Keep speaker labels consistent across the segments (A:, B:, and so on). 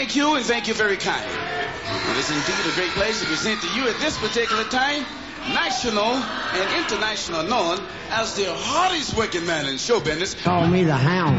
A: Thank you, and thank you very kindly. It is indeed a great pleasure to present to you at this particular time, national and international known as the hardest working man in show business.
B: Call me the Hound.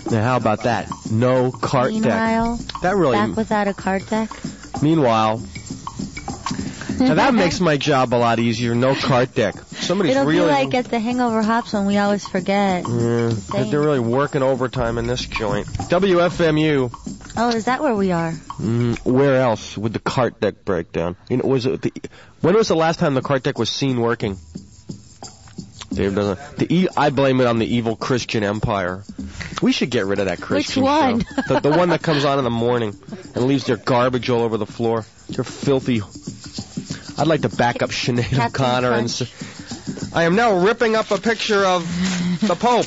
B: Now, how about that? No cart
C: Meanwhile,
B: deck. That really.
C: Back without a cart deck.
B: Meanwhile, now that makes my job a lot easier. No cart deck. Somebody's
C: It'll
B: really.
C: be like at the Hangover Hops when we always forget.
B: Yeah, they're really working overtime in this joint. WFMU.
C: Oh, is that where we are?
B: Where else would the cart deck break down? You know, when was the last time the cart deck was seen working? Dave doesn't. I blame it on the evil Christian Empire. We should get rid of that Christian
C: Which one?
B: show. The one that comes on in the morning and leaves their garbage all over the floor. They're filthy. I'd like to back up Sinead O'Connor and say, I am now ripping up a picture of the Pope.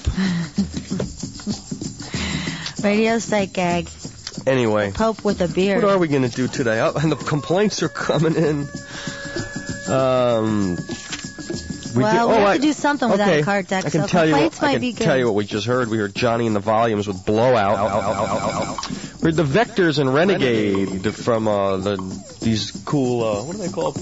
C: Radio Psych Gag.
B: Anyway.
C: Pope with a beard.
B: What are we going to do today? Oh, and the complaints are coming in.
C: We have to do something without a cart deck.
B: I can tell you what we just heard. We heard Johnny and the Volumes with Blowout. We heard the Vectors and Renegade from these cool, what are they called?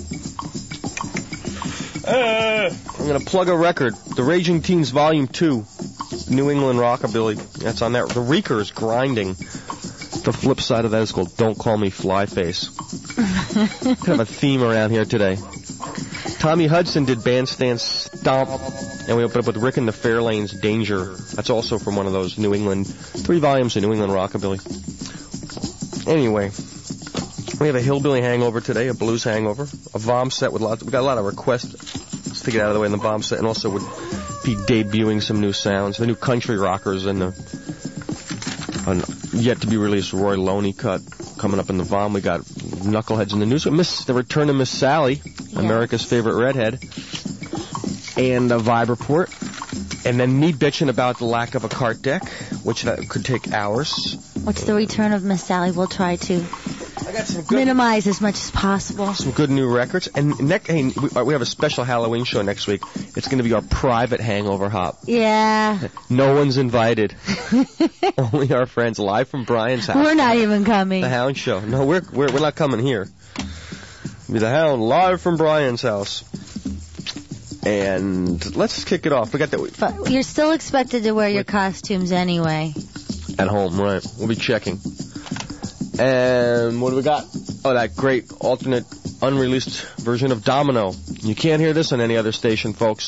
B: I'm going to plug a record. The Raging Teens Volume 2. New England Rockabilly. That's on there. The Reekers Grinding. The flip side of that is called Don't Call Me Flyface. Kind of a theme around here today. Tommy Hudson did Bandstand Stomp, and we opened up with Rick and the Fairlanes Danger. That's also from one of those 3 volumes of New England Rockabilly. Anyway, we have a hillbilly hangover today, a blues hangover, a bomb set with we got a lot of requests. Let's take it out of the way in the bomb set, and also would be debuting some new sounds, the new country rockers and the yet to be released Roy Loney cut coming up in the bomb. We got Knuckleheads in the news. The return of Miss Sally, America's favorite redhead, and a Vibe Report, and then me bitching about the lack of a cart deck, which that could take hours.
C: What's the return of Miss Sally? We'll try to minimize as much as possible.
B: Some good new records, and we have a special Halloween show next week. It's going to be our private hangover hop.
C: Yeah.
B: No one's invited. Only our friends, live from Brian's house.
C: We're not even coming.
B: The Hound Show. No, we're not coming here. It'll be the Hound live from Brian's house. And let's kick it off. We got that.
C: But you're still expected to wear your costumes anyway.
B: At home, right? We'll be checking. And what do we got? Oh, that great alternate unreleased version of Domino. You can't hear this on any other station, folks.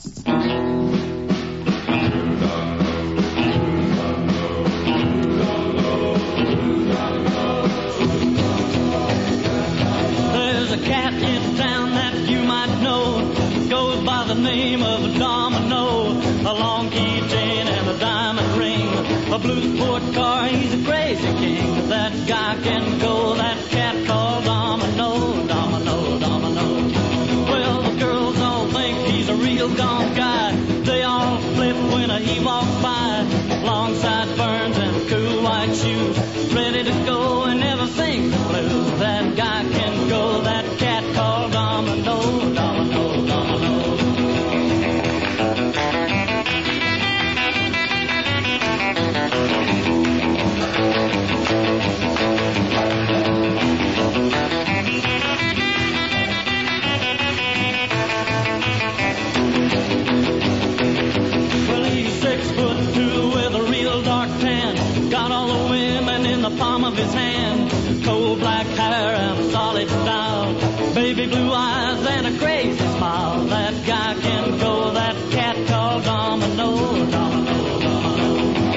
D: There's a cat in town that you might know, goes by the name of Domino, a long keychain and a diamond ring, a blue sport car, he's a crazy king. That guy can go, that cat called Domino, Domino, Domino. Well, the girls all think he's a real gone guy. They all flip when he walks by. Long sideburns and cool white shoes, ready to go and never sings the blues. That guy can go, that cat called Domino, Domino, Domino. Well, he's 6'2" with a real dark tan, got all the women in the palm of his hand, cold black hair and solid style, baby blue eyes and a crazy smile. That guy can go, that cat called Domino, Domino, Domino.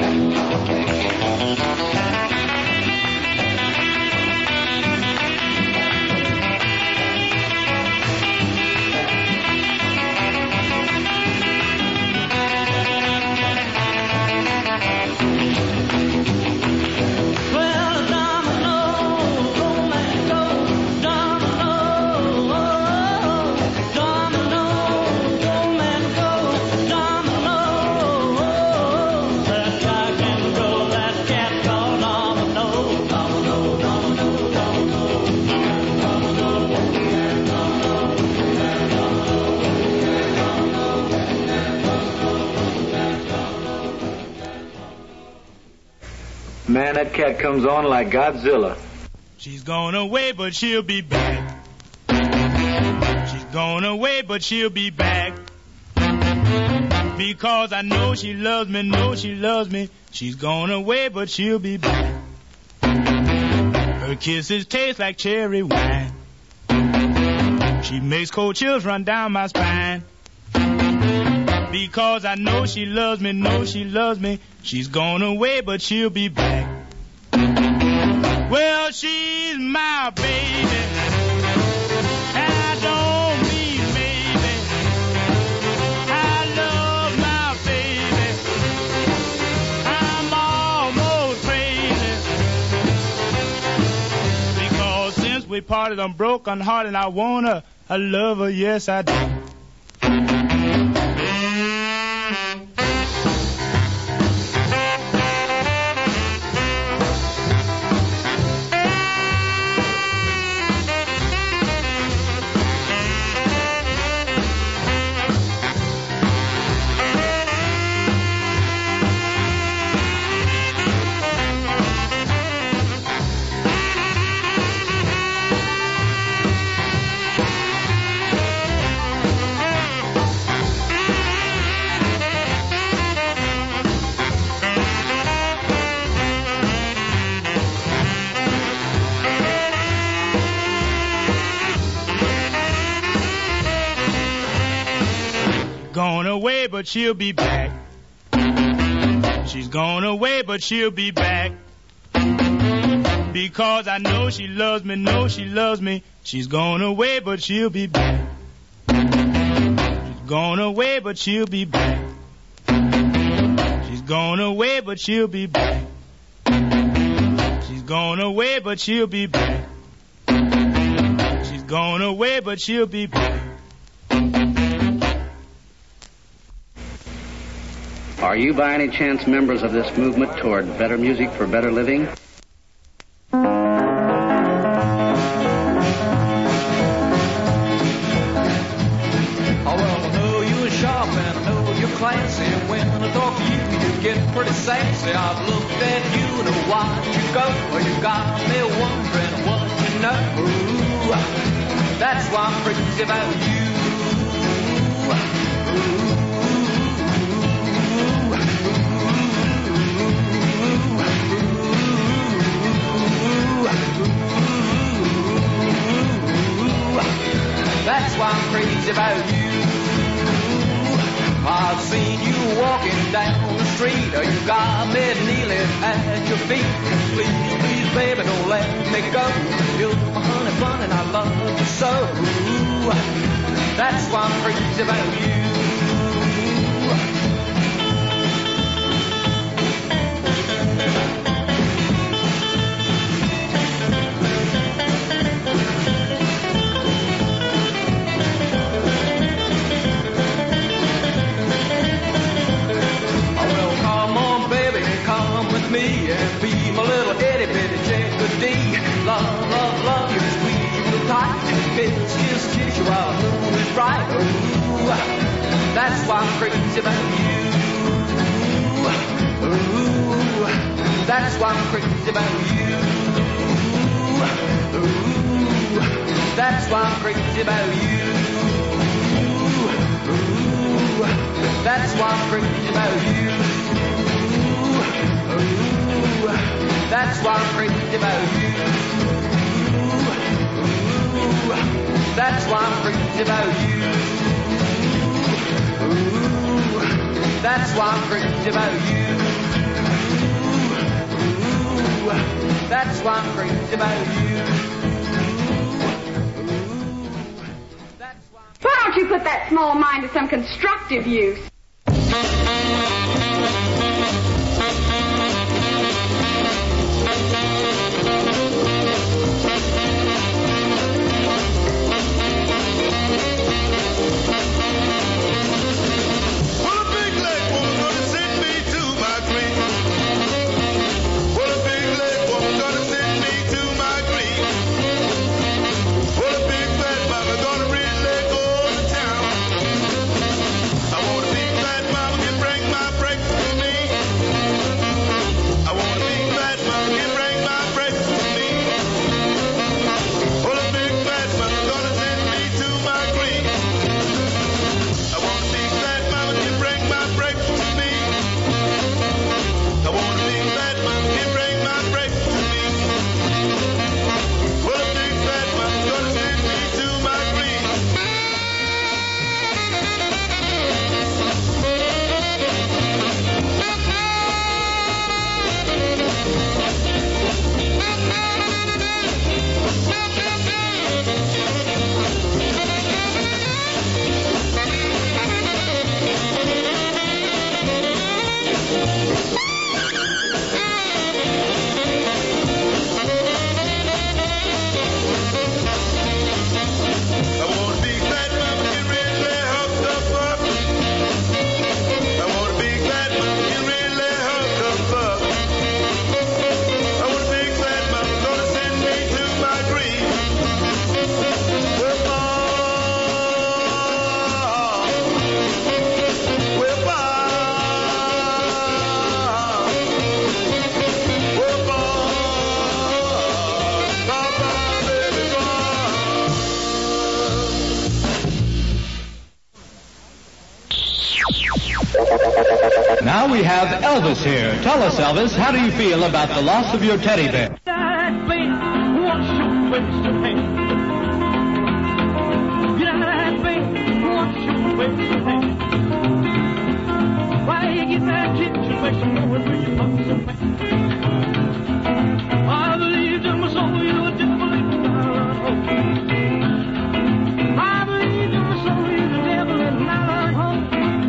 E: Man, that cat comes on like Godzilla.
F: She's gone away, but she'll be back. She's gone away, but she'll be back. Because I know she loves me, she's gone away, but she'll be back. Her kisses taste like cherry wine. She makes cold chills run down my spine. Because I know she loves me, she's gone away, but she'll be back. Well, she's my baby, and I don't mean maybe. I love my baby, I'm almost crazy. Because since we parted, I'm broken hearted, and I want her, I love her, yes I do. Gone away, but she'll be back. She's gone away, but she'll be back. Because I know she loves me, she's gone away, but she'll be back. She's gone away, but she'll be back. She's gone away, but she'll be back. She's gone away, but she'll be back. She's gone away, but she'll be back.
G: Are you by any chance members of this movement toward better music for better living?
H: Oh, well, I know you're sharp and I know you're classy. When I talk to you, you get pretty sassy. I've looked at you and I watched you go. Well, you got me wondering what you know. That's why I'm crazy about you. That's why I'm crazy about you. I've seen you walking down the street. Oh, you got me kneeling at your feet. Please, please, baby, don't let me go. You're my honey bun and I love you so. That's why I'm crazy about you. Me and be my little itty bitty chickadee. Love, love, love you, squeeze you tight. Kiss, kiss, kiss you while the moon is bright. Ooh, that's why I'm crazy about you. Ooh, that's why I'm crazy about you. Ooh, that's why I'm crazy about you. Ooh, that's why I'm crazy about you. Ooh, that's why I'm crazy about you. Ooh, that's why I'm crazy about you. Ooh, that's why I'm crazy about you. Ooh, that's why I'm crazy about you.
I: Why don't you put that small mind to some constructive use?
J: I wanna be Now we have Elvis here. Tell us, Elvis, how do you feel about the loss of your teddy bear?
D: Why you get that kitchen makes you know it really fucks a man. I believed in my soul, you were devil in my home. I believed in my soul, you were devil in my home.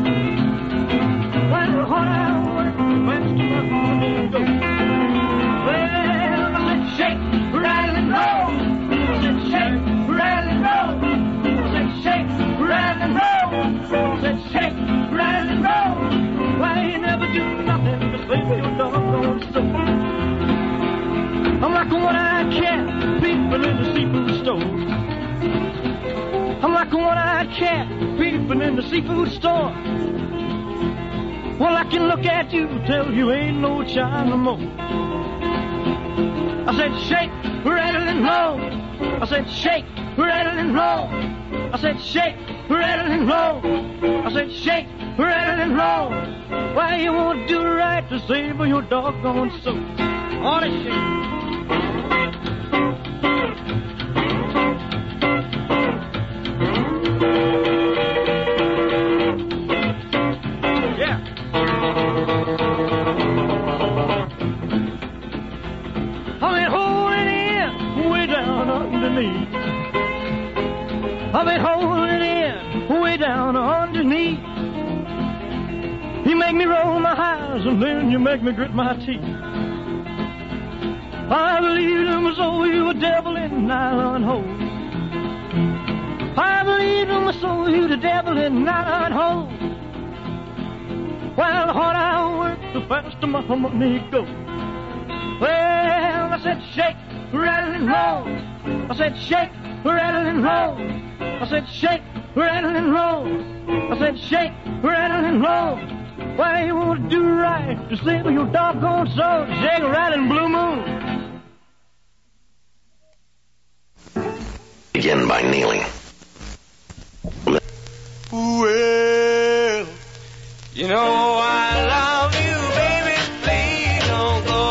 D: Well, what I work, went to my morning go. Well, I said shake, rattle and roll. I said shake, rattle and roll. I said shake, rattle and roll. I said shake, rattle and roll. Why you never do nothing to save your doggone soul? I'm like one eyed cat peeping in the seafood store. I'm like one eyed cat peeping in the seafood store. Well, I can look at you, tell you ain't no child no more. I said shake, rattle and roll. I said shake, rattle and roll. I said shake, rattle and roll. I said shake, rattle and roll. Why you won't do right to save your doggone soul? Honest shame. I've been holding in way down underneath. You make me roll my eyes and then you make me grit my teeth. I believed in my soul you were devil in nylon hose. I believed in my soul you the devil in nylon hose. Well, the harder I work, the faster my money goes. Well, I said shake, rattle and roll. I said shake, rattle and roll. I said shake, rattle and roll. I said shake, rattle and roll. Why you won't do right to save your doggone soul? Shake, rattle and blue moon.
K: Begin by kneeling.
L: Well, you know I love you, baby. Please don't go.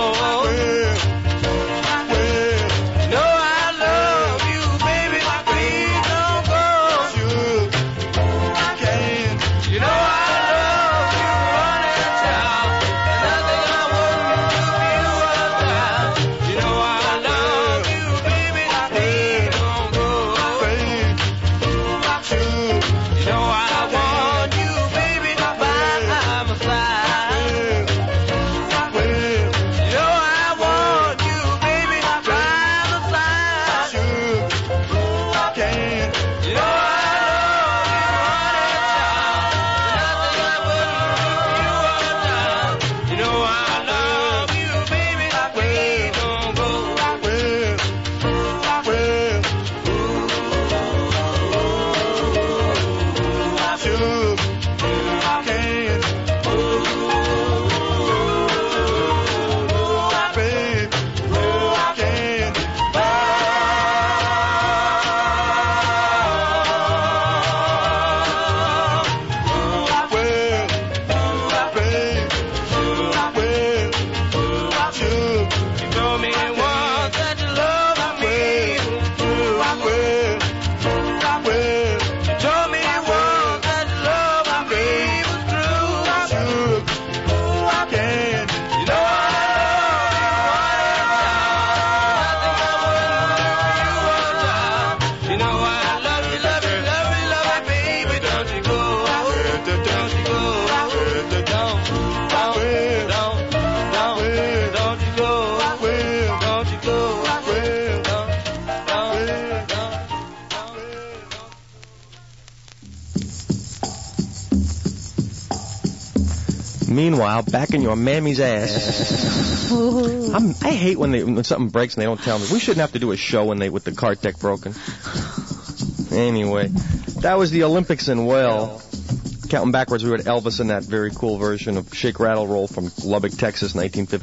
B: Meanwhile, back in your mammy's ass. I hate when something breaks and they don't tell me. We shouldn't have to do a show with the cart deck broken. Anyway, that was the Olympics in Well. Counting backwards, we heard Elvis in that very cool version of Shake, Rattle, Roll from Lubbock, Texas,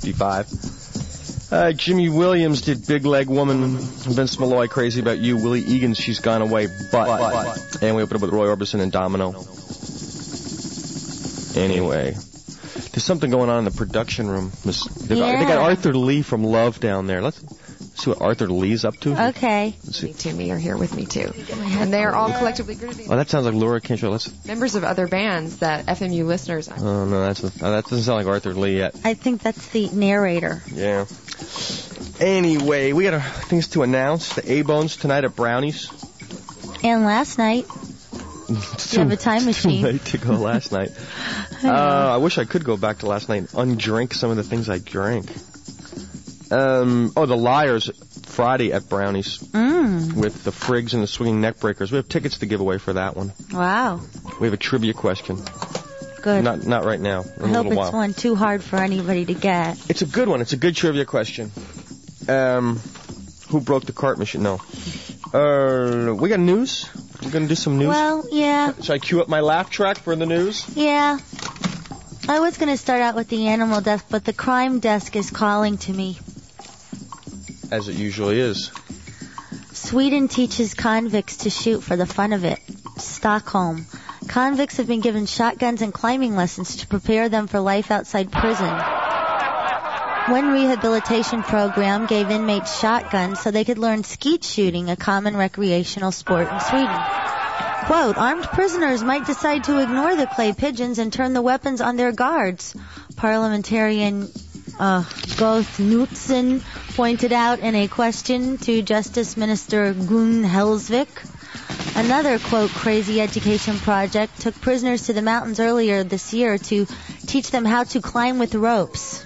B: 1955. Jimmy Williams did Big Leg Woman. Vince Malloy, Crazy About You. Willie Egan's She's Gone Away, But. And we opened up with Roy Orbison and Domino. Anyway, there's something going on in the production room. They got Arthur Lee from Love down there. Let's see what Arthur Lee's up to.
C: Okay.
M: Me are here with me too, and they are all collectively greeting.
B: Oh, that sounds like Laura Kinshall.
M: Members of other bands that FMU listeners.
B: Oh no, that doesn't sound like Arthur Lee yet.
C: I think that's the narrator.
B: Yeah. Anyway, we got things to announce. The A-Bones tonight at Brownies.
C: And last night. You have a time machine.
B: Too late to go last night. I wish I could go back to last night and undrink some of the things I drank. The Liars Friday at Brownies with the Friggs and the Swinging Neckbreakers. We have tickets to give away for that one.
C: Wow.
B: We have a trivia question.
C: Good.
B: Not right now. In
C: I
B: a
C: hope
B: little
C: it's
B: while.
C: one too hard for anybody to get.
B: It's a good one. It's a good trivia question. Who broke the cart machine? No. We got news? We're going to do some news?
C: Well, yeah.
B: Should I cue up my laugh track for the news?
C: Yeah. I was going to start out with the animal desk, but the crime desk is calling to me.
B: As it usually is.
C: Sweden teaches convicts to shoot for the fun of it. Stockholm. Convicts have been given shotguns and climbing lessons to prepare them for life outside prison. One rehabilitation program gave inmates shotguns so they could learn skeet shooting, a common recreational sport in Sweden. Quote, armed prisoners might decide to ignore the clay pigeons and turn the weapons on their guards. Parliamentarian Goth Knutsen pointed out in a question to Justice Minister Gun Helsvik. Another, quote, crazy education project took prisoners to the mountains earlier this year to teach them how to climb with ropes.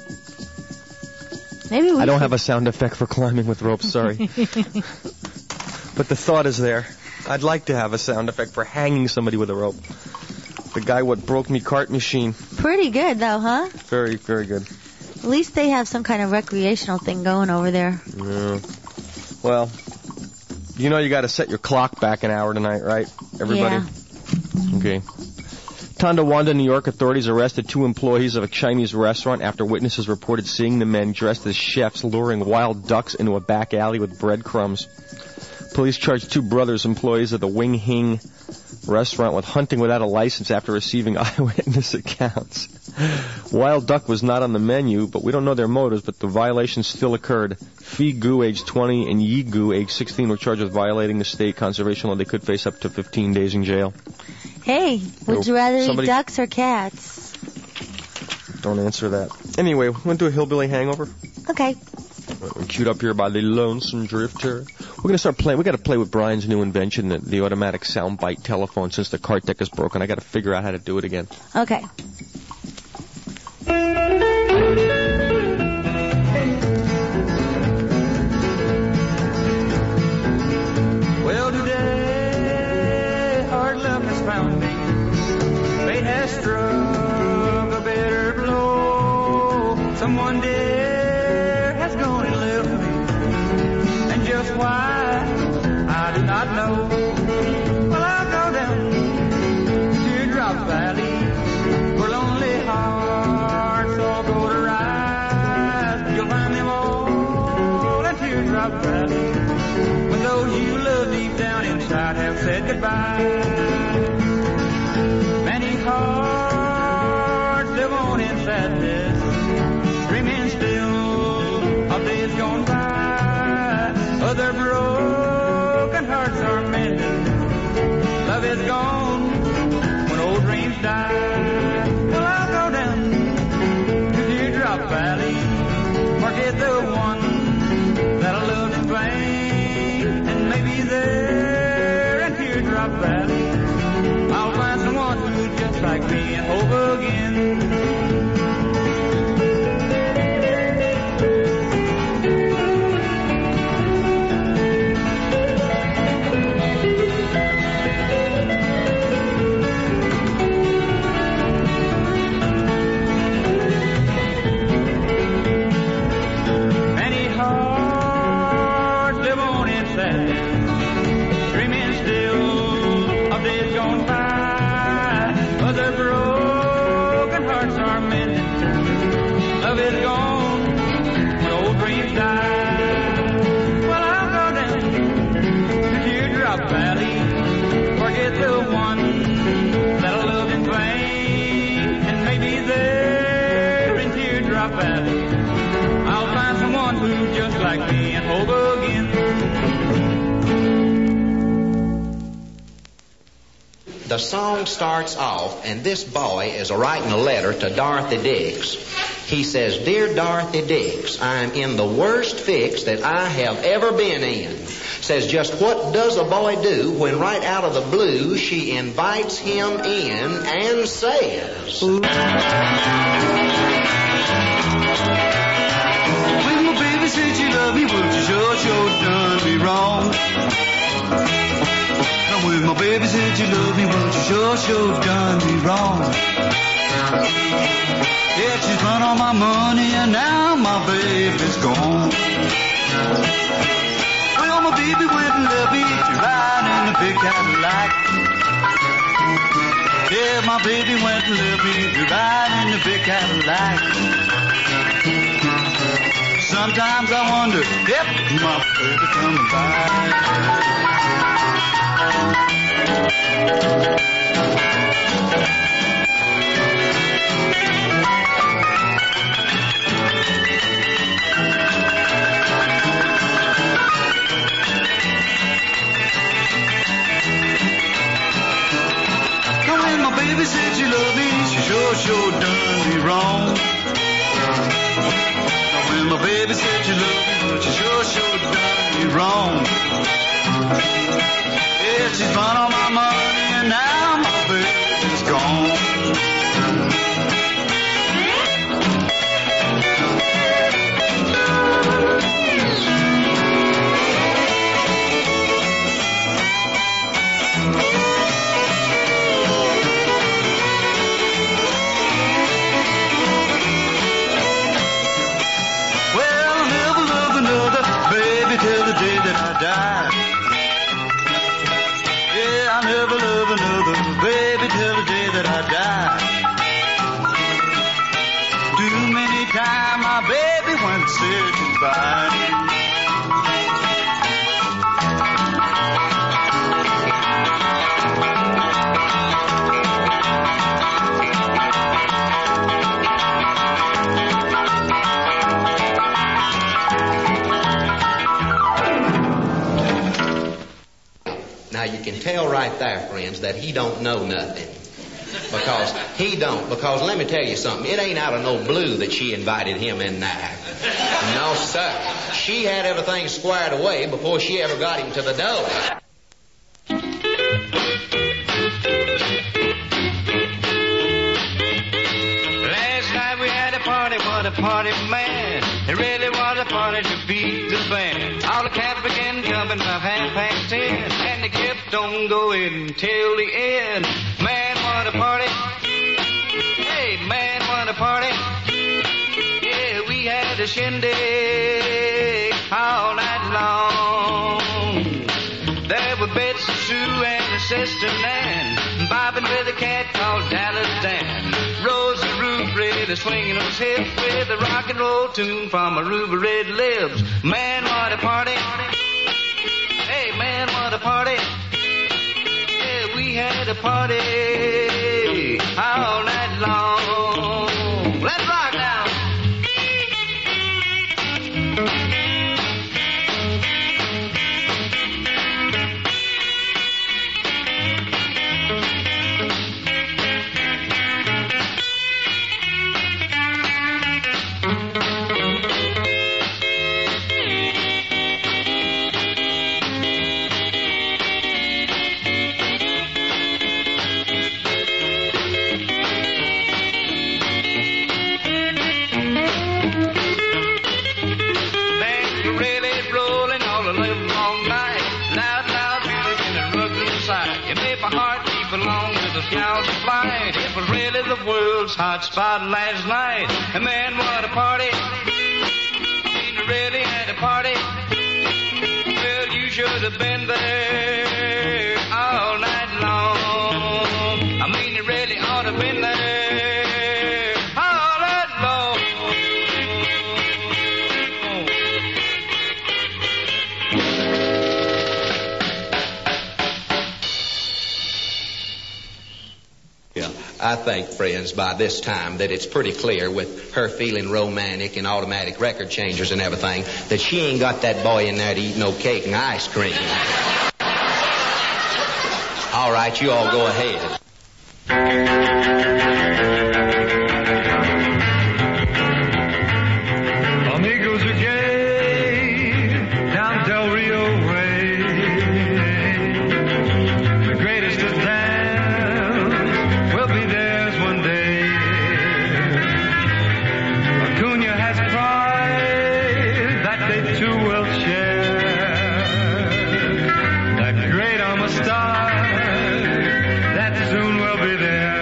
C: Maybe I
B: don't have a sound effect for climbing with ropes, sorry. But the thought is there. I'd like to have a sound effect for hanging somebody with a rope. The guy what broke me cart machine.
C: Pretty good, though, huh?
B: Very, very good.
C: At least they have some kind of recreational thing going over there.
B: Yeah. Well, you know you got to set your clock back an hour tonight, right? Everybody?
C: Yeah.
B: Okay. Tonawanda, New York, authorities arrested 2 employees of a Chinese restaurant after witnesses reported seeing the men dressed as chefs luring wild ducks into a back alley with breadcrumbs. Police charged 2 brothers, employees of the Wing Hing restaurant, with hunting without a license after receiving eyewitness accounts. Wild duck was not on the menu, but we don't know their motives, but the violation still occurred. Phi Gu, age 20, and Yi Gu, age 16, were charged with violating the state conservation law. They could face up to 15 days in jail.
C: Hey, would you rather eat ducks or cats?
B: Don't answer that. Anyway, we went to a hillbilly hangover.
C: Okay.
B: We're queued up here by the Lonesome Drifter. We're going to start playing. We got to play with Brian's new invention, the automatic soundbite telephone. Since the cart deck is broken, I got to figure out how to do it again.
C: Okay.
H: Well, today hard luck has found me. Fate has struck a bitter blow. Someone dear has gone and left me, and just why I do not know. Well, I'll go down Teardrop Valley, where lonely hearts all go to rise. You'll find them all in Teardrop Valley, when those you love deep down inside have said goodbye. Many hearts live on in sadness, dreaming still of days gone by. Other broken hearts are mended. Love is gone when old dreams die. Well, I'll go down to Teardrop Valley, forget the one that I loved in vain, and maybe there in Teardrop Valley I'll find someone who's just like me and hope again. love is gone, when old dreams die. Well, I'll go down to Teardrop Valley, forget the one that I loved in vain, and maybe there in Teardrop Valley I'll find someone who's just like me and hope again.
N: The song starts off, and this boy is writing a letter to Dorothy Dix. He says, "Dear Dorothy Dix, I'm in the worst fix that I have ever been in." Says, just what does a boy do when right out of the blue she invites him in and says,
H: When my baby said she loved me, would you sure done me wrong? When my baby said you love me, won't you sure done me wrong? Yeah, she spent all my money and now my baby's gone. Well, my baby went and left me riding in the big Cadillac. Yeah, my baby went and left me riding in the big Cadillac. Sometimes I wonder if my baby comes back. Now when my baby said she loved me, she sure done me wrong. Now when my baby said she loved me, she sure done me wrong. Yeah, she spent all my money and now my baby's gone. Well, I'll never love another baby till the day that I die. I'll never love another baby till the day that I die. Too many times my baby went said goodbye.
N: Now you can tell right there, friends, that he don't know nothing. Because let me tell you something, it ain't out of no blue that she invited him in there. No, sir. She had everything squared away before she ever got him to the door.
H: Last night we had a party, what a party, man. It really was a party to beat the band. All the cats began jumping about 10:30, and they kept on going till the end. Man, what a party. Hey, man, what a party. Yeah, we had a shindig all night long. There were Betsy Sue and her sister Nan, bobbing with a cat called Dallas Dan. Rosie Ruth Red swinging on his hip with a rock and roll tune from her ruby red lips. Man, what a party. Hey, man, what a party. Yeah, we had a party all night long. Let's rock now. It was really the world's hot spot last night. And man, what a party. We really had a party. Well, you should have been there all night long. I mean, you really ought to have been there all night long.
N: I think, friends, by this time that it's pretty clear with her feeling romantic and automatic record changers and everything that she ain't got that boy in there to eat no cake and ice cream. All right, you all go ahead.
H: Amigos are gay down Del Rio way. The greatest of towns will be theirs one day. Acuna has pride that they too will share. That great Amistad that soon will be there.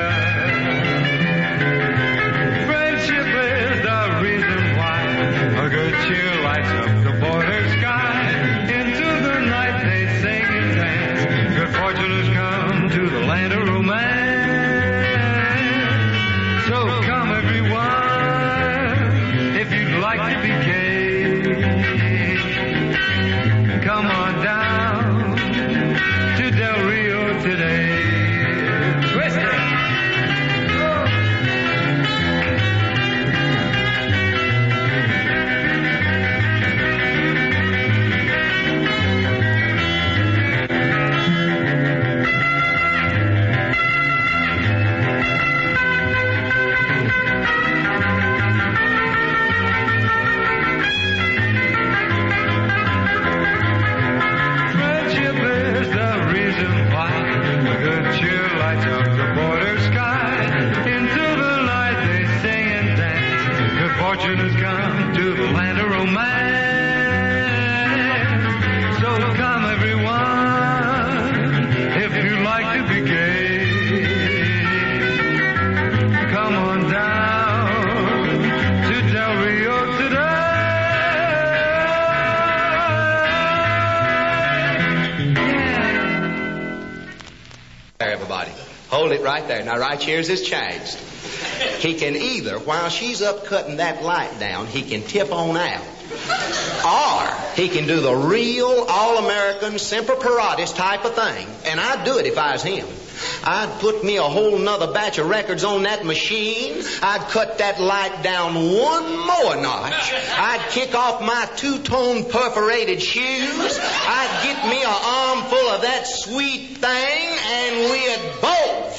H: Friendship is the reason why a good cheer lights up the border sky. Into the night they sing and dance. Good fortune has come to the land of romance. So come everyone, if you'd like to be gay. Come on down to Del Rio today. Twist it. Friendship is the reason why a good cheer lights up the border sky. Into the night they sing and dance. Good fortune has come to the land of romance. So come everyone, if you'd like to be gay. Come on down to Del Rio today.
N: There, everybody. Hold it right there. Now, right here's his changed. He can either, while she's up cutting that light down, he can tip on out. Or he can do the real all-American Semper Paratus type of thing. And I'd do it if I was him. I'd put me a whole nother batch of records on that machine. I'd cut that light down one more notch. I'd kick off my two-tone perforated shoes. I'd get me an armful of that sweet thing, and we'd both.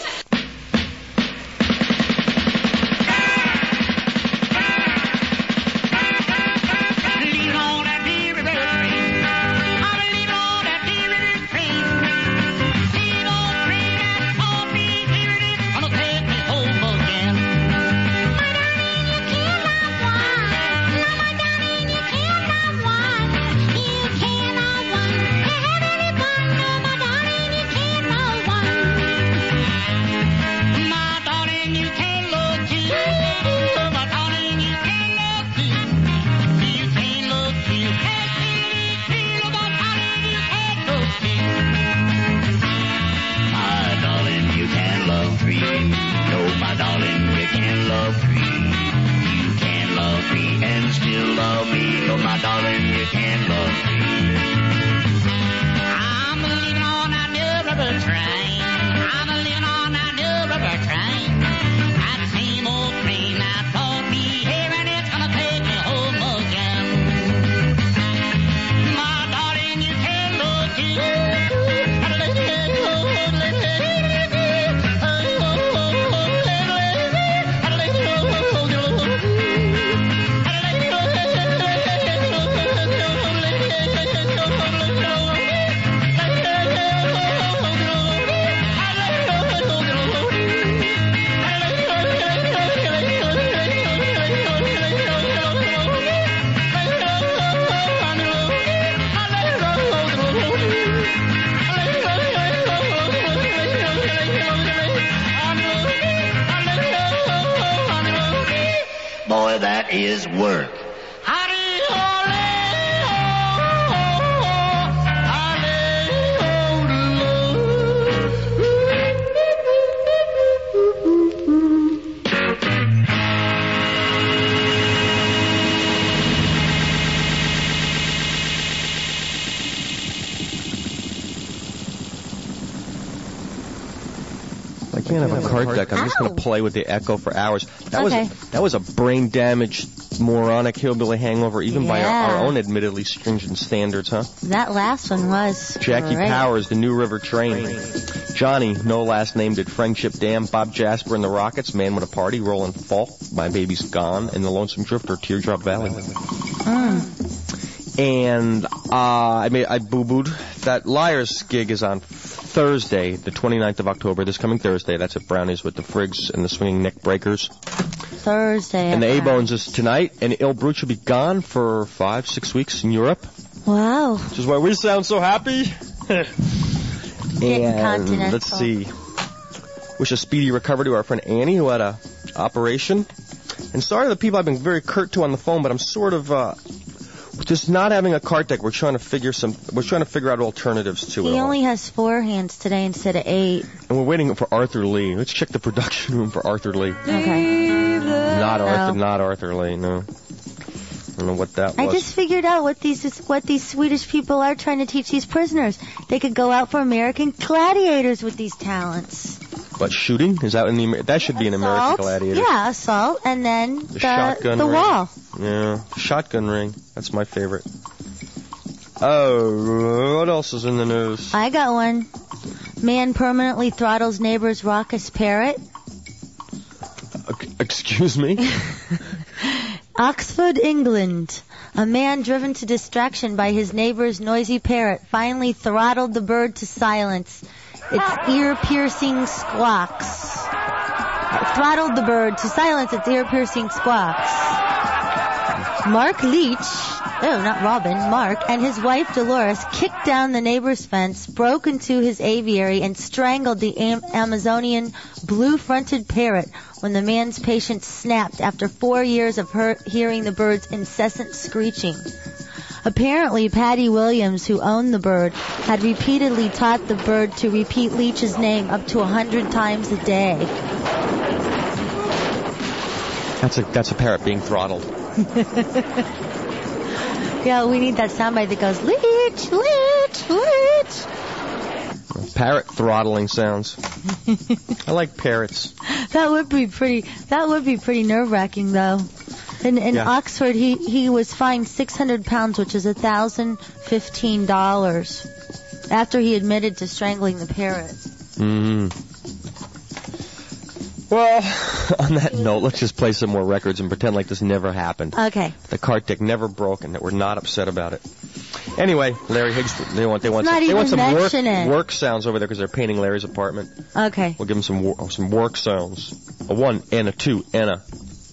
O: Boy, that is work.
B: fan of a cart deck. I'm just going to play with the echo for hours. That was a brain-damaged, moronic hillbilly hangover, even by our own admittedly stringent standards, huh?
C: That last one was
B: Jackie
C: great.
B: Powers, the New River Train. Johnny, no last name, did Friendship Dam. Bob Jasper and the Rockets, Man with a Party. Roland Falk, My Baby's Gone. And The Lonesome Drifter, Teardrop Valley. And I boo-booed. That Liars gig is on Thursday, the 29th of October, this coming Thursday. That's at Brownies with the Friggs and the Swinging Neck Breakers.
C: Thursday.
B: And the A-Bones is tonight, and Il Brute will be gone for 5-6 weeks in Europe.
C: Wow.
B: Which is why we sound so happy. And let's see. Wish a speedy recovery to our friend Annie, who had a operation. And sorry to the people I've been very curt to on the phone, but I'm sort of just not having a cart deck. We're trying to figure out alternatives to it.
C: He only has 4 hands today instead of 8.
B: And we're waiting for Arthur Lee. Let's check the production room for Arthur Lee.
C: Okay.
B: Not Arthur Lee, no. I don't know what that was.
C: I just figured out what these Swedish people are trying to teach these prisoners. They could go out for American gladiators with these talents.
B: But shooting? Is that that should be an American gladiator?
C: Yeah, assault, and then the
B: shotgun
C: the
B: ring.
C: wall.
B: Yeah, shotgun ring. That's my favorite. Oh, what else is in the news?
C: I got one. Man permanently throttles neighbor's raucous parrot.
B: Excuse me?
C: Oxford, England. A man driven to distraction by his neighbor's noisy parrot finally throttled the bird to silence. Its ear-piercing squawks. Throttled the bird to silence its ear-piercing squawks. Mark Leach, not Robin, Mark, and his wife Dolores kicked down the neighbor's fence, broke into his aviary, and strangled the Amazonian blue-fronted parrot when the man's patience snapped after 4 years of hearing the bird's incessant screeching. Apparently, Patty Williams, who owned the bird, had repeatedly taught the bird to repeat Leach's name up to 100 times a day.
B: That's a parrot being throttled.
C: Yeah, we need that soundbite that goes, Leach, Leach, Leach.
B: Parrot throttling sounds. I like parrots.
C: That would be pretty nerve-wracking, though. In Oxford, he was fined 600 pounds, which is $1,015, after he admitted to strangling the parrot.
B: Mm-hmm. Well, on that note, let's just play some more records and pretend like this never happened.
C: Okay.
B: The cart deck never broke and that we're not upset about it. Anyway, Larry Higgs, they want some work sounds over there because they're painting Larry's apartment.
C: Okay.
B: We'll give them some work sounds. A 1 and a 2 and a.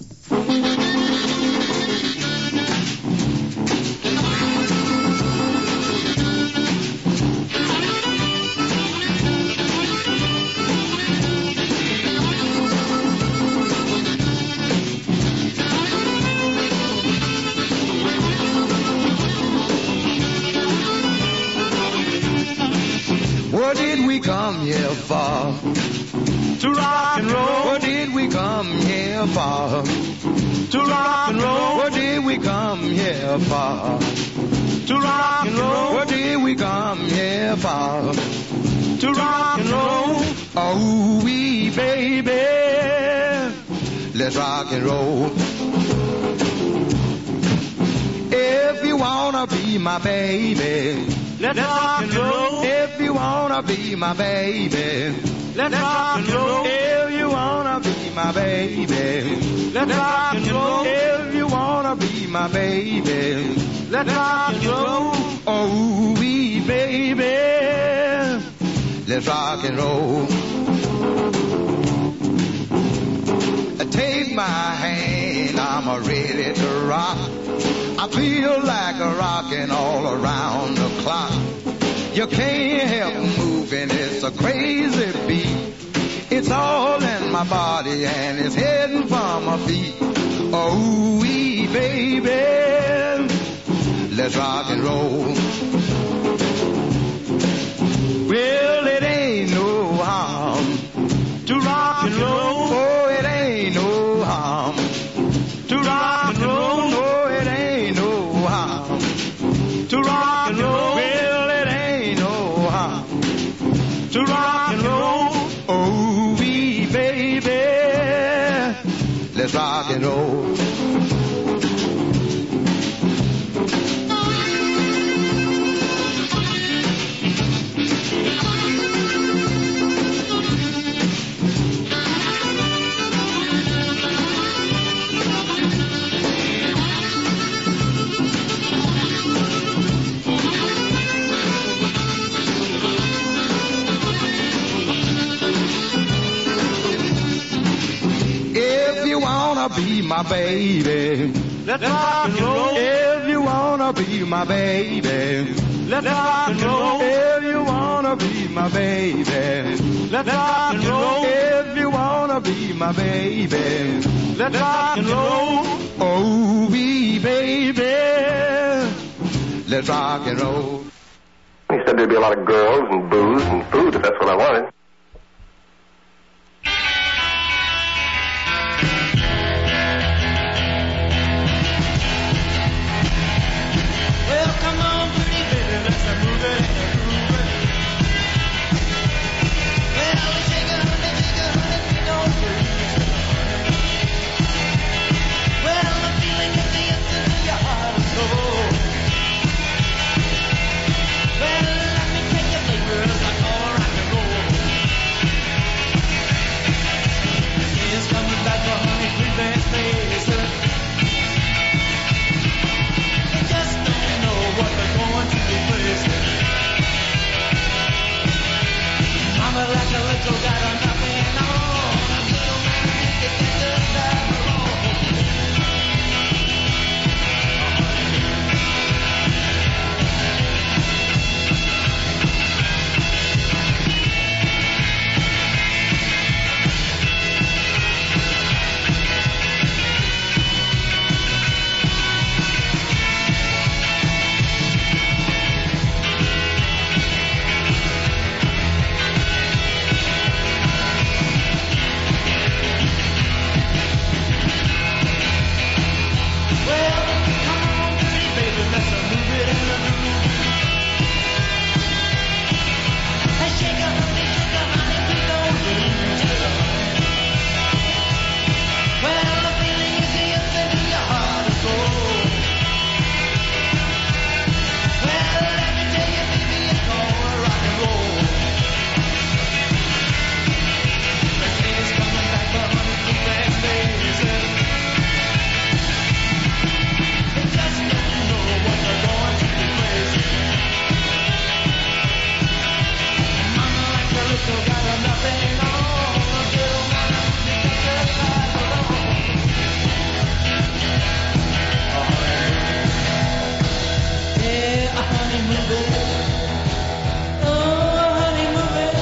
H: What did we come here for? To rock and roll. What did we come here for? To rock and roll. What did we come here for? To rock and roll. What did we come here for? To rock and roll. Oh, wee baby, let's rock and roll. If you wanna be my baby, let's rock and roll. If you wanna be my baby, let's rock and roll. If you wanna be my baby, let's rock and roll. If you wanna be my baby, let's rock and roll. Oh, wee baby, let's rock and roll. Take my hand, I'm ready to rock. I feel like a rocking all around the clock. You can't help moving, it's a crazy beat. It's all in my body and it's heading for my feet. Oh, wee baby, let's rock and roll. Well, it ain't no harm to rock and roll. Oh, it ain't no harm to rock and roll. No, it ain't no harm to rock and roll. Well, it ain't no harm to rock and roll. Oh, wee
P: my baby.
H: Let's rock and roll.
P: If you wanna be my baby.
H: Let's rock and roll.
P: If you wanna be my baby.
H: Let's rock and roll.
P: If you wanna be my baby.
H: Let's rock and roll.
P: Oh, wee baby. Let's rock and roll.
K: He said there'd be a lot of girls and booze and food if that's what I wanted.
H: Well, come on, pretty baby, let's move it and groove it. Well, shake it, honey, don't freeze. Well, the feeling is the instant in your heart and soul. Well, let me take you places like all rock and roll. It's coming back for honey, sweet dance places. They just don't know what they're going to be facing. Mama like a little got a nothing on. A little man that gets us down the road. Well, come on, pretty baby, let's move it and groove. Hey, shake it, honey, please don't lose it. Well, the feeling is the instant in your heart and soul. Well, let me tell you, baby, it's gonna rock and roll. The train's coming back for honey, sweet dance places. They just don't know what they're going to be facing. Mama like a little got a nothing on. A little man that gets us by the road. Yeah, honey, move it. Oh, honey, move it.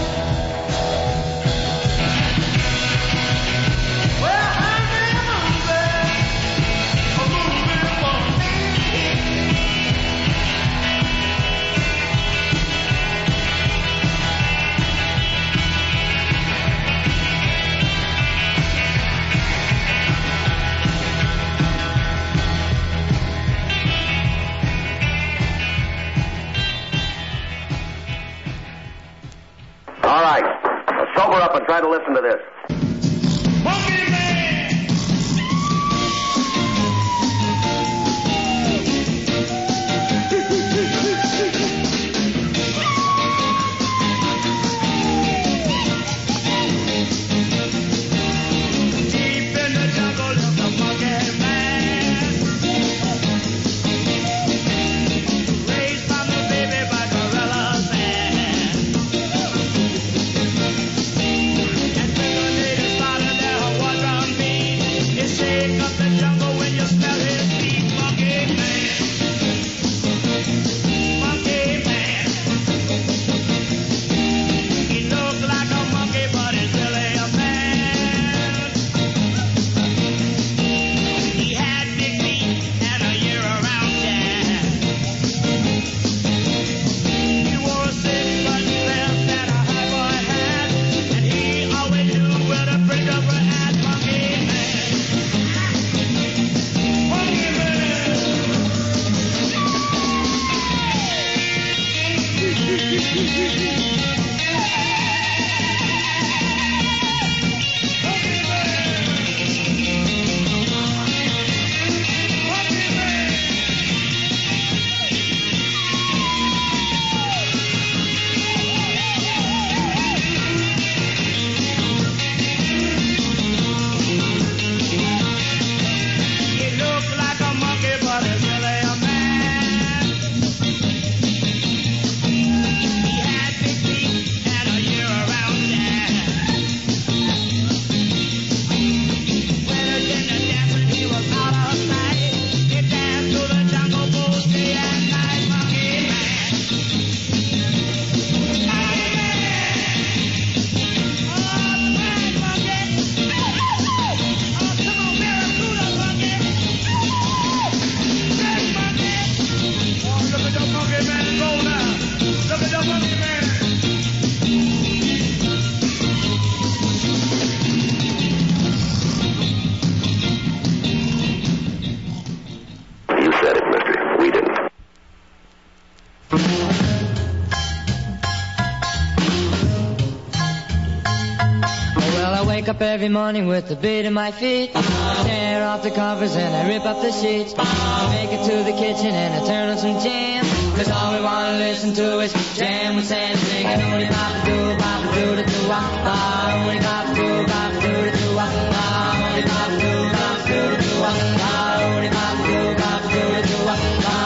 H: Well, honey, move it. Oh, move it for me.
K: All right. Now sober up and try to listen to this.
H: Deep in the jungle of the monkey man, raised from the baby by gorillas man, and
Q: up every morning with the beat of my feet. I tear off the covers and I rip up the sheets. I make it to the kitchen and I turn on some jam. Cause all we wanna listen to is jam with Sam singing. Only papa do, papa do, da do, ah. Only papa do, papa do, da do, ah. Only papa do, papa do, da do, ah. Only papa do, papa do, da do, ah.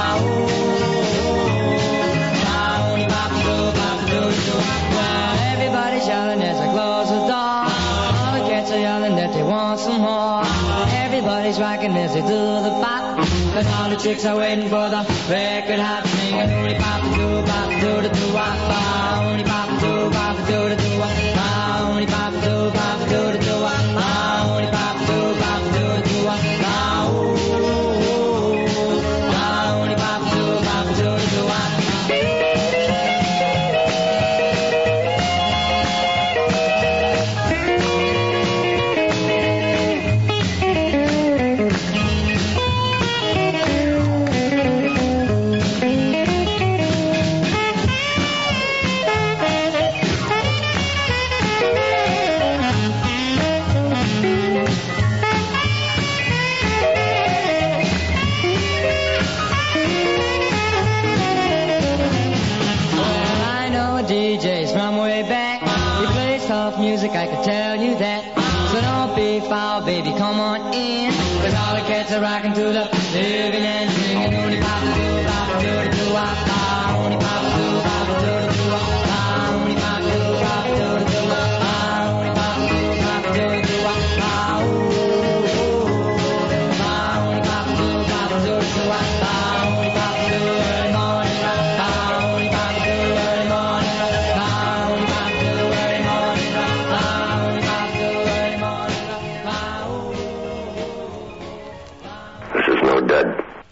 Q: Only papa do, papa do, da do, well, everybody's yelling as I close the door. All the cats are yelling that they want some more. Everybody's rocking as they do the pop. Cause all the chicks are waiting for the record hot singing. Only papa do, da do, ah. Only papa do, da do, ah. Only papa do, da do, ah. Only papa do, da do, ah. Only papa do, da do, ah. Music, I can tell you that. So don't be foul, baby, come on in. Cause all the cats are rocking to the living and singing. Only papa do, da do, ah. Only papa do, da do, ah. Only papa do, da do, ah. Only papa do, da do, ah. Only papa do, da do, ah. Only papa do, early morning, only papa do, early morning, only papa do, early morning.
K: This is no dud.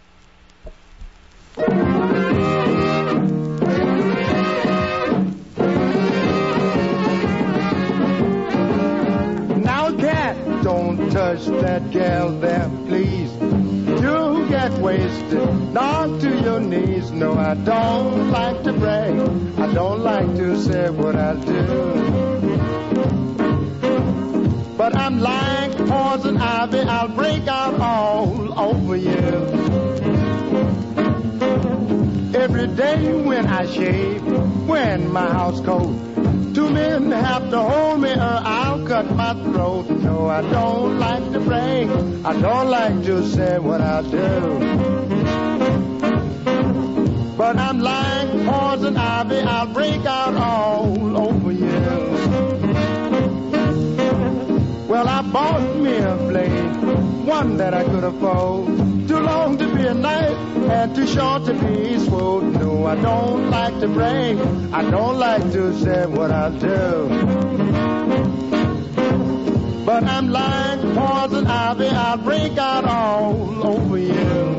P: Now, cat, don't touch that gal there, please. You get wasted, down to your knees. No, I don't like to brag. I don't like to say what I do. But I'm like poison ivy, I'll break out all over you. Every day when I shave, when my house coat, 2 men have to hold me or I'll cut my throat. No, I don't like to brag, I don't like to say what I do. But I'm like poison ivy, I'll break out all over you. Well, I bought me a blade, one that I could afford. Too long to be a knife and too short to be swole. No, I don't like to brag, I don't like to say what I do. But I'm like poison ivy, I'll break out all over you.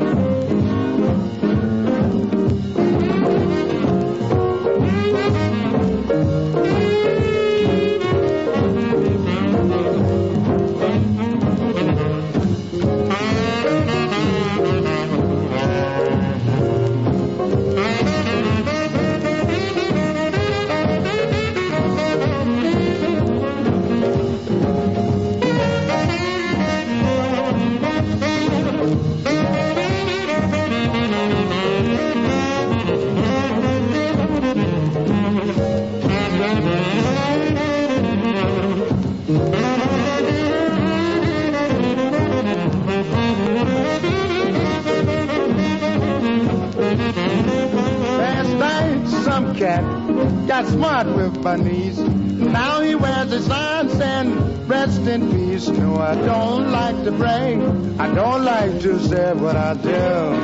P: Cat got smart with my niece. Now he wears his signs and rest in peace. No, I don't like to brag, I don't like to say what I do.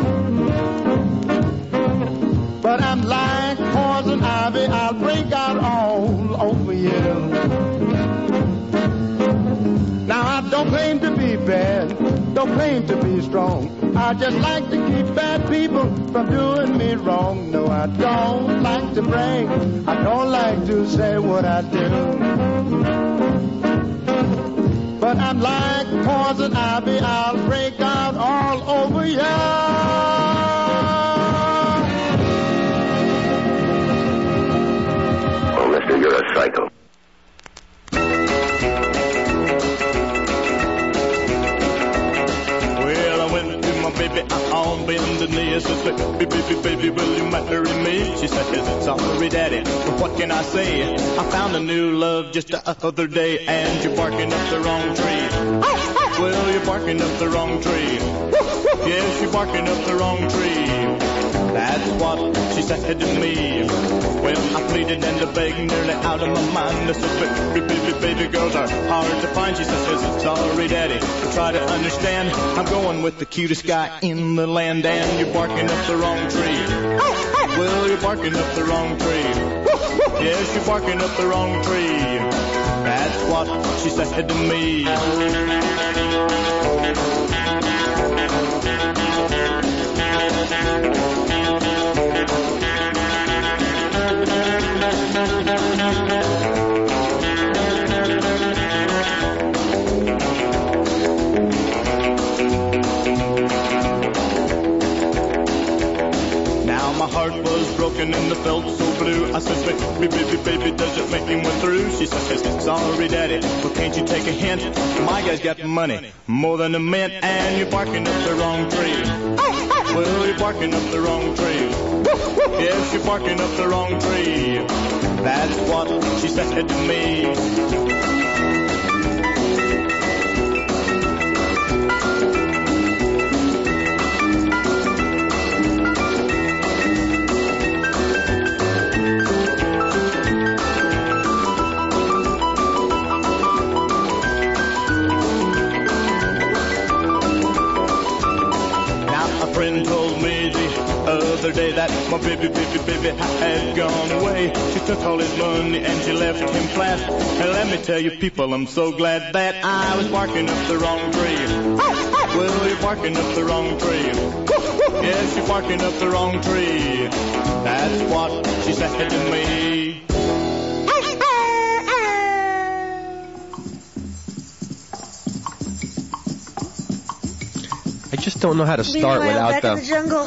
P: But I'm like poison ivy, I'll break out all over you. Now I don't claim to be bad, don't claim to be strong. I just like to keep bad people from doing me wrong. No, I don't like to brag, I don't like to say what I do. But I'm like poison ivy, I'll break out all over ya.
K: Oh, mister, you're a psycho.
F: my baby, I'm on bended knee. I says, baby, will you marry me? She says, sorry, daddy, but what can I say? I found a new love just the other day, and you're barking up the wrong tree. Well, you're barking up the wrong tree. Yes, you're barking up the wrong tree. That's what she said to me. Well, I pleaded and begged, nearly out of my mind. I said, baby, girls are hard to find. She says, sorry, daddy, try to understand. I'm going with the cutest guy in the land, and you're barking up the wrong tree. Well, you're barking up the wrong tree. Yes, you're barking up the wrong tree. That's what she said to me. Now my heart was broken and the felt so blue. I said, baby, does it make me went through? She says, sorry, daddy, but can't you take a hint? My guy's got money, more than a mint, and you're barking up the wrong tree. Well, you're barking up the wrong tree. Yes, you're barking up the wrong tree. That's what she said to me. Friend told me the other day that my baby had gone away. She took all his money and she left him flat. And let me tell you, people, I'm so glad that I was barking up the wrong tree. Well, you're barking up the wrong tree. Yes, you're barking up the wrong tree. That's what she said to me.
B: I just don't know how to start without the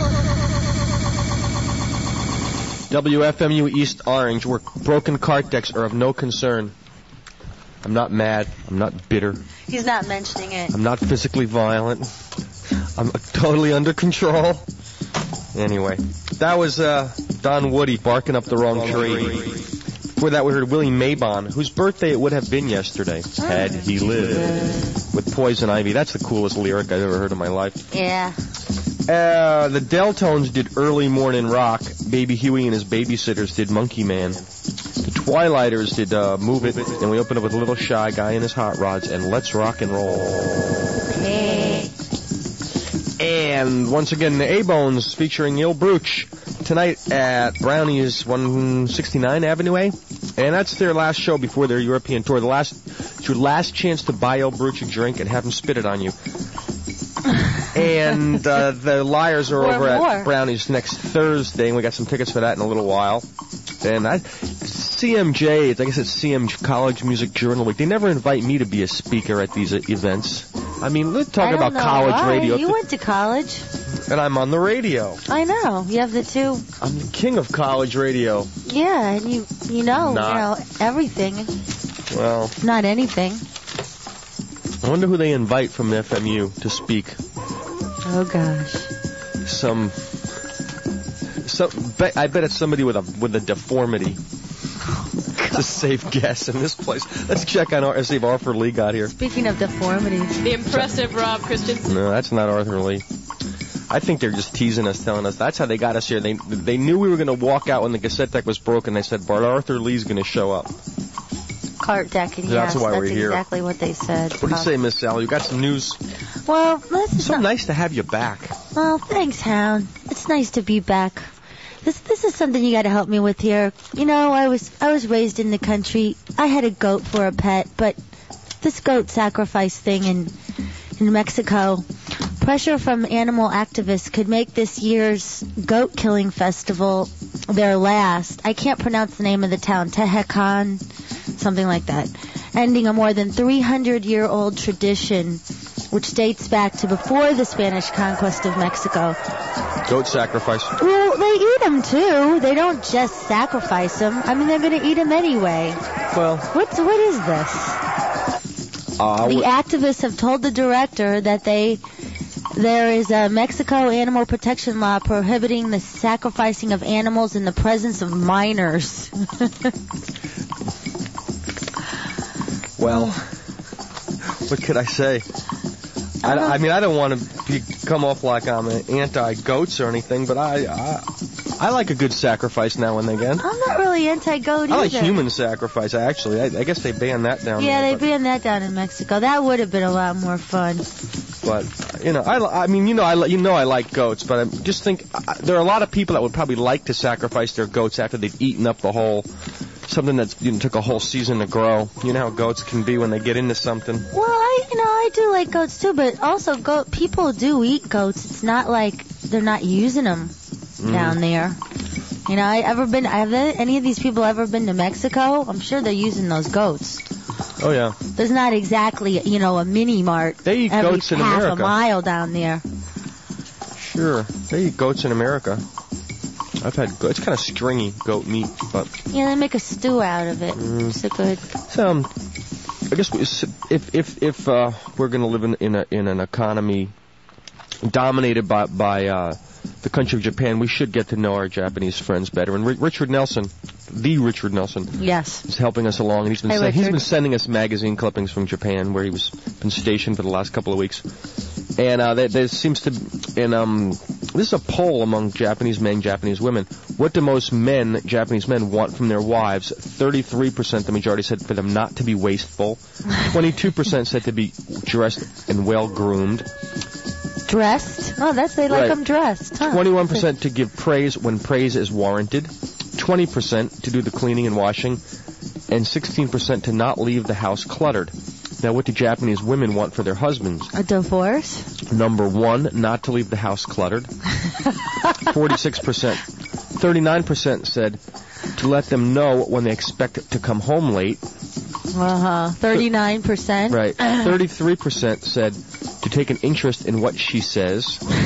B: WFMU East Orange, where broken cart decks are of no concern. I'm not mad. I'm not bitter.
C: He's not mentioning it.
B: I'm not physically violent. I'm totally under control. Anyway, that was Don Woody barking up the wrong tree. Before that, we heard Willie Mabon, whose birthday it would have been yesterday, had he lived, with Poison Ivy. That's the coolest lyric I've ever heard in my life.
C: Yeah.
B: The Deltones did Early Morning Rock. Baby Huey and his Babysitters did Monkey Man. The Twilighters did Move It. And we opened up with Little Shy Guy and his Hot Rods and Let's Rock and Roll.
C: Hey.
B: And once again, the A-Bones featuring Il Bruch tonight at Brownie's 169 Avenue A. And that's their last show before their European tour. It's your last chance to buy Il Bruch a drink and have him spit it on you. And the Liars are over at Brownie's next Thursday, and we got some tickets for that in a little while. And CMJ, I guess it's CM College Music Journal Week. They never invite me to be a speaker at these events. I mean, let's talk about college radio.
C: You went to college.
B: And I'm on the radio.
C: I know. You have the two.
B: I'm the king of college radio.
C: Yeah, and you know everything.
B: Well,
C: not anything.
B: I wonder who they invite from FMU to speak.
C: Oh gosh.
B: I bet it's somebody with a deformity. It's a safe guess in this place. Let's check on see if Arthur Lee got here.
C: Speaking of deformities.
R: The impressive Rob Christian.
B: No, that's not Arthur Lee. I think they're just teasing us, telling us that's how they got us here. They knew we were going to walk out when the cassette deck was broken. They said, Bart Arthur Lee's going to show up.
C: Cart decking,
B: yes. That's why we're here.
C: That's exactly what they said.
B: What do you say, Miss Sally? You got some news?
C: Well, this is
B: nice to have you back.
C: Well, thanks, Hound. It's nice to be back. This is something you got to help me with here. You know, I was raised in the country. I had a goat for a pet, but this goat sacrifice thing in Mexico, pressure from animal activists could make this year's goat killing festival their last. I can't pronounce the name of the town. Tehecan, something like that. Ending a more than 300-year-old tradition, which dates back to before the Spanish conquest of Mexico.
B: Goat sacrifice.
C: Well, they eat them too. They don't just sacrifice them. I mean, they're going to eat them anyway.
B: Well,
C: what is this? The activists have told the director that they There is a Mexico animal protection law prohibiting the sacrificing of animals in the presence of minors.
B: Well, what could I say? I mean, I don't want to come off like I'm anti-goats or anything, but I like a good sacrifice now and again.
C: I'm not really anti-goat either.
B: I like human sacrifice, actually. I guess they banned that down there.
C: Yeah, they banned that down in Mexico. That would have been a lot more fun.
B: But, I like goats, but I just think there are a lot of people that would probably like to sacrifice their goats after they've eaten up the whole, something that's took a whole season to grow. You know how goats can be when they get into something.
C: Well, I do like goats too, but also people do eat goats. It's not like they're not using them down there. You know, have any of these people ever been to Mexico? I'm sure they're using those goats.
B: Oh, yeah.
C: There's not exactly, a mini mart.
B: They eat goats in America.
C: Half a mile down there.
B: Sure. They eat goats in America. I've had goats. It's kind of stringy goat meat, but...
C: Yeah, they make a stew out of it. It's good.
B: So, I guess if we're going to live in an economy dominated by the country of Japan, we should get to know our Japanese friends better. And Richard Nelson,
C: yes,
B: is helping us along, and he's been sending us magazine clippings from Japan, where he's been stationed for the last couple of weeks. And there seems to, this is a poll among Japanese men, Japanese women. What do most Japanese men, want from their wives? 33%, the majority, said for them not to be wasteful. 22% said to be dressed and well groomed.
C: Dressed? Oh, they like them dressed. Huh?
B: 21% to give praise when praise is warranted. 20% to do the cleaning and washing. And 16% to not leave the house cluttered. Now, what do Japanese women want for their husbands?
C: A divorce?
B: Number 1, not to leave the house cluttered. 46%. 39% said to let them know when they expect to come home late.
C: 39%.
B: Right. 33% said to take an interest in what she says.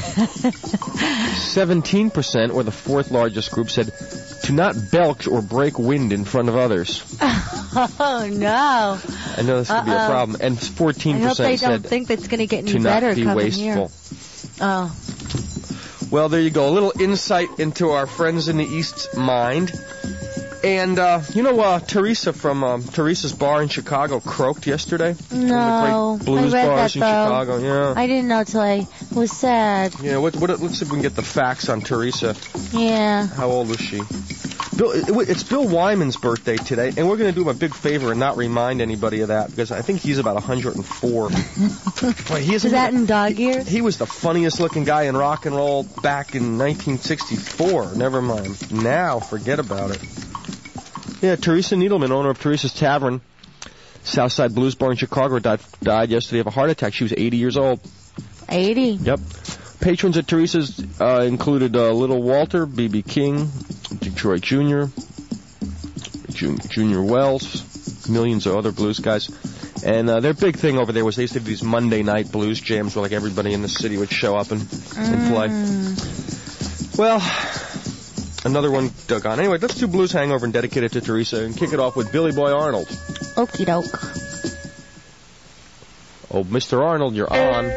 B: 17%, or the fourth largest group, said to not belch or break wind in front of others.
C: Oh, no.
B: I know this could be a problem. And 14%
C: I hope they
B: said
C: don't think that's going to get any
B: to
C: better
B: not be
C: coming
B: wasteful.
C: Here. Oh.
B: Well, there you go. A little insight into our friends in the East's mind. And, Teresa from Teresa's Bar in Chicago croaked yesterday.
C: No,
B: one of the great blues
C: I read
B: bars
C: that,
B: in Chicago. Yeah.
C: I didn't know till I was sad.
B: Yeah, let's see if we can get the facts on Teresa.
C: Yeah.
B: How old was she? It's Bill Wyman's birthday today, and we're going to do him a big favor and not remind anybody of that, because I think he's about 104. Boy,
C: Is that in dog years?
B: He was the funniest looking guy in rock and roll back in 1964. Never mind. Now, forget about it. Yeah, Teresa Needleman, owner of Teresa's Tavern, Southside Blues Bar in Chicago, died yesterday of a heart attack. She was 80 years old.
C: 80?
B: Yep. Patrons at Teresa's included Little Walter, B.B. King, Detroit Jr., Junior Wells, millions of other blues guys. And their big thing over there was they used to do these Monday night blues jams where like everybody in the city would show up and play. Well, another one dug on. Anyway, let's do Blues Hangover and dedicate it to Teresa and kick it off with Billy Boy Arnold.
C: Okie doke.
B: Oh, Mr. Arnold, you're on.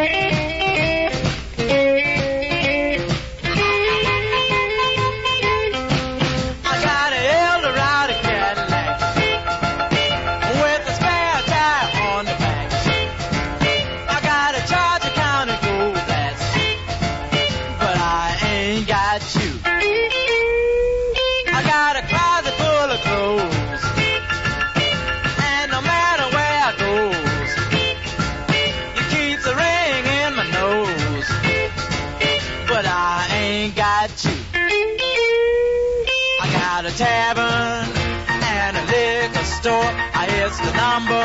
H: Tavern and a liquor store. It's the number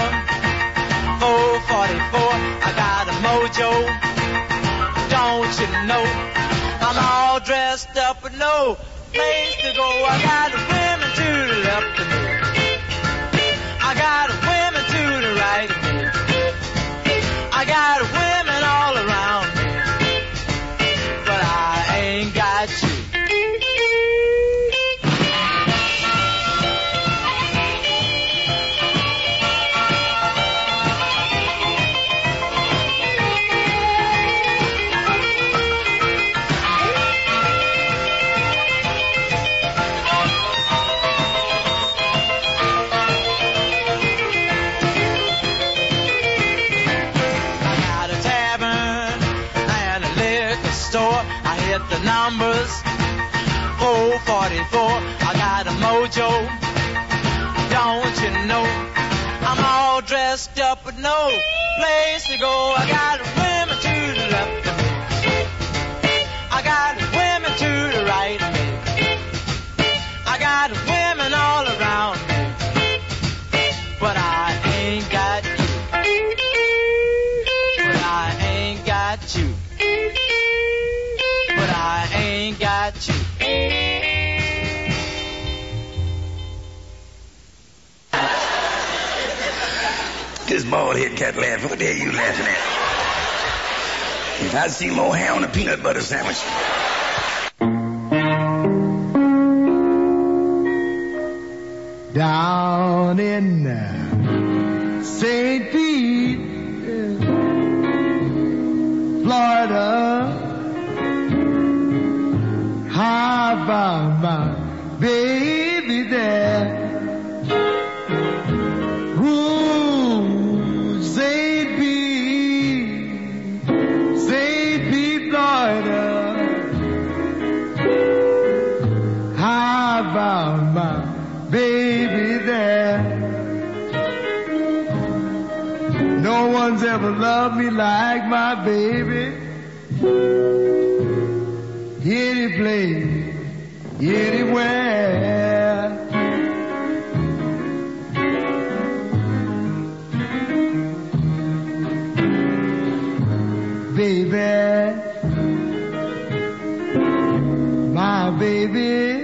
H: 444. I got a mojo, don't you know? I'm all dressed up with no place to go. I got women to the left of me, I got women to the right of me, I got women all around me, but I ain't got you. I hit the numbers. 444, I got a mojo. Don't you know? I'm all dressed up with no place to go. I got women to the left of me. I got women to the right of me. I got women all around me. But I ain't got you. But I ain't got you. But I ain't got you.
O: This bald-head cat laughing. What the hell are you laughing at? If I see more hair on a peanut butter sandwich.
P: Down in St. Pete, Florida, how about my baby there? Ooh, St. Pete, Florida, how about my baby there? No one's ever loved me like my baby. Any place, anywhere. Baby, my baby,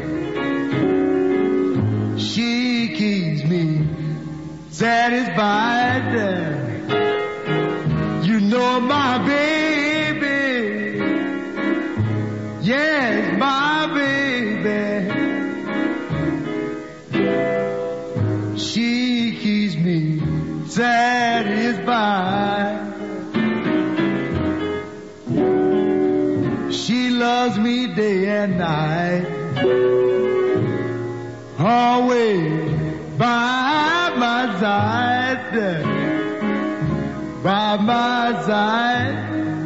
P: she keeps me satisfied. You know my baby, yes, my baby, she keeps me satisfied. She loves me day and night, always by my side, by my side.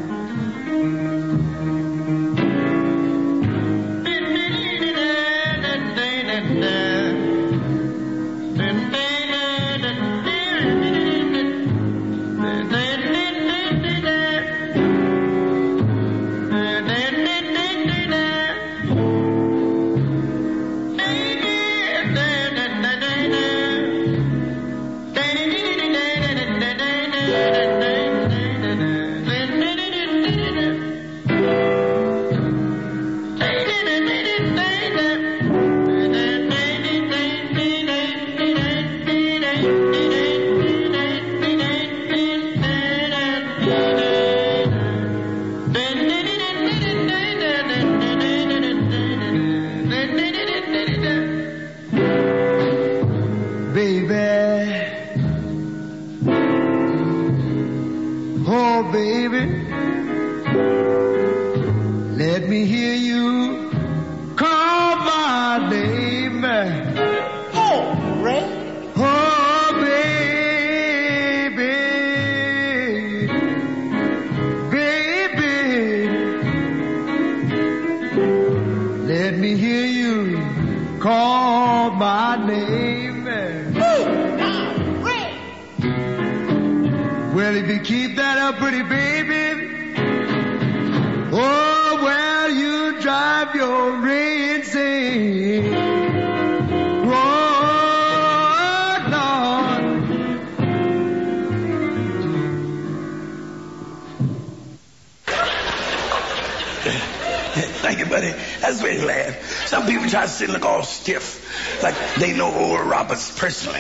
O: Thank you, buddy. That's where you laugh. Some people try to sit and look all stiff, like they know Oral Roberts personally.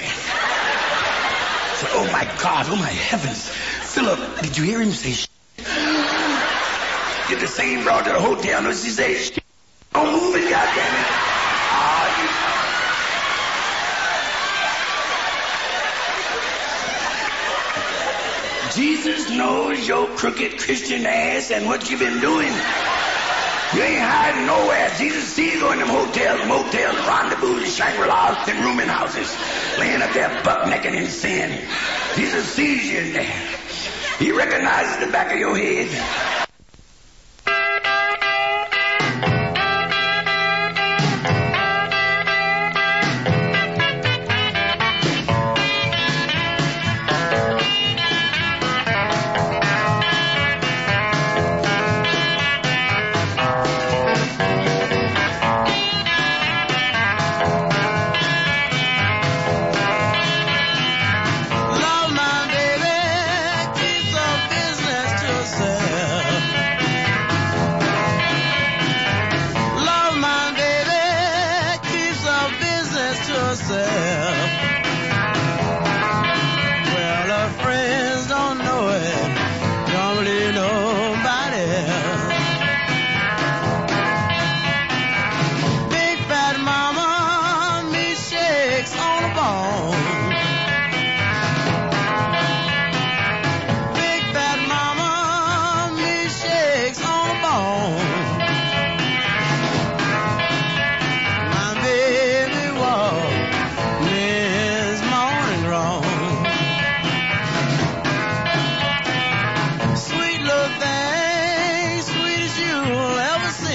O: So, oh my God, oh my heavens. Philip, did you hear him say shit? Did the same brought to the hotel, no, she say shit. Don't move it, goddammit. Jesus knows your crooked Christian ass and what you've been doing. You ain't hiding nowhere. Jesus sees you in them hotels, motels, rendezvous, Shangri-Las, and rooming houses, laying up there buck naked in sin. Jesus sees you in there. He recognizes the back of your head.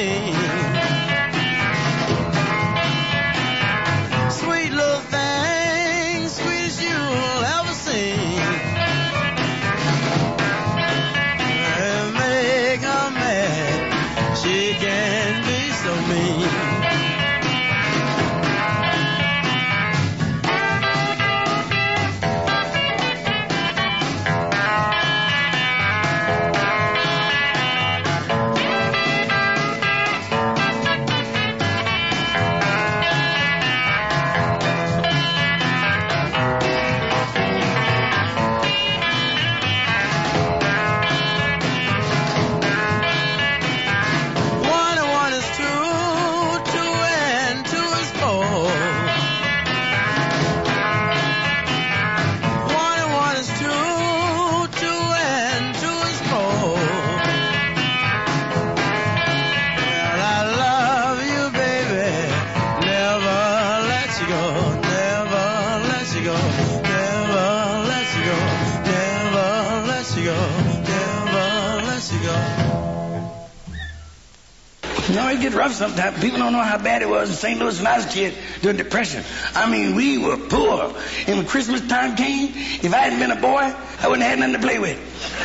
L: seen. Sweet little thing, sweetest you'll ever see. Make her mad, she can be so mean.
O: You know, it gets rough sometimes. People don't know how bad it was in St. Louis when I was a kid during the Depression. I mean, we were poor. And when Christmas time came, if I hadn't been a boy, I wouldn't have had nothing to play with.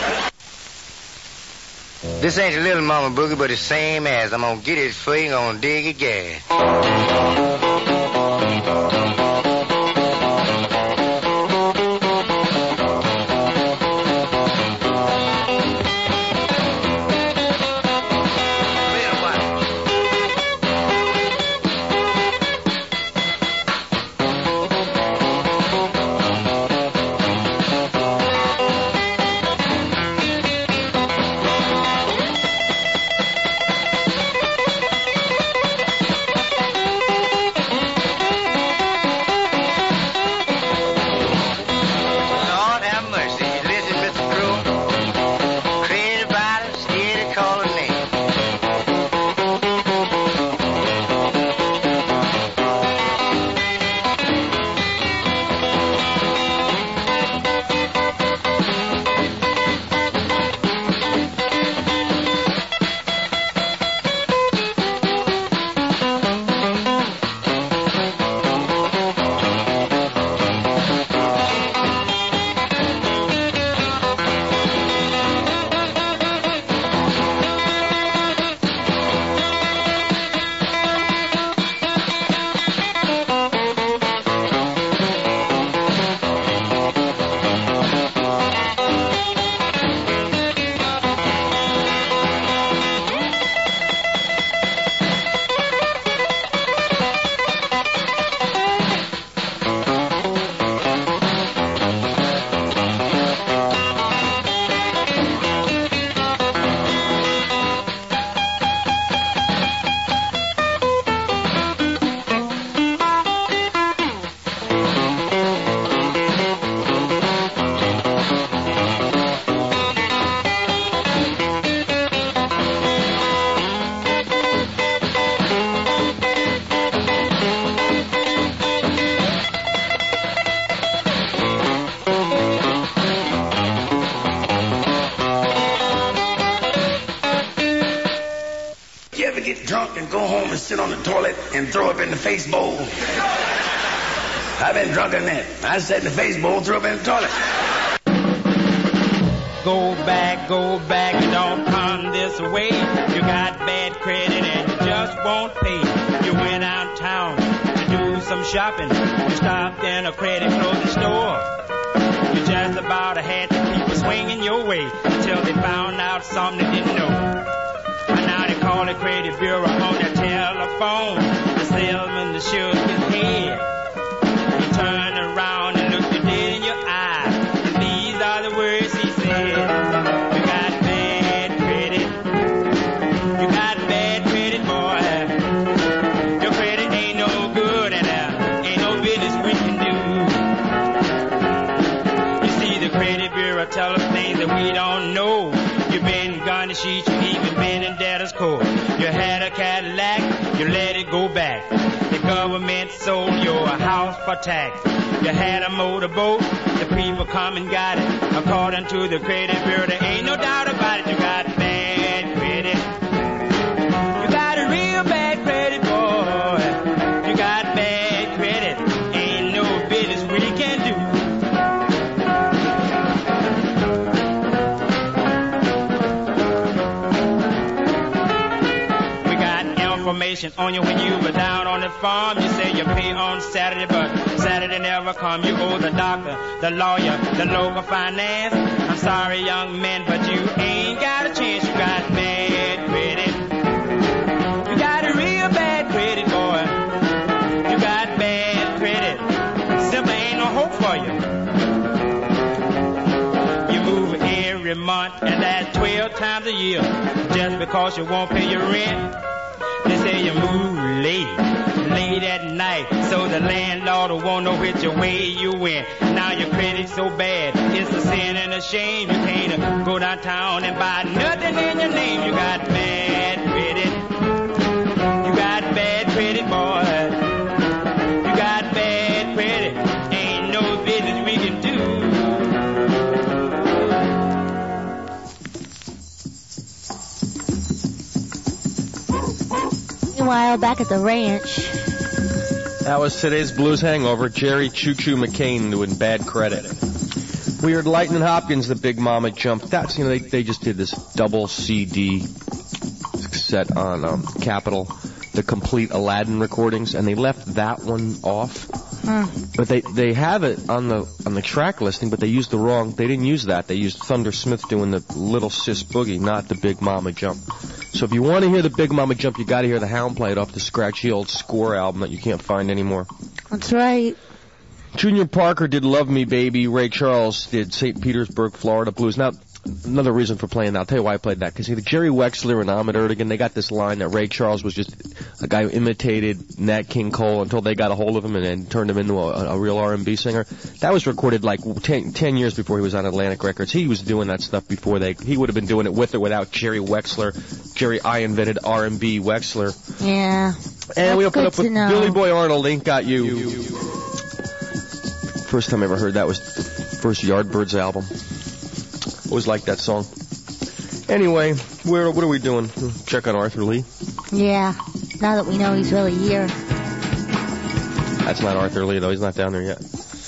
S: This ain't a little mama boogie, but the same as. I'm gonna get it for you, gonna dig it, gas.
O: Sit on the toilet and throw up in the face bowl. I've been drunk in that. I sat in the face bowl, threw up in the toilet.
F: Go back, you don't come this way. You got bad credit and you just won't pay. You went out town to do some shopping. You stopped in a credit clothing store. You just about had the people swinging your way until they found out something they didn't know. Now they call the credit bureau on their telephone. The salesman that shook his head. He turned around and looked you dead in your eye. And these are the words he said. You got bad credit. You got bad credit, boy. Your credit ain't no good and ain't no business we can do. You see, the credit bureau tell us things that we don't know. You've been gun to sheet, you even been in debtor's court. You had a Cadillac, you let it go back. The government sold your house for tax. You had a motorboat, the people come and got it. According to the credit bureau, there ain't no doubt about it. You got bad credit. You got information on you when you were down on the farm. You say you pay on Saturday, but Saturday never come. You owe the doctor, the lawyer, the local finance. I'm sorry, young man, but you ain't got a chance. You got bad credit. You got a real bad credit, boy. You got bad credit. Simply ain't no hope for you. You move every month, and that's 12 times a year. Just because you won't pay your rent. They say you move late at night, so the landlord won't know which way you went. Now your credit's so bad, it's a sin and a shame. You can't go downtown and buy nothing in your name. You got bad credit. You got bad credit, boy. You got bad credit. Ain't no business we can do.
C: Meanwhile, back at the ranch.
B: That was today's Blues Hangover. Jerry Choo Choo McCain doing bad credit. We heard Lightning Hopkins, the Big Mama Jump. That's, they just did this double CD set on Capitol, the complete Aladdin recordings, and they left that one off. But they have it on the track listing, but they used the wrong. They didn't use that. They used Thunder Smith doing the Little Sis Boogie, not the Big Mama Jump. So if you want to hear the Big Mama Jump, you got to hear the Hound play it off the scratchy old Score album that you can't find anymore.
C: That's right.
B: Junior Parker did Love Me Baby. Ray Charles did St. Petersburg, Florida Blues. Now, another reason for playing that, I'll tell you why I played that. Because Jerry Wexler and Ahmet Ertegun, they got this line that Ray Charles was just a guy who imitated Nat King Cole until they got a hold of him and turned him into a real R&B singer. That was recorded like 10 years before he was on Atlantic Records. He was doing that stuff before he would have been doing it with or without Jerry Wexler. Jerry, I invented R&B Wexler.
C: Yeah.
B: And we opened up with Billy Boy Arnold, Ain't Got You. First time I ever heard that was the first Yardbirds album. Always liked that song. Anyway, what are we doing? Check on Arthur Lee?
C: Yeah, now that we know he's really here.
B: That's not Arthur Lee, though. He's not down there yet.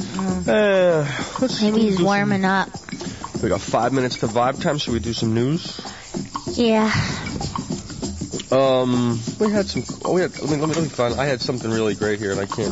C: Maybe he's warming up.
B: We got 5 minutes to vibe time. Should we do some news?
C: Yeah.
B: We had some... let me find... I had something really great here, and I can't...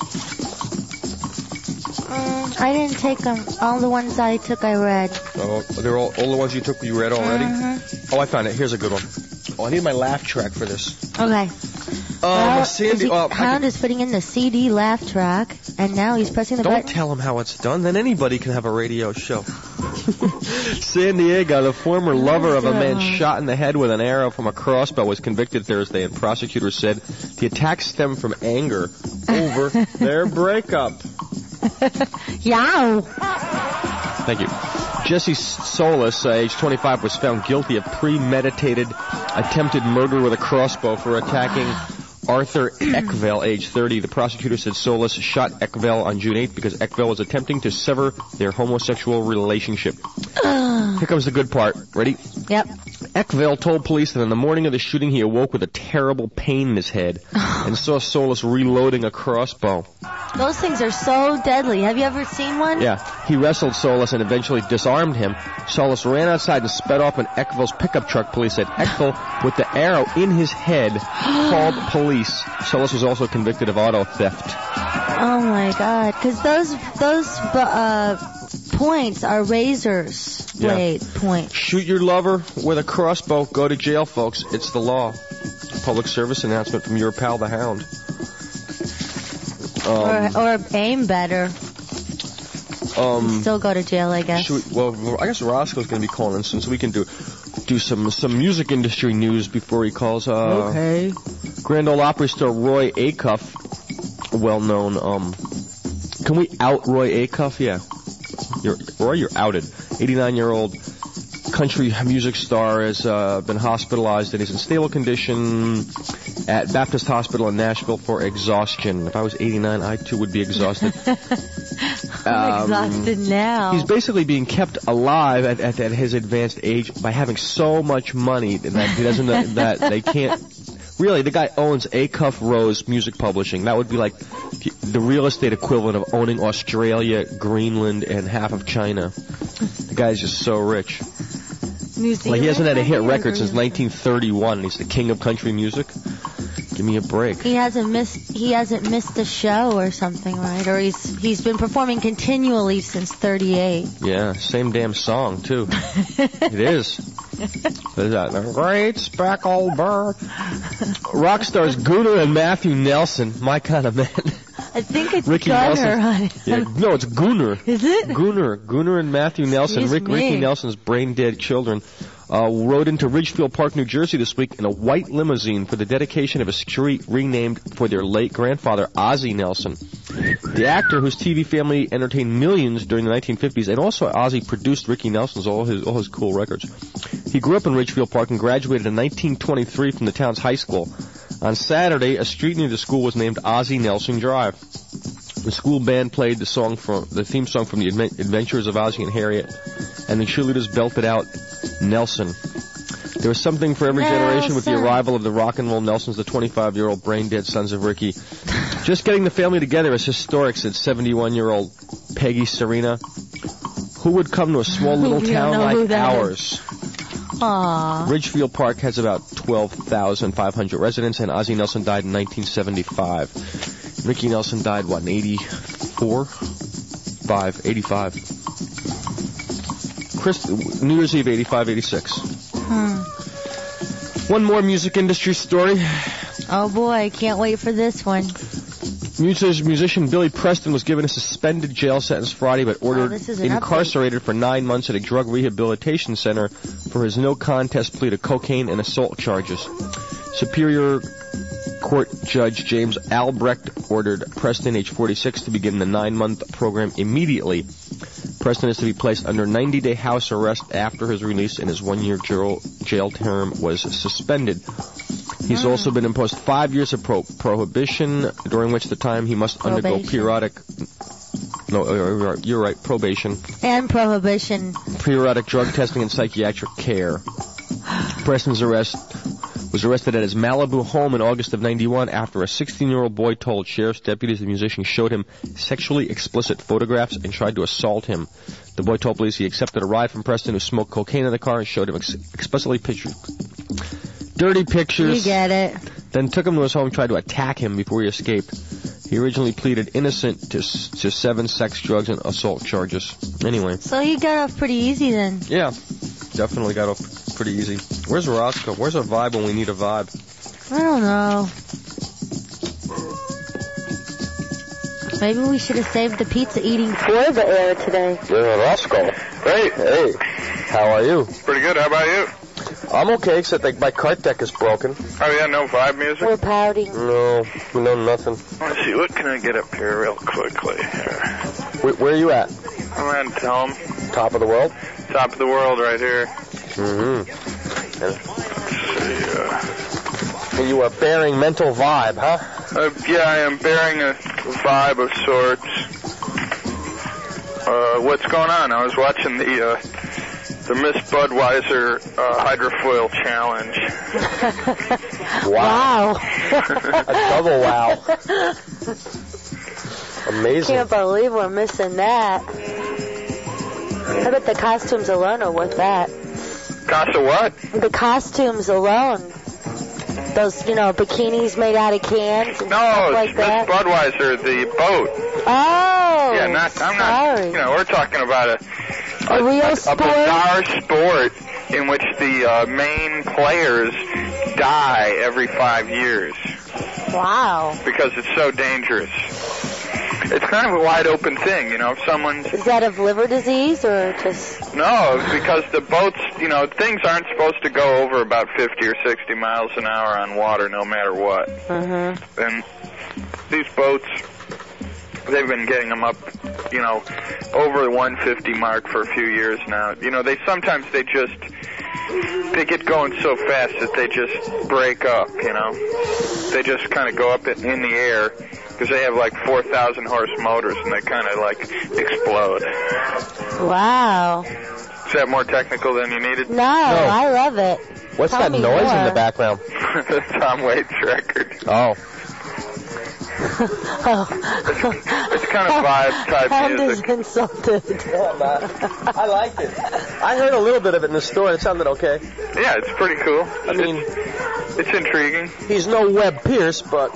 C: I didn't take them. All the ones I took, I read.
B: Oh, they're all the ones you took, you read already?
C: Mm-hmm.
B: Oh, I found it. Here's a good one. Oh, I need my laugh track for this.
C: Okay.
B: Sandy...
C: Hound is putting in the CD laugh track, and now he's pressing the button.
B: Don't tell him how it's done. Then anybody can have a radio show. San Diego, the former lover of a man shot in the head with an arrow from a crossbow, was convicted Thursday, and prosecutors said the attack stemmed from anger over their breakup.
C: Yow.
B: Thank you. Jesse Solis, age 25, was found guilty of premeditated attempted murder with a crossbow for attacking Arthur Eckville, age 30. The prosecutor said Solis shot Eckville on June 8th because Eckville was attempting to sever their homosexual relationship. Here comes the good part. Ready?
C: Yep.
B: Eckville told police that in the morning of the shooting he awoke with a terrible pain in his head and saw Solis reloading a crossbow.
C: Those things are so deadly. Have you ever seen one?
B: Yeah. He wrestled Solis and eventually disarmed him. Solis ran outside and sped off in Eckville's pickup truck. Police said Eckville, with the arrow in his head, called police. Solis was also convicted of auto theft.
C: Oh my God! Because those points are razors blade points.
B: Shoot your lover with a crossbow. Go to jail, folks. It's the law. Public service announcement from your pal, the Hound.
C: Or aim better. Still go to jail, I guess.
B: I guess Roscoe's going to be calling in soon, so we can do some music industry news before he calls.
C: Okay.
B: Grand Ole Opry star Roy Acuff, well-known. Can we out Roy Acuff? Yeah. You're outed. 89-year-old country music star has been hospitalized and is in stable condition at Baptist Hospital in Nashville for exhaustion. If I was 89, I too would be exhausted.
C: I'm exhausted now.
B: He's basically being kept alive at his advanced age by having so much money that he doesn't that they can't. Really, the guy owns Acuff Rose Music Publishing. That would be like the real estate equivalent of owning Australia, Greenland, and half of China. The guy's just so rich.
C: New Zealand,
B: he hasn't had a hit record since 1931. He's the king of country music. Give me a break.
C: He hasn't missed a show or something, right? Or he's been performing continually since 38.
B: Yeah, same damn song too. It is. What is that? The Great Speckled Bird. Rock stars Gunnar and Matthew Nelson, my kind of man.
C: I think it's
B: Ricky
C: Gunnar,
B: Nelson.
C: honey.
B: Yeah, no, it's Gunnar.
C: Is it?
B: Gunnar and Matthew Nelson,
C: Excuse me.
B: Ricky Nelson's brain-dead children, rode into Ridgefield Park, New Jersey this week in a white limousine for the dedication of a street renamed for their late grandfather, Ozzie Nelson. The actor, whose TV family entertained millions during the 1950s, and also Ozzie produced Ricky Nelson's all his cool records. He grew up in Ridgefield Park and graduated in 1923 from the town's high school. On Saturday, a street near the school was named Ozzie Nelson Drive. The school band played the theme song from the Adventures of Ozzie and Harriet, and the cheerleaders belted out Nelson. There was something for every generation with the arrival of the rock and roll Nelsons, the 25-year-old brain-dead sons of Ricky. Just getting the family together is historic, said 71-year-old Peggy Serena. Who would come to a small little town like ours?
C: Aww.
B: Ridgefield Park has about 12,500 residents, and Ozzie Nelson died in 1975. Ricky Nelson died, what, in 84? 85. New Year's Eve, 85, 86. One more music industry story.
C: Oh boy, can't wait for this one.
B: Musician Billy Preston was given a suspended jail sentence Friday, but ordered incarcerated for 9 months at a drug rehabilitation center for his no-contest plea to cocaine and assault charges. Superior Court Judge James Albrecht ordered Preston, age 46, to begin the 9-month program immediately. Preston is to be placed under 90-day house arrest after his release, and his 1-year jail term was suspended. He's also been imposed 5 years of prohibition, during which the time he must undergo probation.
C: And prohibition.
B: Periodic drug testing and psychiatric care. Preston's was arrested at his Malibu home in August of 91 after a 16-year-old boy told sheriff's deputies the musician showed him sexually explicit photographs and tried to assault him. The boy told police he accepted a ride from Preston, who smoked cocaine in the car, and showed him explicitly dirty pictures.
C: You get it.
B: Then took him to his home and tried to attack him before he escaped. He originally pleaded innocent to 7 sex, drugs, and assault charges. Anyway.
C: So he got off pretty easy then.
B: Yeah, definitely got off pretty easy. Where's Roscoe? Where's a vibe when we need a vibe?
C: I don't know. Maybe we should have saved the pizza eating for the air today.
B: Yeah, Roscoe. Great. Hey, how are you?
T: Pretty good. How about you?
B: I'm okay, except that my cart deck is broken.
T: Oh, yeah, no vibe music?
C: We're pouting.
B: No, nothing.
T: Let's see, what can I get up here real quickly?
B: Where are you at?
T: I'm at home.
B: Top of the world?
T: Top of the world right here.
B: Mm-hmm. And you are bearing mental vibe, huh?
T: Yeah, I am bearing a vibe of sorts. What's going on? I was watching the Miss Budweiser Hydrofoil Challenge.
B: Wow. A double wow. Amazing.
C: Can't believe we're missing that. I bet the costumes alone are worth that.
T: Cost of what?
C: The costumes alone. Those, bikinis made out of cans and stuff like that.
T: No, Miss Budweiser, the boat.
C: Oh,
T: yeah, I'm not, we're talking about
C: a real sport?
T: A bizarre sport in which the main players die every 5 years.
C: Wow.
T: Because it's so dangerous. It's kind of a wide open thing, if someone's...
C: Is that of liver disease or just...
T: No, because the boats, things aren't supposed to go over about 50 or 60 miles an hour on water no matter what.
C: Mm-hmm.
T: And these boats, they've been getting them up, over the 150 mark for a few years now. They get going so fast that they just break up, They just kind of go up in the air because they have like 4,000 horse motors and they kind of like explode.
C: Wow.
T: Is that more technical than you needed?
C: No, I love it.
B: What's that noise
C: more.
B: in the background?
T: That's Tom Waits' record.
B: Oh.
T: It's kind of vibe type music.
C: I'm just insulted.
B: Yeah, man. I liked it. I heard a little bit of it in the store. It sounded okay.
T: Yeah, it's pretty cool.
B: I mean,
T: It's intriguing.
B: He's no Webb Pierce, but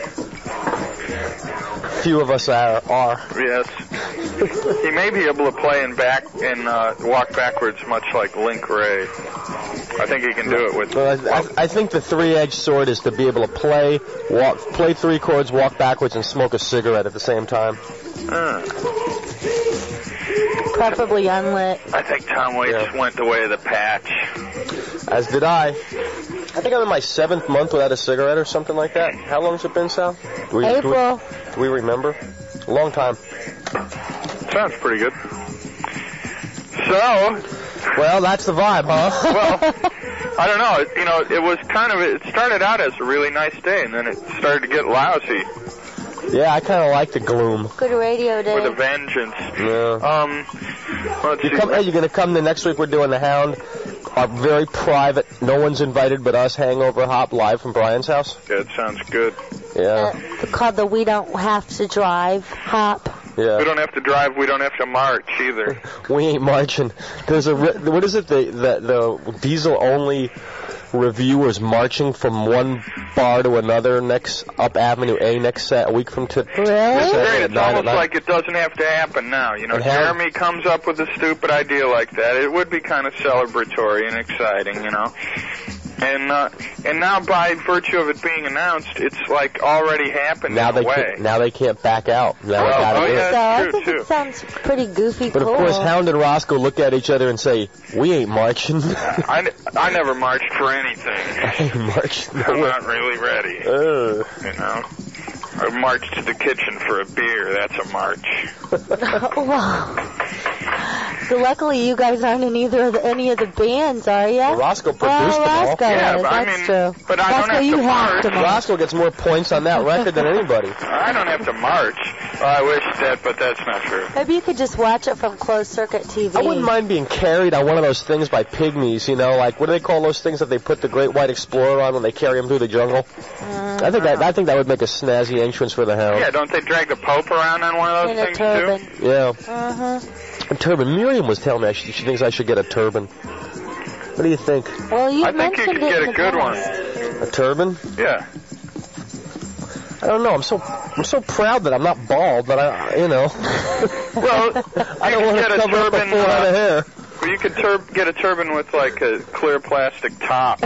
B: few of us are.
T: Yes. He may be able to play and walk backwards, much like Link Ray. I think he can do it with.
B: Well, I think the three-edged sword is to be able to play 3 chords, walk backwards, and smoke a cigarette at the same time.
C: Preferably unlit.
T: I think Tom Waits went the way of the patch.
B: As did I. I think I'm in my 7th month without a cigarette or something like that. How long has it been, Sal?
C: April.
B: Do we remember? A long time.
T: Sounds pretty good. So.
B: Well, that's the vibe, huh?
T: Well, I don't know. It was it started out as a really nice day, and then it started to get lousy.
B: Yeah, I kind of like the gloom.
C: Good radio day.
T: With a vengeance.
B: Yeah. You're going to come the next week. We're doing the Hound. Our very private, no one's invited but us hangover hop live from Brian's house.
T: Yeah, it sounds good.
B: Yeah.
C: Called the We Don't Have to Drive hop.
B: Yeah.
T: We don't have to drive. We don't have to march either.
B: We ain't marching. There's what is it? The diesel only reviewers marching from one bar to another up Avenue A a week from today.
C: Really?
T: It's great. It's almost like it doesn't have to happen now. Jeremy comes up with a stupid idea like that. It would be kind of celebratory and exciting, And now by virtue of it being announced, it's like already happened in a way.
B: Now they can't back out.
C: I think it sounds pretty goofy.
B: But of course, Hound and Roscoe look at each other and say, "We ain't marching."
T: I never marched for anything.
B: I ain't marching.
T: I'm not really ready. I marched to the kitchen for a beer. That's a march.
C: Wow. So luckily you guys aren't in any of the bands, are you?
B: Well, Roscoe produced them all.
C: Roscoe is. That's true.
T: But I don't have to march.
B: Roscoe gets more points on that record than anybody.
T: I don't have to march. I wish that, but that's not true.
C: Maybe you could just watch it from closed-circuit TV.
B: I wouldn't mind being carried on one of those things by pygmies, like, what do they call those things that they put the Great White Explorer on when they carry him through the jungle? I think that would make a snazzy entrance for the Hound.
T: Yeah, don't they drag the Pope around on one of those things,
C: turban.
T: too?
B: Yeah. A turban. Miriam was telling me she thinks I should get a turban. What do you think?
C: Well,
T: I think you could get a good one.
B: A turban?
T: Yeah.
B: I don't know. I'm so proud that I'm not bald, but
T: Well,
B: I don't want to cover up a full head of hair.
T: Well, you could get a turban with like a clear plastic top.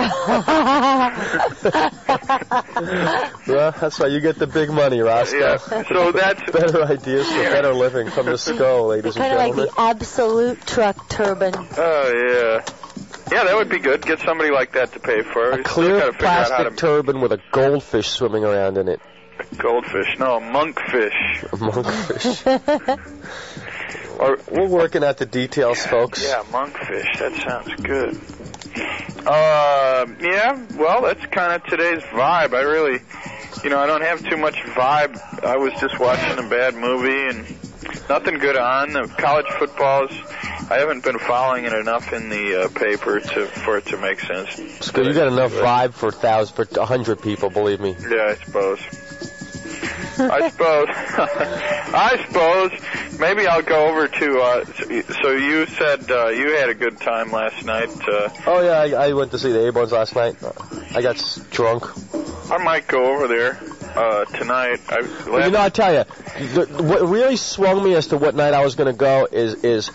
B: Yeah, that's why you get the big money, Roscoe.
T: Yeah. So that's
B: better ideas for better living from the skull, ladies and gentlemen.
C: Kind of like the Absolute Truck turban.
T: Oh yeah. Yeah, that would be good. Get somebody like that to pay for it.
B: A clear plastic turban with a goldfish swimming around in it.
T: A goldfish? No, a monkfish.
B: A monkfish. We're working out the details, folks.
T: Yeah, monkfish. That sounds good. Yeah, well, that's kind of today's vibe. I really, I don't have too much vibe. I was just watching a bad movie and nothing good on. College footballs, I haven't been following it enough in the paper for it to make sense.
B: So you got enough vibe for 100 people, believe me.
T: Yeah, I suppose. I suppose maybe I'll go over to, so you said you had a good time last night.
B: Oh, yeah, I went to see the A-Bones last night. I got drunk.
T: I might go over there tonight.
B: I tell you, what really swung me as to what night I was going to go is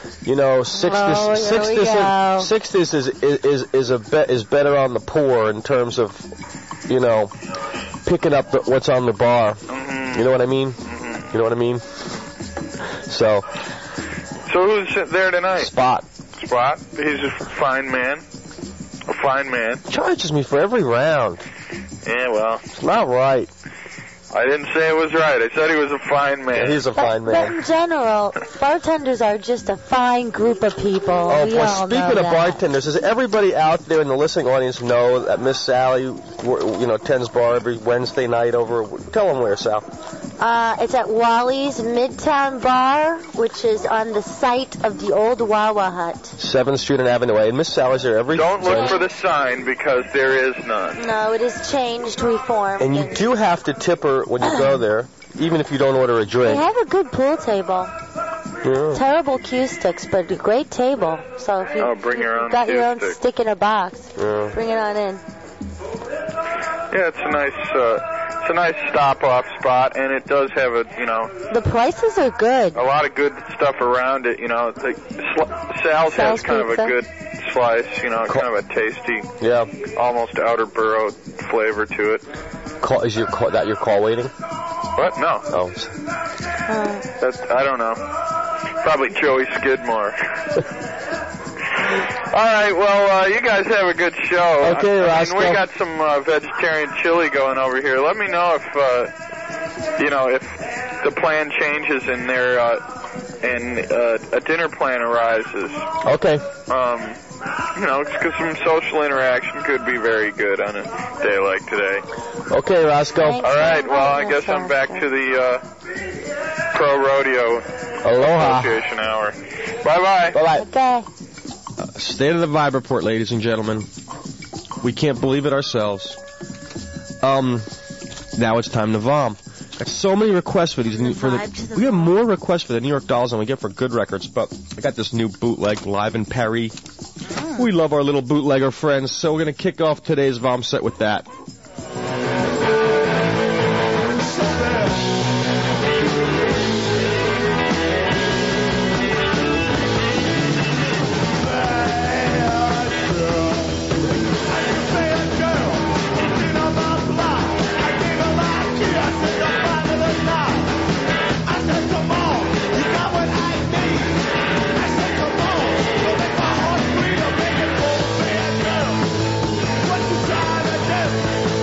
B: Sixth is better on the poor in terms of, picking up what's on the bar.
T: Mm-hmm.
B: You know what I mean? Mm-hmm. You know what I mean? So
T: who's there tonight?
B: Spot.
T: He's a fine man. A fine man.
B: Charges me for every round.
T: Yeah, well.
B: It's not right.
T: I didn't say it was right. I said he was a fine man.
B: Yeah, he's a fine man.
C: But in general, bartenders are just a fine group of people.
B: Oh, boy, speaking of bartenders, does everybody out there in the listening audience know that Miss Sally, tends bar every Wednesday night over? Tell them where, Sal.
C: It's at Wally's Midtown Bar, which is on the site of the old Wawa Hut.
B: 7th Street and Avenue A. And Miss Sally's there every
T: Don't look for the sign because there is none.
C: No, it is changed, reformed.
B: And you do have to tip her when you go there, even if you don't order a drink.
C: They have a good pool table.
B: Yeah.
C: Terrible cue sticks, but a great table. So if you
T: bring your own
C: got your own
T: stick.
C: stick in a box, bring it on in.
T: Yeah, it's a nice stop-off spot, and it does have
C: The prices are good.
T: a lot of good stuff around it. Sal's has kind of a
C: Pizza.
T: good slice. Kind of a tasty, almost outer borough flavor to it.
B: Is your call waiting?
T: What? No.
B: Oh.
T: I don't know. Probably Joey Skidmore. All right, well, you guys have a good show.
B: Okay, Roscoe.
T: We got some vegetarian chili going over here. Let me know if the plan changes in there and a dinner plan arises.
B: Okay.
T: Because some social interaction could be very good on a day like today.
B: Okay, Roscoe.
T: All right, well, I guess I'm back to the Pro Rodeo
B: Aloha.
T: Association hour. Bye-bye.
B: Bye-bye.
C: Okay.
B: State of the Vibe Report, ladies and gentlemen. We can't believe it ourselves. Now it's time to vom. Got so many requests for these. We have more requests for the New York Dolls than we get for good records, but I got this new bootleg live in Paris. We love our little bootlegger friends, so we're going to kick off today's vom set with that.
P: What you trying to do?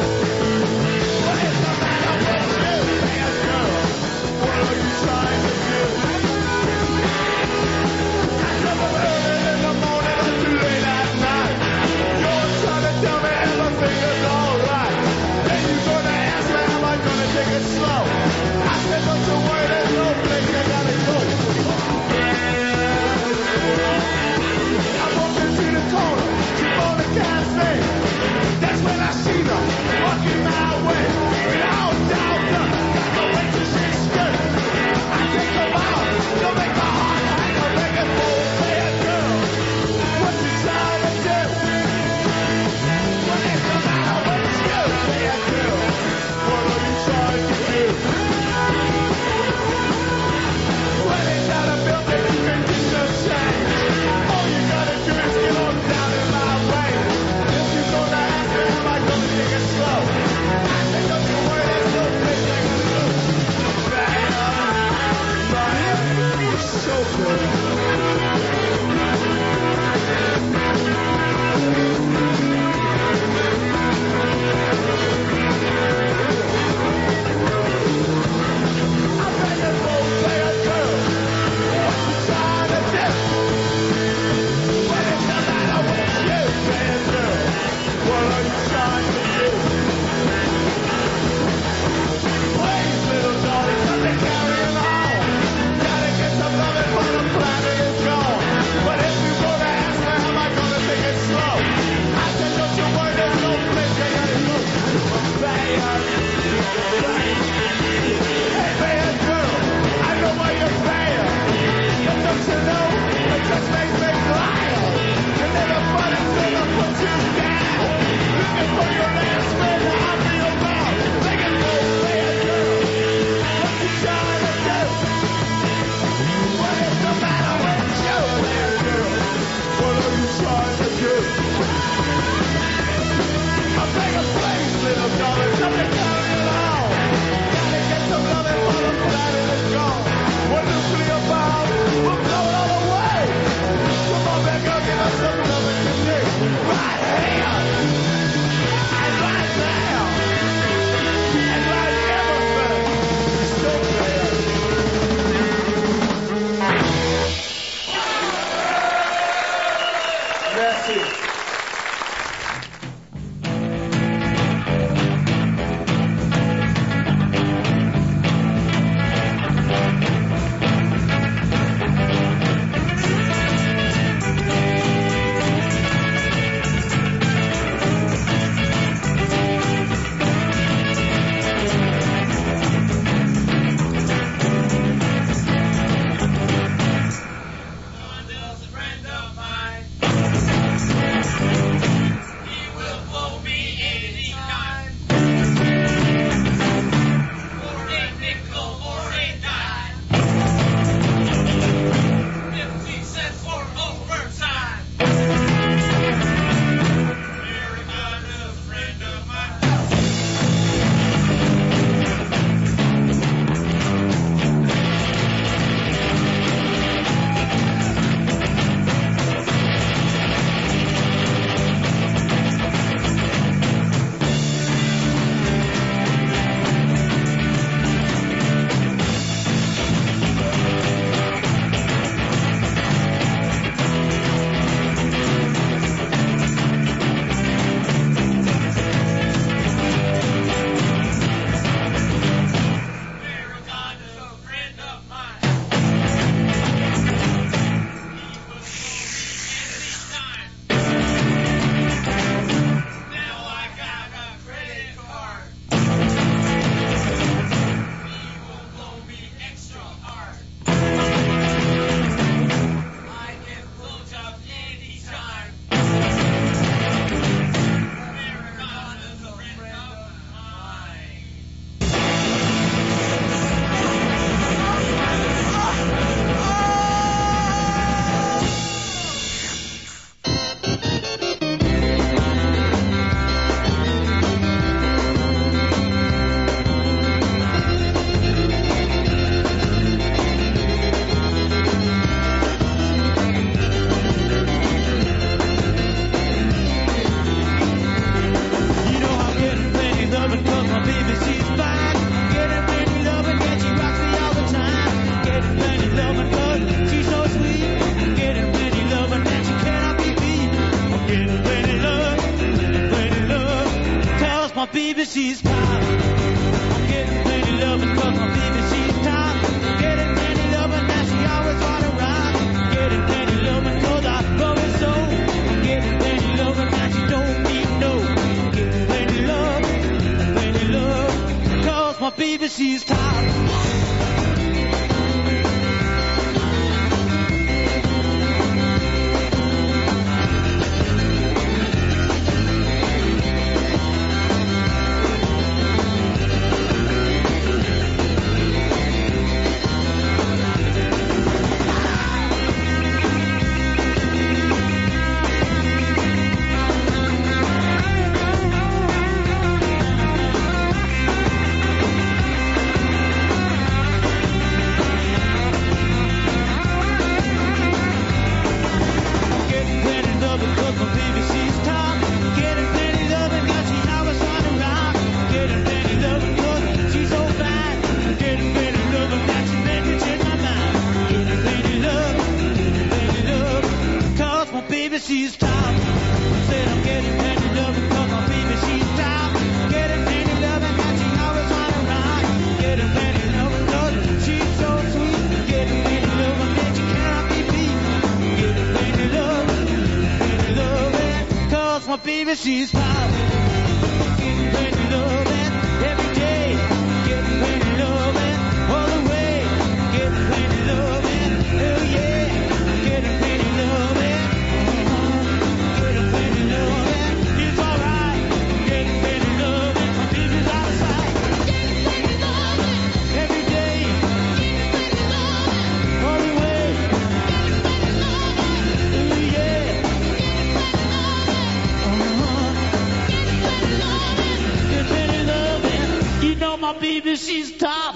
D: BBC's top. I'm getting plenty loving cause my BBC's top. Getting plenty loving, now she always wanna rock. Getting plenty loving cause I love her so. I'm getting plenty loving, now she don't need no. I'm getting plenty love, cause my BBC's top. BBC's top. Said I'm getting plenty loving cause my BBC's top. Getting plenty loving cause she always wanna rock. Getting plenty loving cause she's so sweet. Getting plenty loving that you cannot be beat. Getting plenty loving cause my BBC's top. Getting plenty loving every day. Getting plenty loving all the way. Getting plenty loving, oh yeah. Getting plenty loving. My BBC's top.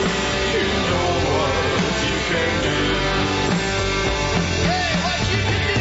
D: What you can do.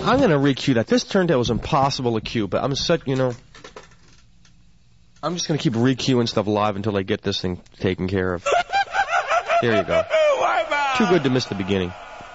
B: I'm going to re-cue that. This turntable was impossible to cue, but I'm just going to keep re-cueing stuff live until I get this thing taken care of. There you go. Too good to miss the beginning.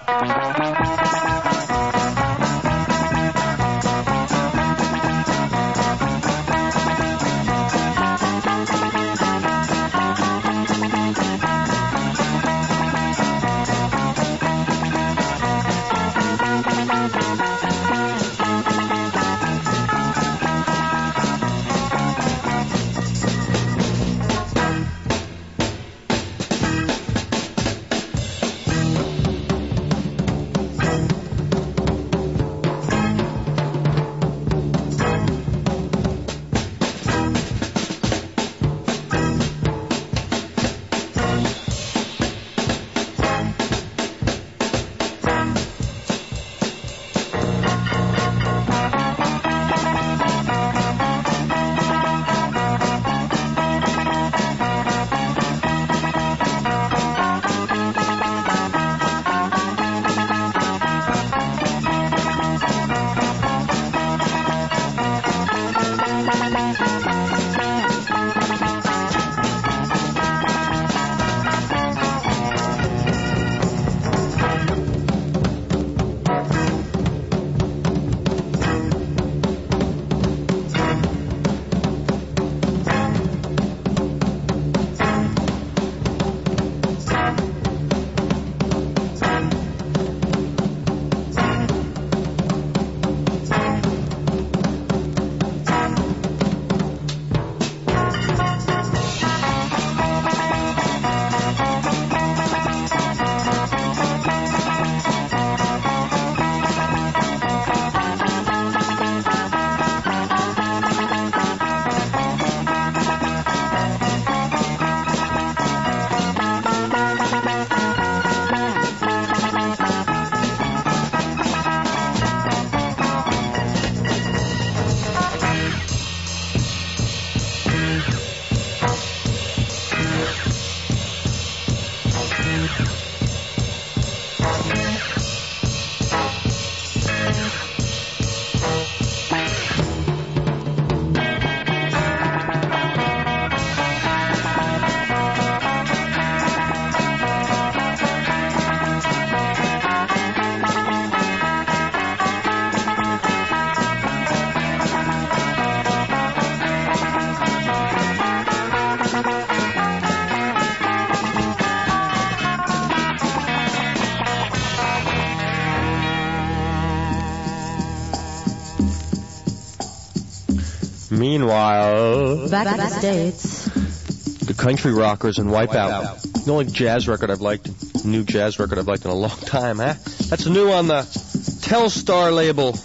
B: Meanwhile,
C: back in the States,
B: the Country Rockers and Wipeout. The only jazz record I've liked, new jazz record I've liked in a long time, huh? That's new on the Telstar label.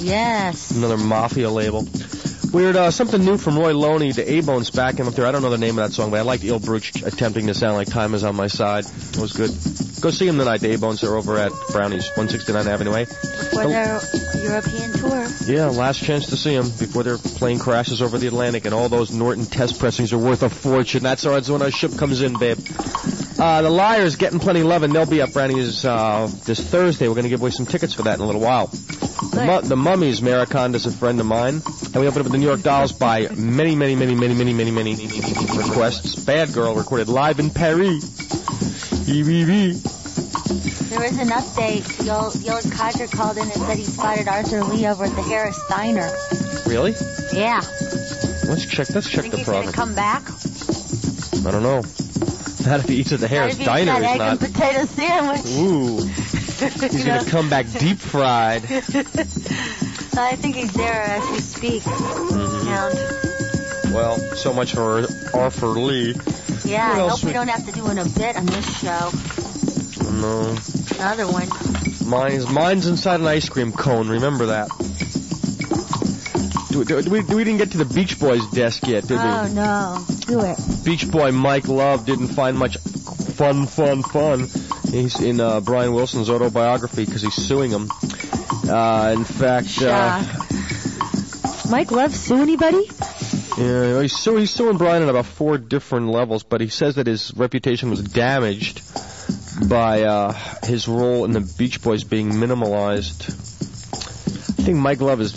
C: Yes.
B: Another Mafia label. Weird, something new from Roy Loney, the A-Bones backing up there. I don't know the name of that song, but I liked Il Bruch attempting to sound like Time Is On My Side. It was good. Go see them tonight, the A-Bones. They're over at Brownies, 169 Avenue A.
C: For their European tour.
B: Yeah, last chance to see them before their plane crashes over the Atlantic, and all those Norton test pressings are worth a fortune. That's when our ship comes in, babe. The Liars getting plenty love, and they'll be at Brownies this Thursday. We're going to give away some tickets for that in a little while. The Mummies, Mariconda's a friend of mine, and we opened up with the New York Dolls by many requests. Bad Girl recorded live in Paris.
C: There was an update. Yoel Codger called in and said he spotted Arthur Lee over at the Harris Diner.
B: Really?
C: Yeah.
B: Let's check the program.
C: Think he's going to come back?
B: I don't know. Not if he eats at the Harris Diner.
C: That egg and potato sandwich.
B: Ooh. He's going to come back deep fried.
C: I think he's there as we speak.
B: Mm-hmm. Well, so much for Arthur Lee.
C: Yeah, I hope we don't have to do a bit on this show.
B: No.
C: Another one.
B: Mine's inside an ice cream cone. Remember that. We didn't get to the Beach Boys desk yet, did we?
C: Oh, no. Do it.
B: Beach Boy Mike Love didn't find much fun. He's in Brian Wilson's autobiography because he's suing him. In fact...
C: Mike Love sue anybody?
B: Yeah, he's suing Brian on about 4 different levels, but he says that his reputation was damaged by his role in the Beach Boys being minimalized. think Mike Love's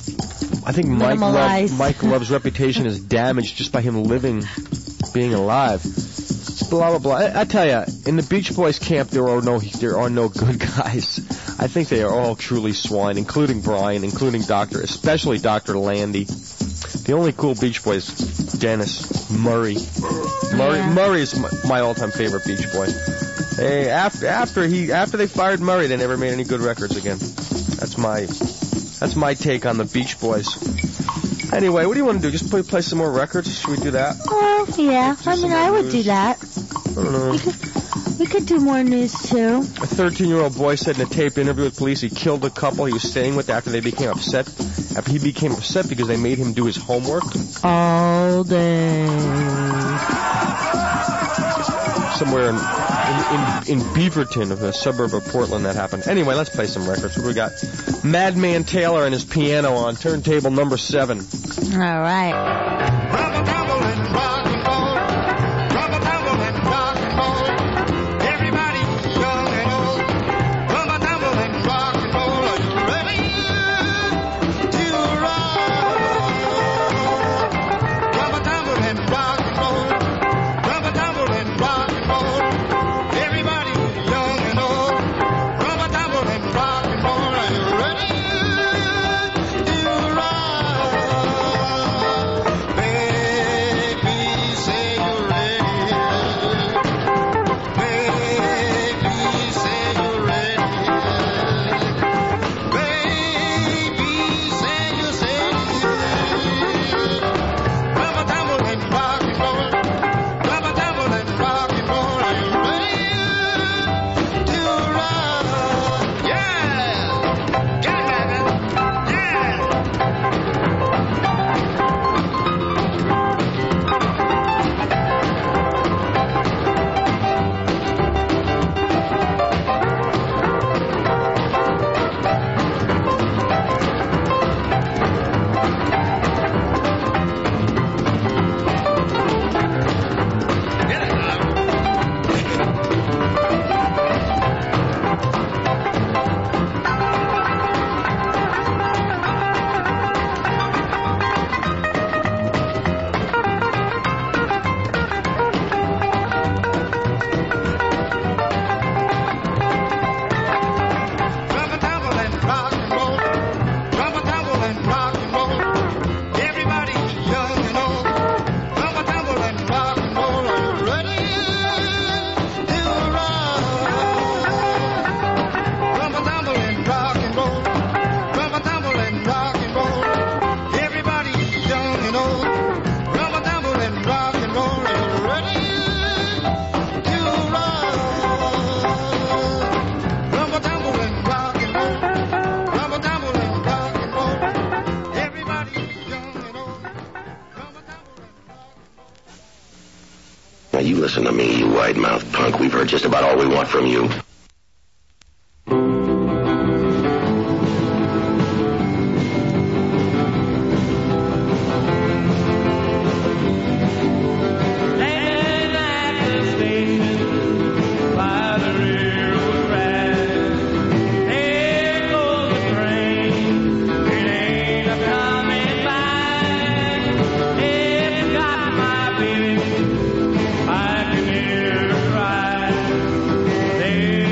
B: reputation is damaged just by him being alive. Blah blah blah. I tell you, in the Beach Boys camp there are no good guys. I think they are all truly swine, including Brian, especially Dr. Landy. The only cool Beach Boy is Dennis Murray. Murray is my all-time favorite Beach Boy. Hey, after they fired Murray, they never made any good records again. That's my take on the Beach Boys. Anyway, what do you want to do? Just play some more records? Should we do that?
C: Oh, yeah. I would do that.
B: I don't know.
C: We could do more news, too.
B: A 13-year-old boy said in a taped interview with police he killed a couple he was staying with after he became upset because they made him do his homework.
C: All day.
B: Somewhere in Beaverton, of a suburb of Portland, that happened. Anyway, let's play some records. What do we got? Madman Taylor and his piano on turntable number 7.
C: All right.
K: You listen to me, you wide-mouthed punk. We've heard just about all we want from you.
D: Hey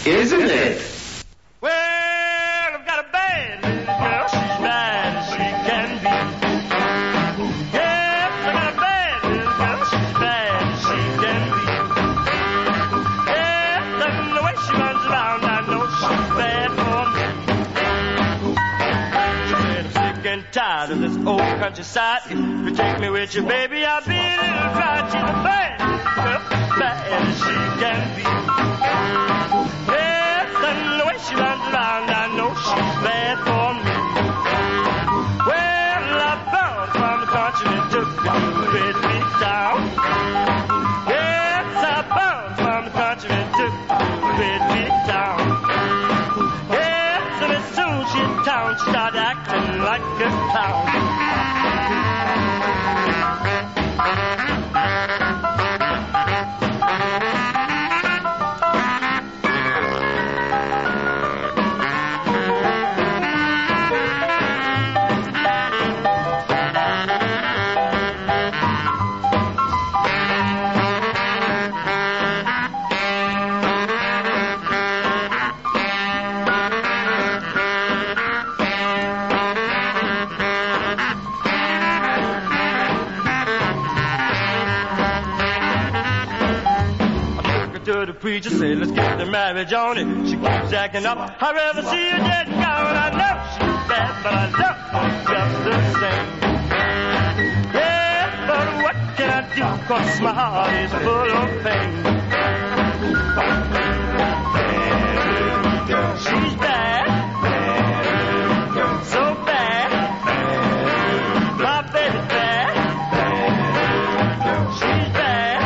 O: Isn't it?
D: Well, I've got a bad little girl. She's bad as she can be. Yes, I got a bad little girl. She's bad as she can be. Yes, and the way she runs around, I know she's bad for me. She said, I'm sick and tired of this old countryside. If you take me with you, baby, I'll be a little bride. She's a bad little girl, bad as she can be. And the way she runs around, I know she's bad for me. Well, I found from the country and took me to a great big town. Yes, I found from the country and took me to a great big town. Yes, and as soon as she's in town, she started acting like a clown. Preacher said, let's get the marriage on it. She keeps acting up. I'd rather see her dead and gone. I know she's bad, but I love her just the same. Yeah, but what can I do? 'Cause my heart is full of pain. She's bad, so bad. My baby's bad. She's bad,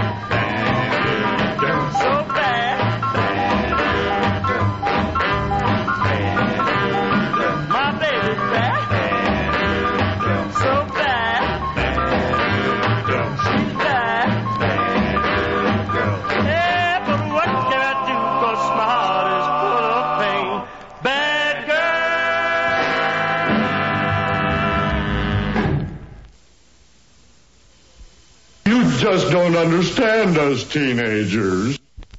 D: so bad. My baby's bad, so bad. She's bad. Yeah, but what can I do? 'Cause my heart is full of pain. Bad girl.
P: You just don't understand us teenagers.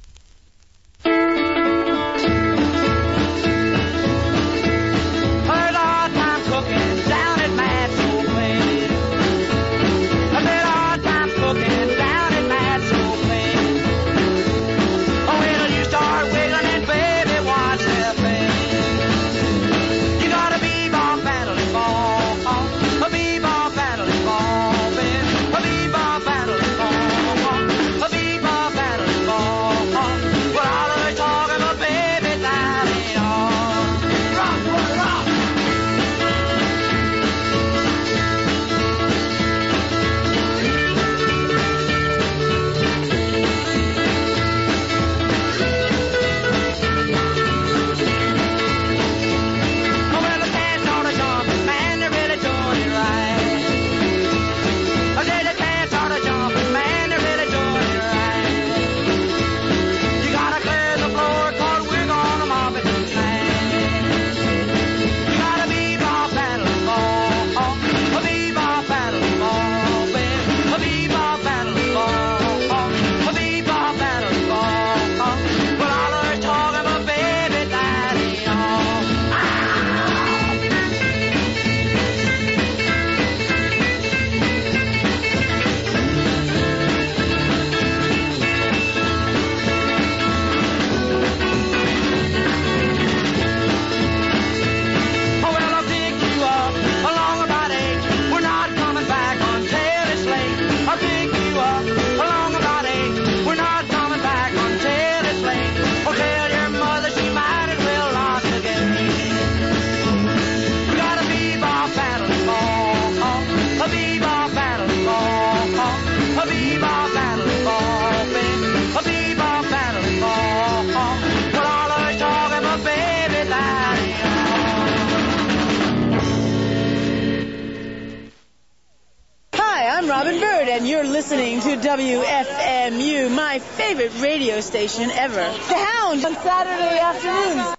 D: Heard all time cooking down at Matt's old place. I said all time cooking down at Matt's old place. Oh, when you start wiggling and baby, watch their face. You gotta bebop, battle and ball. A bebop, battle and ball, baby. A bebop, battle and ball. A bebop, battle and ball. Well, all of the talking about baby, that ain't all. Rock, boy, rock. Well, the pants on the jumping, man, they're really doing it right. I said the pants on the jumping, man, they're really doing it right. You gotta clear the floor, 'cause we're gonna mop it tonight. You gotta bebop, battle and ball. A bebop, battle and ball, baby. A bebop, battle and ball. A bebop, battle and ball. Well, all of us talking about baby, that ain't all. Oh, well, I'll pick you up along about 8. We're not coming back until it's late. I'll pick you up along about 8. We're not coming back until it's late. Oh, tell your mother she might as well lost again. We got a bebop, battle and ball. A bebop, battle and ball. A bebop, battle and ball, baby. A bebop, battle and ball. But all of us talking about baby, that ain't all.
U: Hi, I'm Robin Bird, and you're listening to WFMU, my favorite radio station ever. The Hound on Saturday afternoons.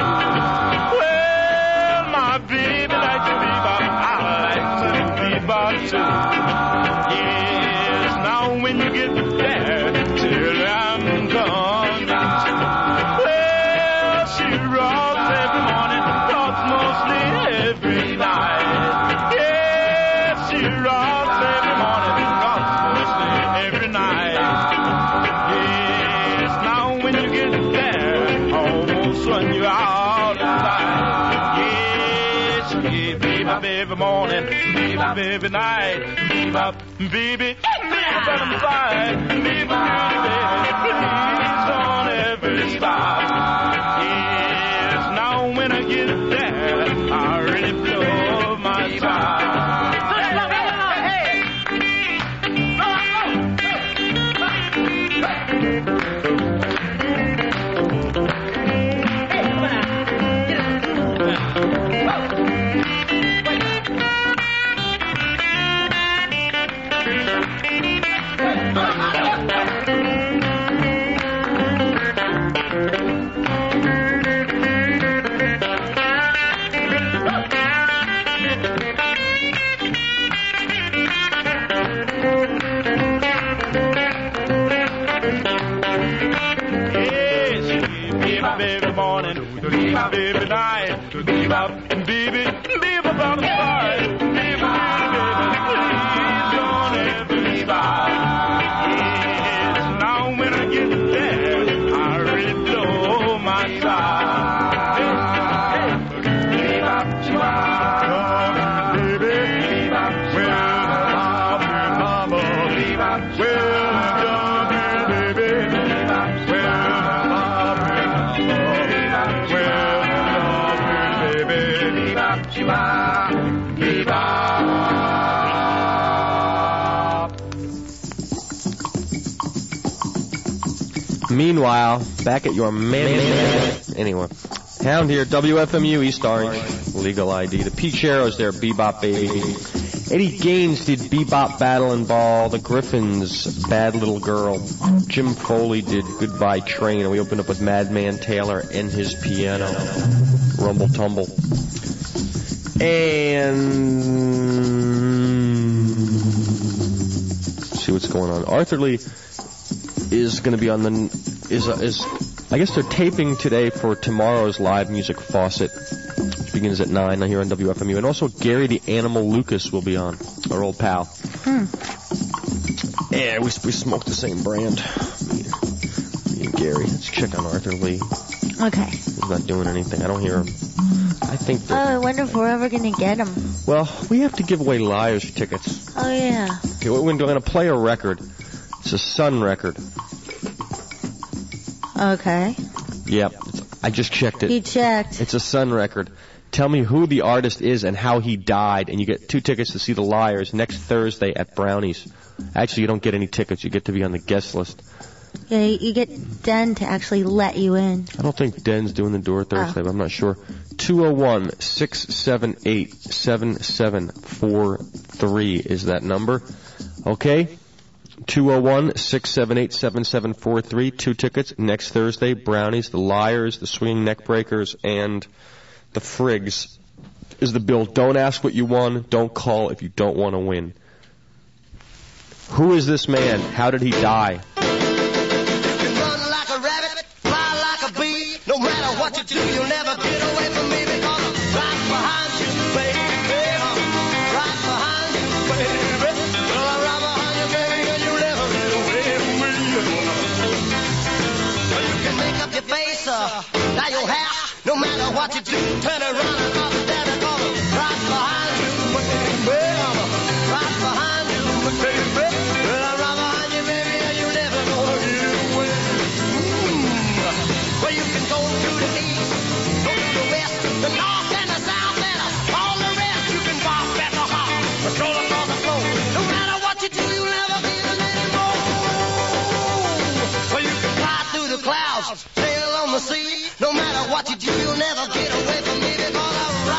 F: Well, my baby likes to bebop. I like to bebop too. Yes, now when you get there, till I'm gone. Well, she rocks every morning, rocks mostly every night. Yes, she rocks every morning, rocks mostly every night. Yes, now when you get there, almost run you out of sight. Yes, yeah, bebop every morning, bebop every night, bebop, baby, bebop on the side, bebop, baby, please don't ever stop. Yes, now when I get there, I really blow my top. Every morning, bebop every night, bebop, baby, bebop on the side, bebop, baby, please don't ever stop. Yes, now when I get there, I really blow my top. Bebop, bebop, baby, bebop, well, mama, bebop, well, baby, bebop, well.
B: Meanwhile, back at your anyway, Hound here, WFMU East Orange, Legal ID. The Peacheros there, Bebop Baby. Eddie Gaines did Bebop Battle and Ball. The Griffins, Bad Little Girl. Jim Foley did Goodbye Train. And we opened up with Madman Taylor and his piano. Rumble Tumble. And see what's going on. Arthur Lee is going to be on the I guess they're taping today for tomorrow's live music faucet, which begins at 9 here on WFMU. And also Gary the Animal Lucas will be on, our old pal. Yeah, we smoke the same brand. Me and Gary. Let's check on Arthur Lee.
C: Okay.
B: He's not doing anything. I don't hear him. I think
C: Oh, I wonder if we're ever going to get him.
B: Well, we have to give away Liars tickets.
C: Oh, yeah.
B: Okay, we're going to play a record. It's a Sun record.
C: Okay.
B: Yep. I just checked it.
C: He checked.
B: It's a Sun record. Tell me who the artist is and how he died, and you get 2 tickets to see the Liars next Thursday at Brownies. Actually, you don't get any tickets. You get to be on the guest list.
C: Yeah, you get Den to actually let you in.
B: I don't think Den's doing the door Thursday, but I'm not sure. 201-678-7743 is that number. Okay? 201-678-7743. 2 tickets next Thursday. Brownies, the Liars, the Swinging Neckbreakers, and the Frigs is the bill. Don't ask what you won. Don't call if you don't want to win. Who is this man? How did he die?
H: No matter what you do, you'll never get away from me because I'm right behind you, baby. Right behind you, baby. Well, I'm right behind you, baby, and you'll never get away from me. Well, you can make up your face, dye your hair. No matter what you do, turn around and up and down because I'm right behind you, baby. Right behind you, baby. Well, I'm right behind you, baby, and you'll never gonna get away. Well, you can go to the east, go to the west, the north and the south, and all the rest. You can walk at the heart, patrol across the floor. No matter what you do, you'll never feel it anymore. Well, you can fly through the clouds, sail on the sea. No matter what you do, you'll never get away from me because I'm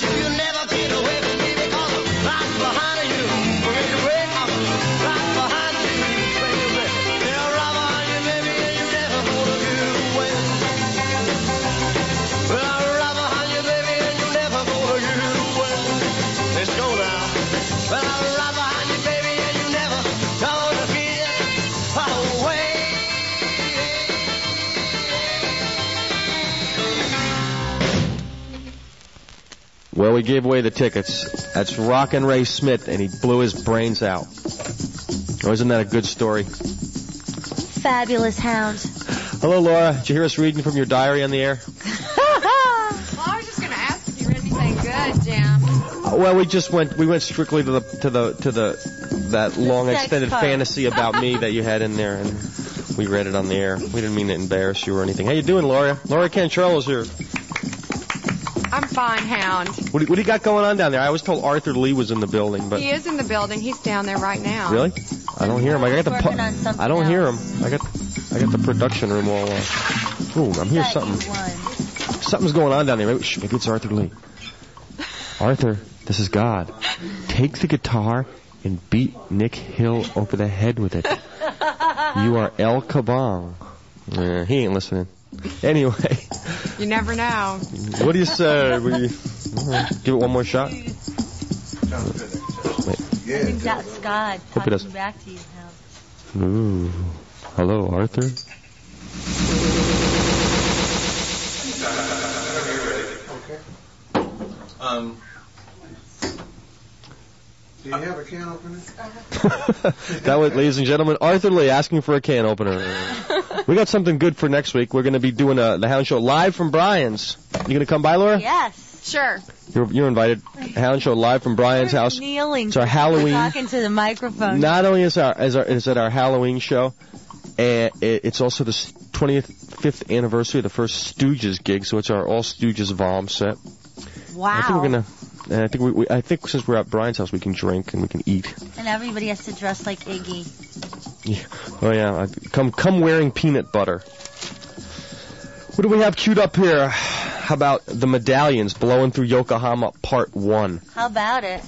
H: you'll never get away from me because I'm right behind you. When you break, I'm right behind you. When you break, they're right behind you, baby, and you're never gonna get away. Well, I'm right behind you, baby, and you're never gonna get away. Let's go now. Well, I'm right behind you, baby, and you're never gonna get away.
B: Well, we gave away the tickets. That's Rockin' Ray Smith, and he blew his brains out. Oh, isn't that a good story?
C: Fabulous hound.
B: Hello, Laura. Did you hear us reading from your diary on the air?
M: Well, I was just going to ask if you read anything good, Jim.
B: Well, we went strictly to that long
C: sex
B: extended
C: part.
B: fantasy about me that you had in there, and we read it on the air. We didn't mean to embarrass you or anything. How you doing, Laura? Laura Cantrell's here.
M: I'm fine, Hound.
B: What do you got going on down there? I was told Arthur Lee was in the building, but
M: He is in the building. He's down there right now.
B: really, I don't hear him. I got
C: Working on something
B: I don't hear him.
C: else.
B: I got the production room all. Ooh, I'm hearing something. Something's going on down there. Maybe it's Arthur Lee. Arthur, this is God. Take the guitar and beat Nick Hill over the head with it. You are El Kabong. He ain't listening. Anyway.
M: You never know.
B: What do you say? Give it one more shot?
C: I think that's God
B: Hope it does.
C: talking back to you now.
B: Ooh. Hello, Arthur.
A: Do you have a can opener?
B: That was, ladies and gentlemen, Arthur Lee asking for a can opener. We got something good for next week. We're going to be doing the Hound Show live from Brian's. You going to come by, Laura?
C: Yes.
M: Sure.
B: You're invited. Hound Show live from Brian's house.
C: Kneeling.
B: It's our Halloween.
C: Talking to the microphone.
B: Not only is it our Halloween show, and it's also the 25th anniversary of the first Stooges gig, so it's our All Stooges Vom set.
C: Wow.
B: I think we're gonna. I think since we're at Brian's house, we can drink and we can eat.
C: And everybody has to dress like Iggy.
B: Yeah. Oh yeah. Come wearing peanut butter. What do we have queued up here? How about the Medallions blowing through Yokohama Part 1?
C: How about it?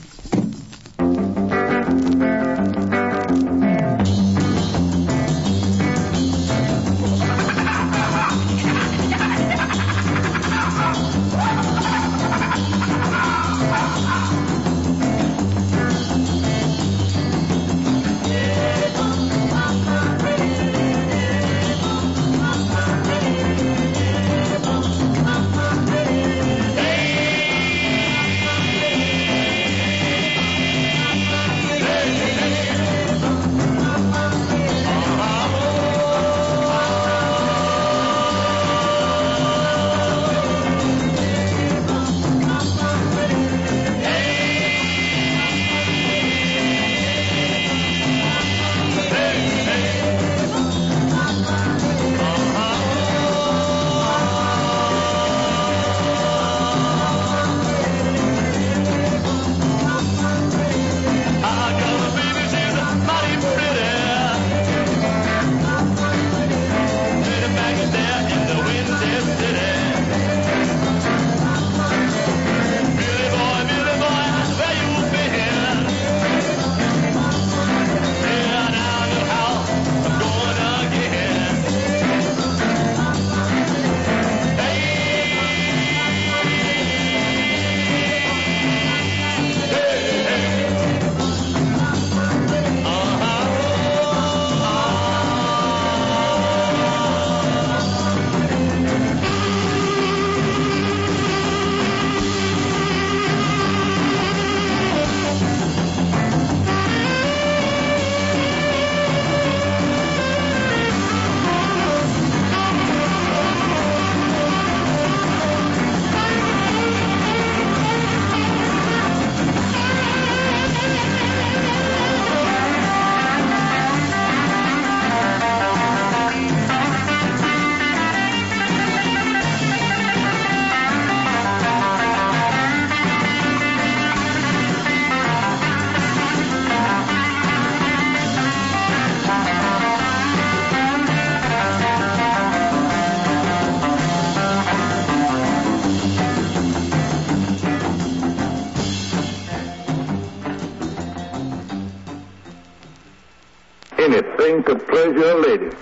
E: anything to pleasure a lady.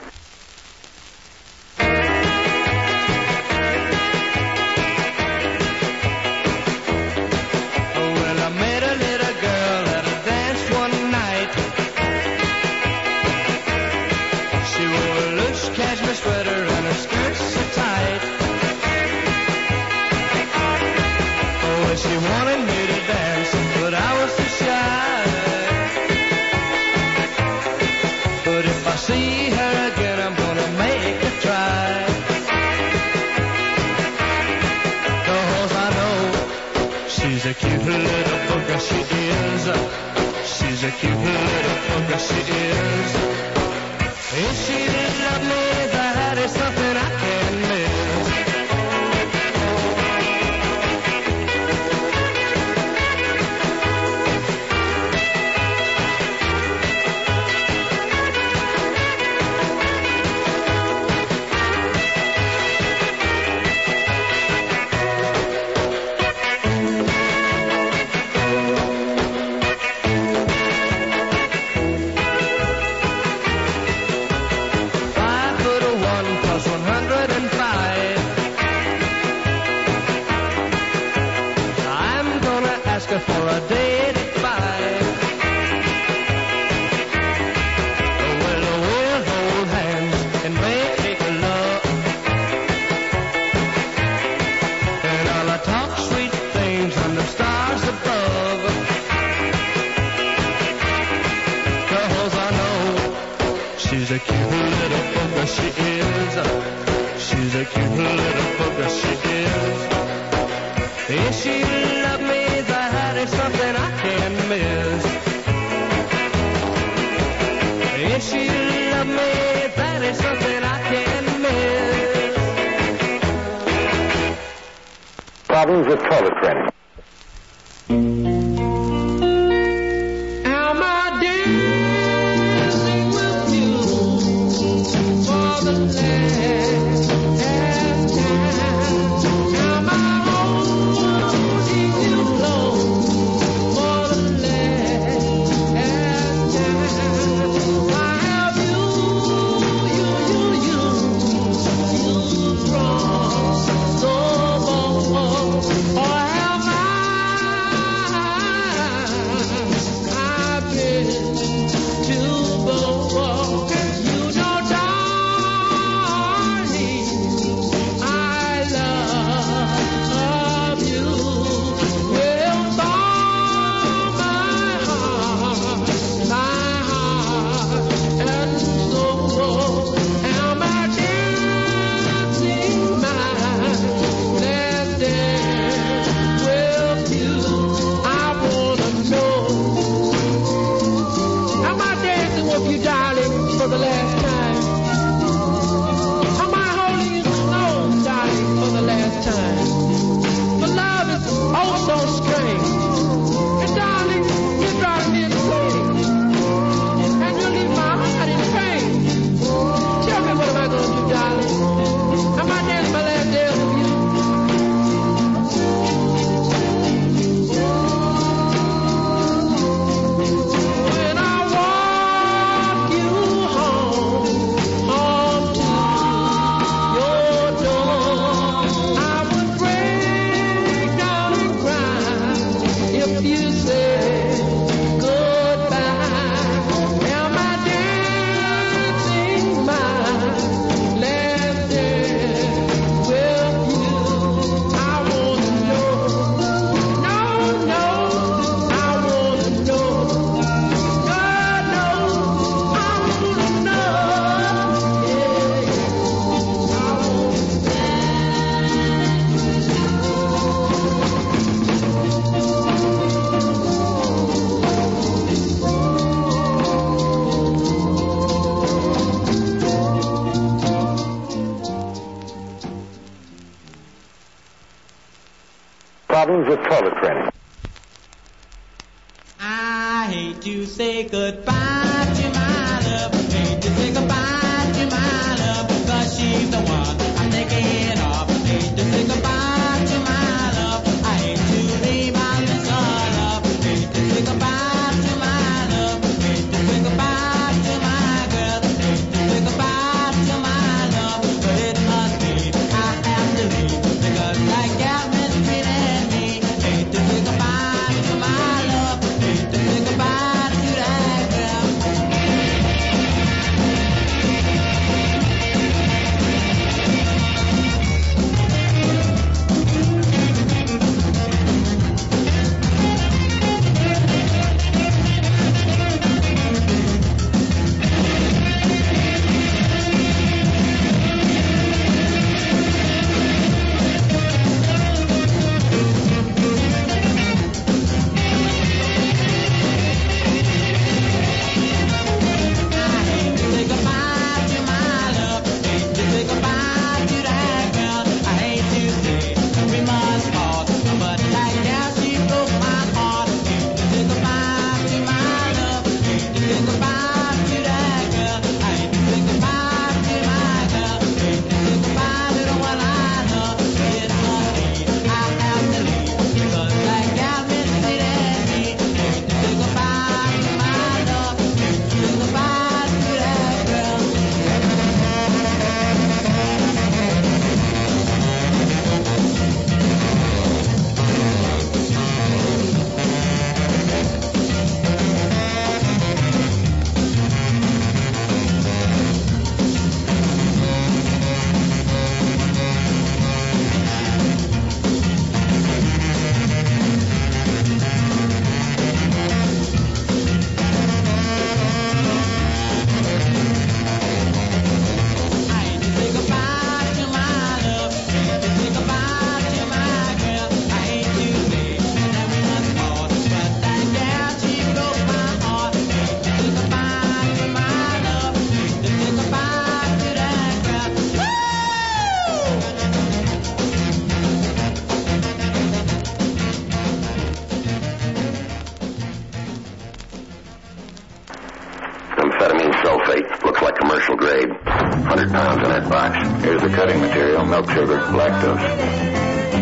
L: Well, I met a little girl at a dance one night. She wore a loose cashmere sweater and her skirts so tight. Oh, well, she wanted me to dance, but I was too shy. But if I see her again, I'm gonna make her try. 'Cause I know she's a cute little booger, she is. She's a cute little booger, she is. If she didn't love me, that is something I can't miss. For a day to fight. Well, we'll hold hands and make love, and I'll talk sweet things under stars above. 'Cause I know she's a cute little booger, she is. She's a cute little booger, she is. If she loved me, that is something I can't miss. If she loved me, that is something I can't miss.
E: Problems with toilet training.
L: Am I dancing with you for the last time? Am I holding you close for the last time? I have you wrong so long, or have I've been too bold. You know, darling, I love you with all my heart and soul. Am I dancing my last dance with you? I wanna know. Am I dancing with you, darling, for the last time? Am I holding you close, darling, for the last time? For love is oh so strange. And darling, you're driving me insane. And you leave my heart in pain. Tell me, what am I going to do, darling? Am I dancing my last dance with you? When I walk you home to your door, I would break down and cry if you said goodbye. Am I dancing my last dance with you? I want to know. No, I want to know. God knows I want to know.
E: Problems with toilet training.
L: I hate to say goodbye to my love. Hate to say goodbye to my love, because she's the one I'm thinking of. Hate to say goodbye to my love. I hate to leave my little love. Hate to say goodbye to my love. Hate to say goodbye to my
K: commercial grade. 100 pounds in that box. Here's the cutting material, milk, sugar, lactose.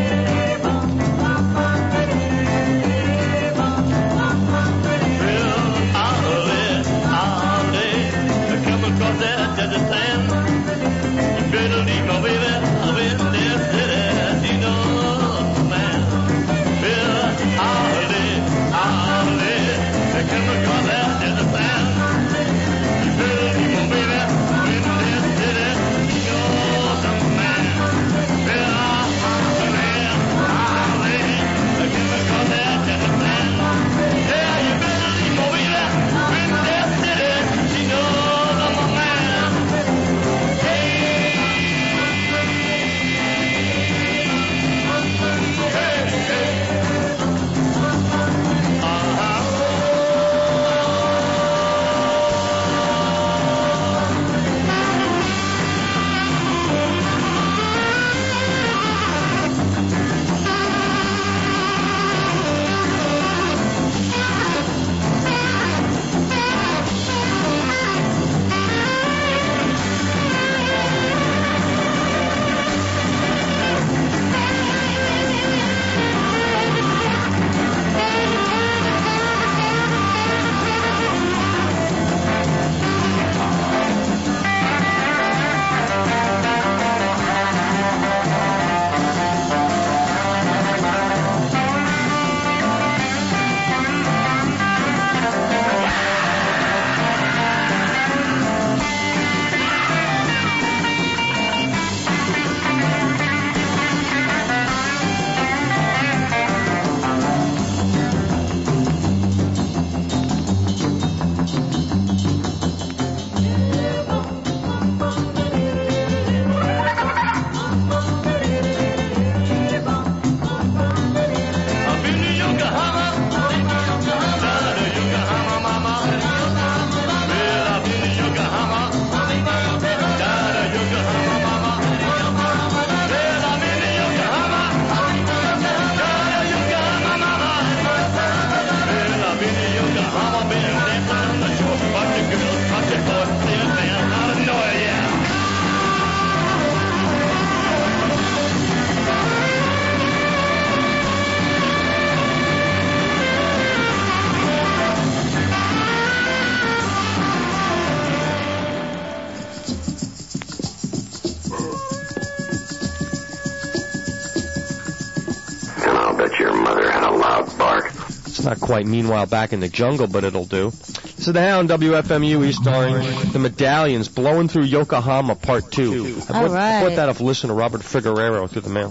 B: Not quite Meanwhile Back in the Jungle, but it'll do. This is the Hound, WFMU, East Orange. The Medallions, Blowing Through Yokohama, Part 2. I bought that off Listen to Robert Figueroa through the mail.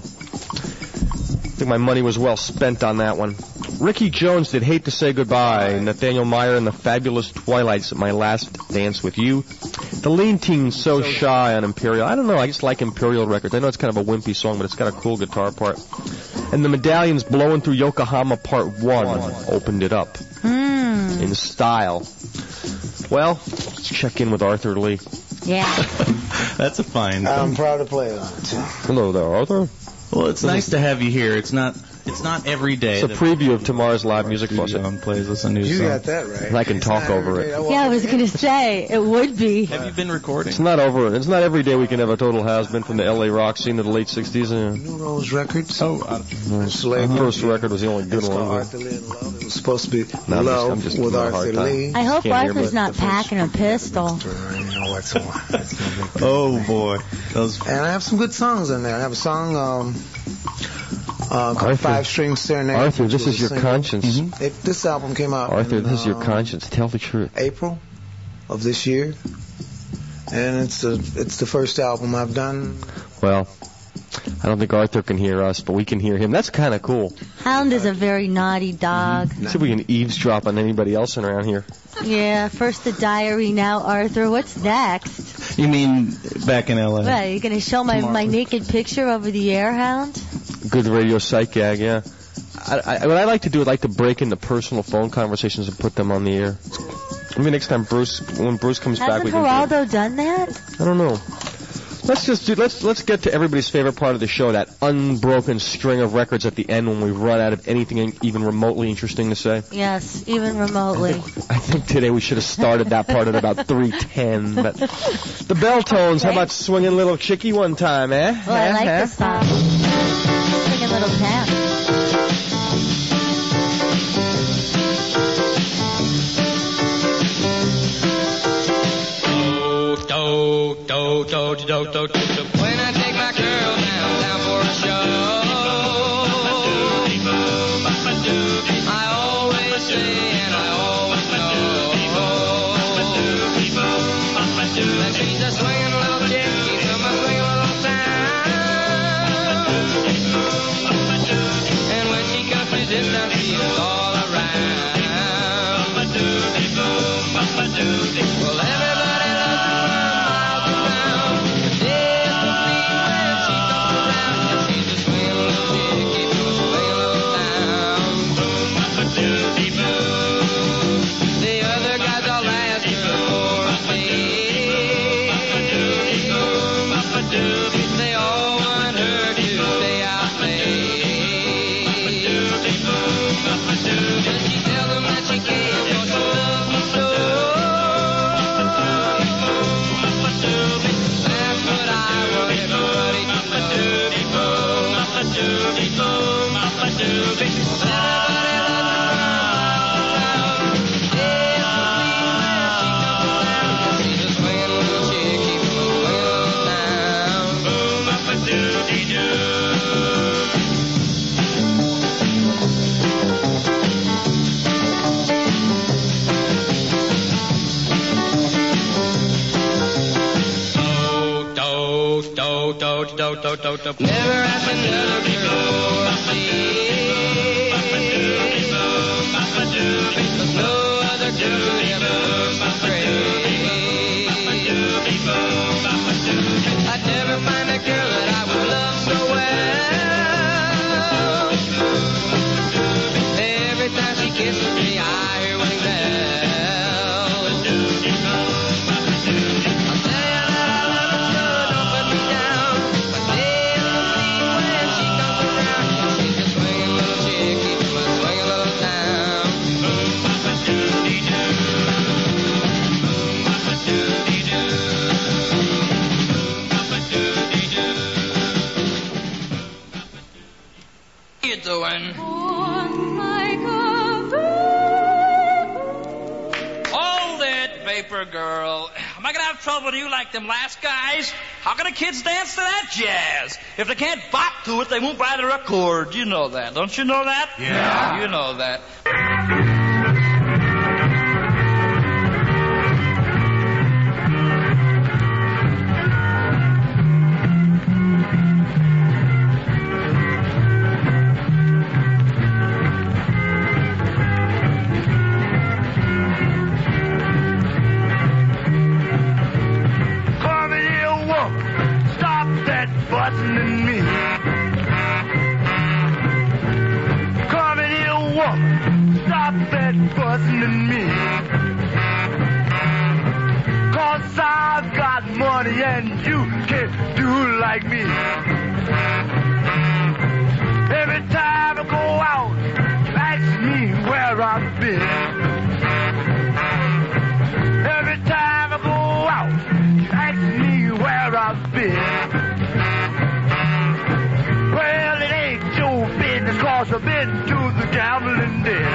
B: I think my money was well spent on that one. Ricky Jones did Hate to Say Goodbye. Nathaniel Meyer and the Fabulous Twilights at My Last Dance with You. The Lean Teens, So Shy on Imperial. I don't know, I just like Imperial Records. I know it's kind of a wimpy song, but it's got a cool guitar part. And the Medallions, Blowing Through Yokohama Part 1 opened it up in style. Well, let's check in with Arthur Lee.
C: Yeah.
G: That's a fine.
A: I'm proud to play on it.
B: Hello there, Arthur.
G: Well, it's nice to have you here. It's not every day.
B: It's a preview of tomorrow's live music festival.
G: Plays us a new
A: You
G: song.
A: got that right.
B: And I can talk over it.
C: Yeah, I was going to say, it would be.
G: Have you been recording?
B: It's not over. It's not every day we can have a total has-been from the L.A. rock scene of the late 60s.
A: New Rose Records.
B: First record was the only good one.
A: Arthur Lee and Love. It was supposed to be
B: No,
A: Love
B: I'm just
A: with
B: giving a
A: Arthur
B: hard time.
A: Lee.
C: I hope
B: Can't hear
C: Arthur's
B: me.
C: not packing a pistol.
G: Oh, boy.
A: And I have some good songs in there. I have a song called Five String Serenade.
B: Arthur, this is your conscience.
A: This album came out
B: Arthur,
A: in,
B: this is your conscience. Tell the truth.
A: April of this year. And it's the first album I've done.
B: Well, I don't think Arthur can hear us, but we can hear him. That's kind of cool.
C: Hound is a very naughty dog.
B: See if we can eavesdrop on anybody else around here.
C: Yeah, first the diary, now Arthur. What's next?
G: You mean back in L.A.?
C: What, are you going to show my naked picture over the air, Hound?
B: Good radio psych gag, yeah. What I like to do, I'd like to break into personal phone conversations and put them on the air. Maybe next time when Bruce comes back, we
C: Hasn't
B: can
C: Geraldo done that?
B: I don't know. Let's get to everybody's favorite part of the show, that unbroken string of records at the end when we run out of anything even remotely interesting to say.
C: Yes, even remotely.
B: I think today we should have started that part at about 3:10. But the bell tones, how about swinging Little Chickie one time, eh?
C: Well, I like this song. Swinging Little Tap.
H: When I take my girl down for a show, I always say and I always know that she's a swinging little chickie from a swinging little town. And when she comes to this town, she's all around. Well, everybody loves her from miles around. She's a swinging little chickie from a swinging little town. The other guys all ask her for a seat. They all want her to stay out late. And she tells them that she came for she loves them so. That's what I want everybody to know. Everybody loves her from miles around. Yes, she's a swinging little chickie from a swinging little town. Never ask another girl for a seat. 'Cause no other girl could ever look so great. I'd never find a girl that I would love so well. Every time she kisses me, I hear wedding bells. I'll tell you that I love her so, don't put me down. My days will bleed when she comes around. She's a swinging little chickie from a swinging little town. You doing?
I: Hold it, Vapor Girl. Am I gonna have trouble with you like them last guys? How can the kids dance to that jazz? If they can't bop to it, they won't buy the record. You know that. Don't you know that?
O: Yeah.
I: You know that.
P: Come here, woman, stop that fussing at me. Come here, woman, stop that fussing at me. 'Cause I've got money and you can't do like me. Every time I go out, you ask me where I've been. Every time I go out, you ask me where I've been. Well, it ain't your business, 'cause I've been to the gambling den.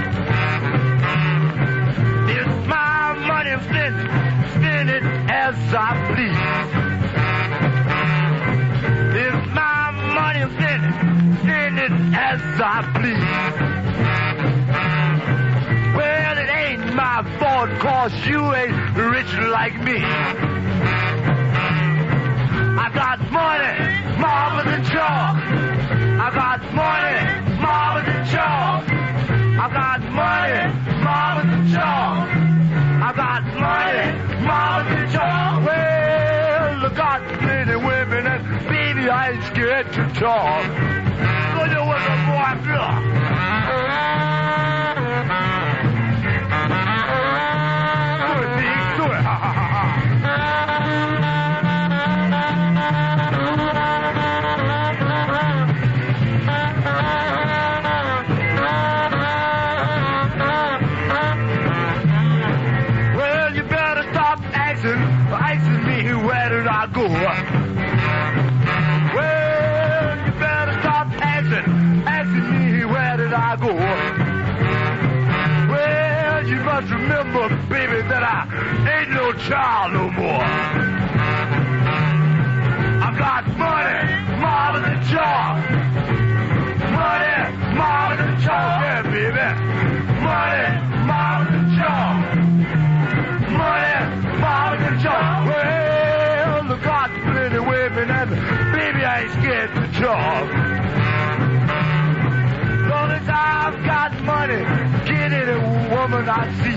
P: It's my money, spend it as I please. It's my money, spend it as I please. Well, it ain't my fault, 'cause you ain't rich like me. I got money, marbles and chalk. I got money, marbles and chalk. I got money, marbles and chalk. I got money, marbles and chalk. Well, I got plenty women and baby, I ain't scared to talk. Look at what the boy feel. Do it, Pete, do it. Ha, ha, ha, ha. just remember, baby, that I ain't no child no more. I got money, marbles and chalk. Money, marbles and chalk, yeah, baby. Money, marbles and chalk. Money, marbles and chalk. Well, the God's plenty women, and baby, I ain't scared to talk. Long as I've got money, get any woman I see.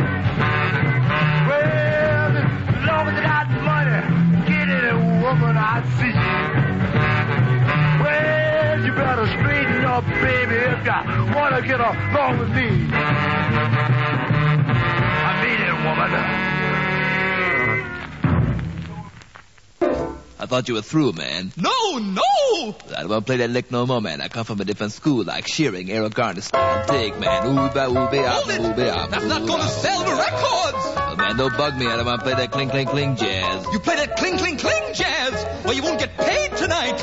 P: Well, as long as I got money, get any woman I see. Well, you better straighten up, baby, if you want to get along with me. I mean it, woman.
J: I thought you were through, man.
I: No!
J: I don't want to play that lick no more, man. I come from a different school, like Shearing, Eric Garner style. Take, man. Ooh-ba, ooh-ba, ooh-ba.
I: That's not going to sell the records!
J: Oh, man, don't bug me. I don't want to play that cling, cling, cling jazz.
I: You play that cling, cling, cling jazz? Well, you won't get paid tonight.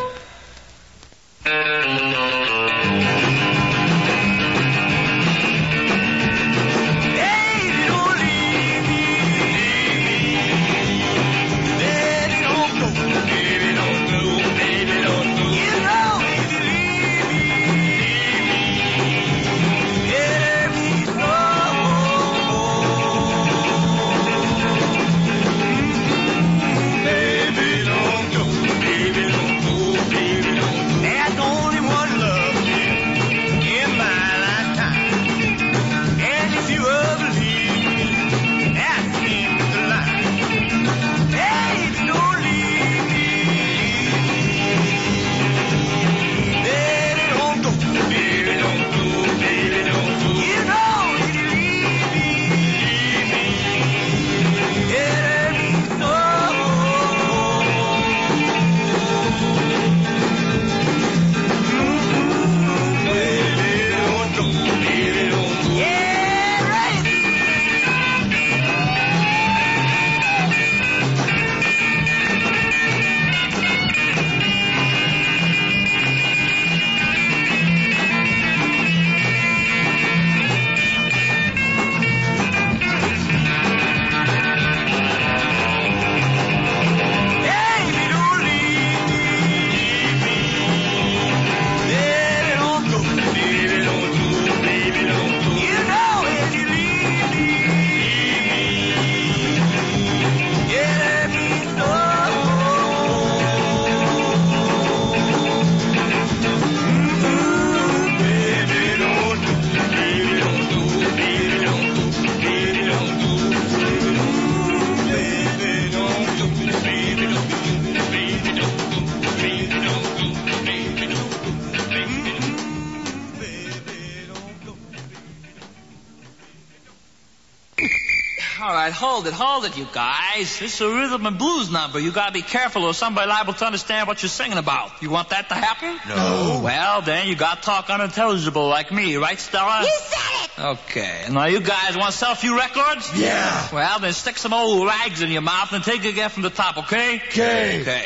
I: Hold it, you guys. This is a rhythm and blues number. You gotta be careful or somebody liable to understand what you're singing about. You want that to happen?
O: No.
I: Well, then you gotta talk unintelligible like me, right, Stella?
M: You said it!
I: Okay. Now, you guys want to sell a few records?
O: Yeah.
I: Well, then stick some old rags in your mouth and take it again from the top, okay?
O: Okay.
I: Okay.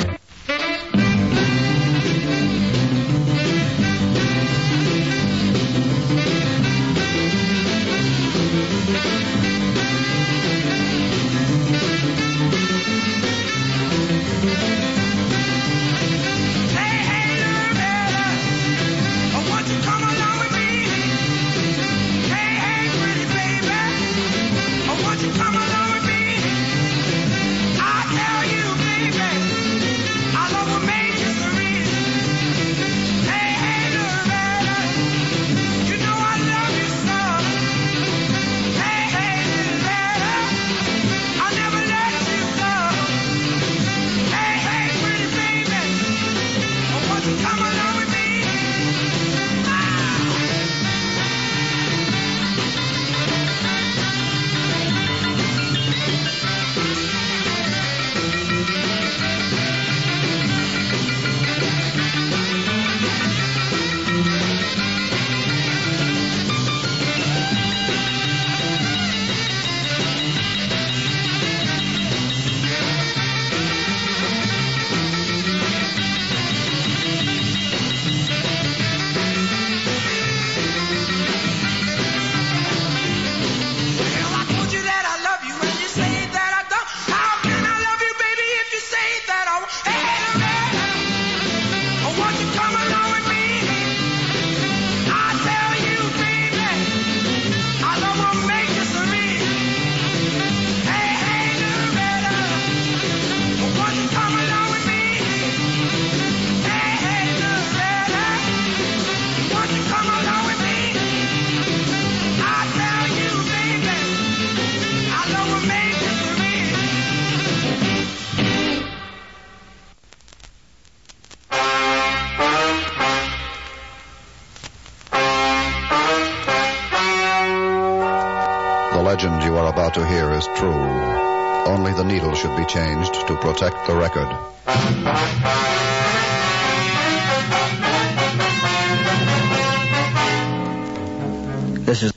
P: Come along with me. I tell you, baby.
N: legend you are about to hear is true. Only the needle should be changed to protect the record.
V: This is...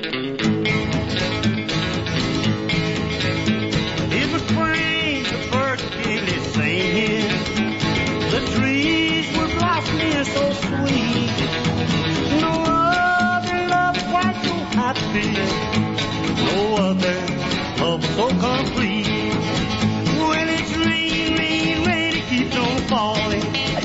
D: It was spring, the birds were gaily singing. The trees were blossoming so sweet. No other love quite so happy. No other love so complete. When it's rain, it keeps on falling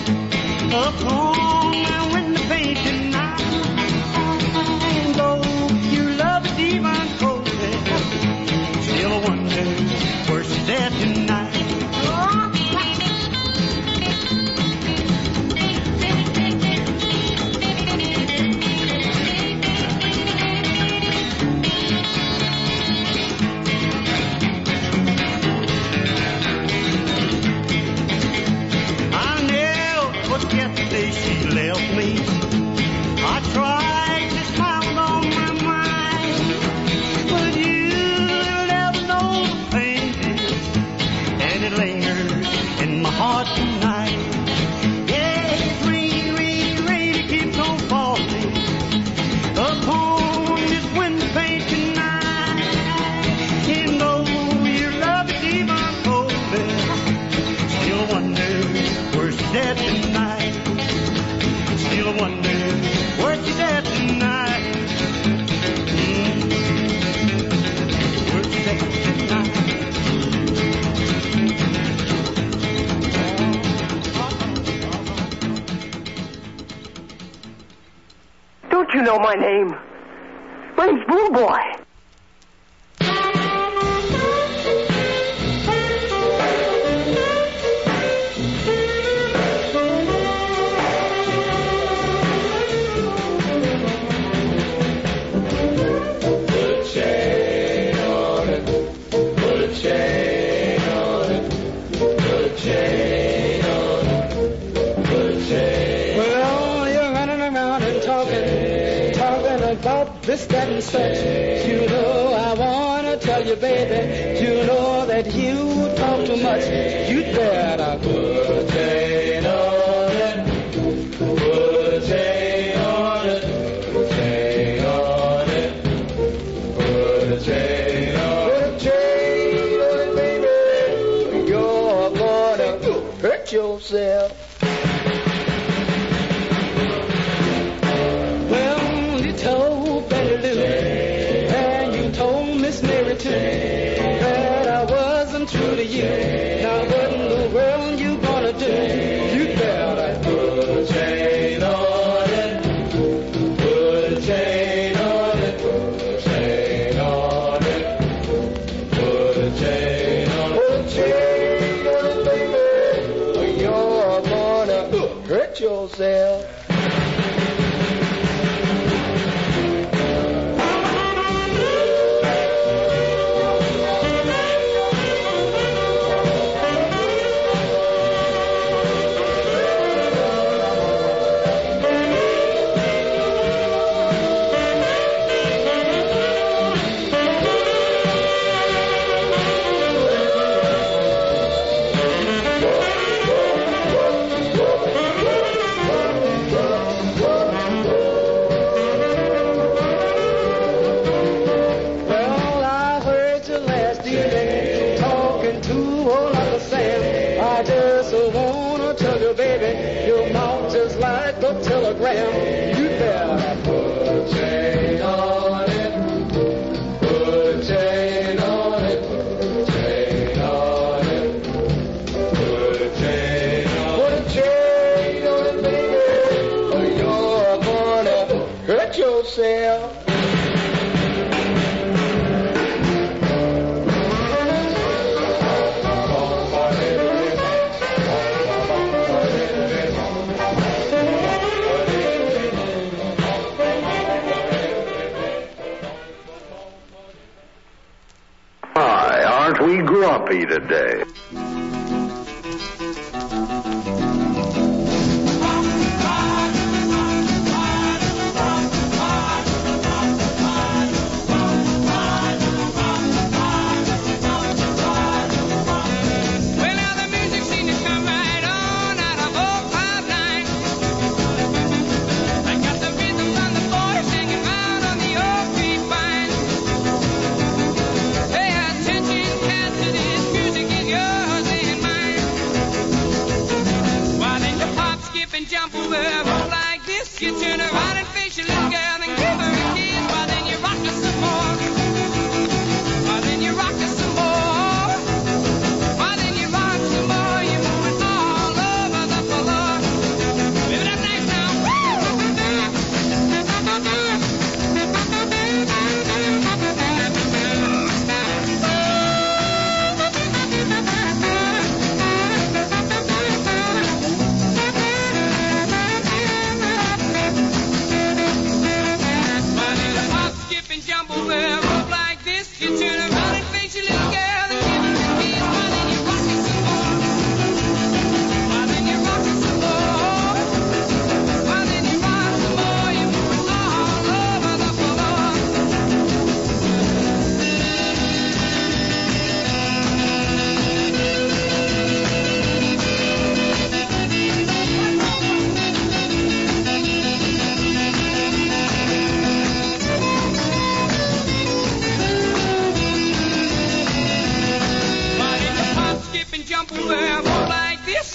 D: upon my window pane tonight. And though you love it even colder, still I wonder where she's at tonight. Yesterday she left me. I tried to smile on my mind, but you never know the pain it is, and it lingers in my heart tonight. Yeah, it's rain, it keeps on falling upon this window pane tonight. And though your love is even colder, still wonder where she's at tonight. Still wonder where she's at tonight. Where she's at tonight.
Q: Don't you know my name? My name's Blue Boy.
L: This, that, and such. You know I wanna tell you, baby. You know that you talk too much. You'd better put a chain on it. Put a chain on it. Put a chain on it. Put a chain on it. Put a chain on it, baby. You're gonna hurt yourself. That I wasn't true to you. Now what in the world you gonna do? You better put a chain on it. Put a chain on it. Put a chain on it. Put a chain on it. Put a chain on it, baby. Or you're gonna hurt yourself. Telegram, you better put a chain on it. Put a chain on it. Put a chain on it. Put a chain on it. Put a chain on it, baby. Or you're gonna hurt yourself.
E: We grumpy today.
D: I got the rhythm on the boys hanging out on the old grapevine.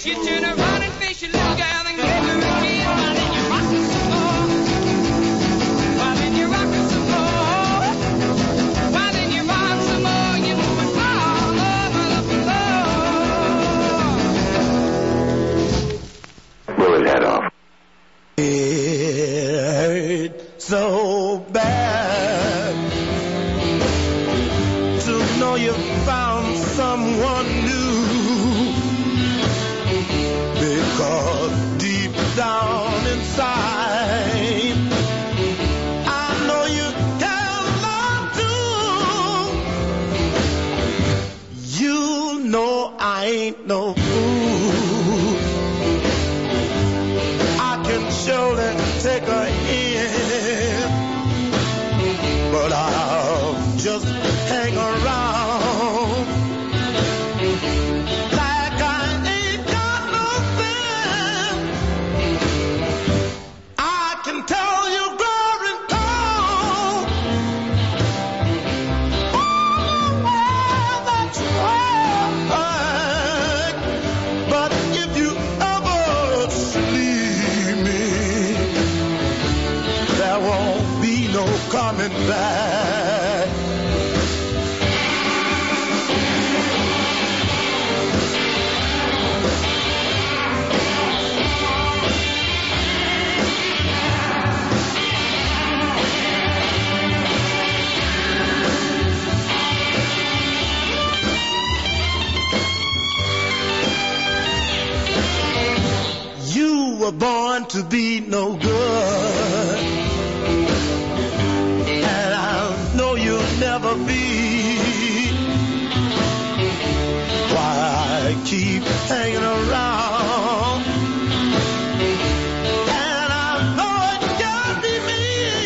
H: You turn around and face your little girl and give her a kiss while then you rock her some more. While then you rock her some more. While then you rock some more. You move it all over the floor.
E: Blow his head off.
P: It hurt so bad to know you found someone new, because deep down inside I know you care love too. You know I ain't no fool. I can surely take her in, but I'll just hang around like I ain't got nothing. I can tell you growing cold. Oh, well, that's right. But if you ever leave me, there won't be no coming back. You were born to be no good, and I know you'll never be. Why I keep hanging around, and I know it can't be me.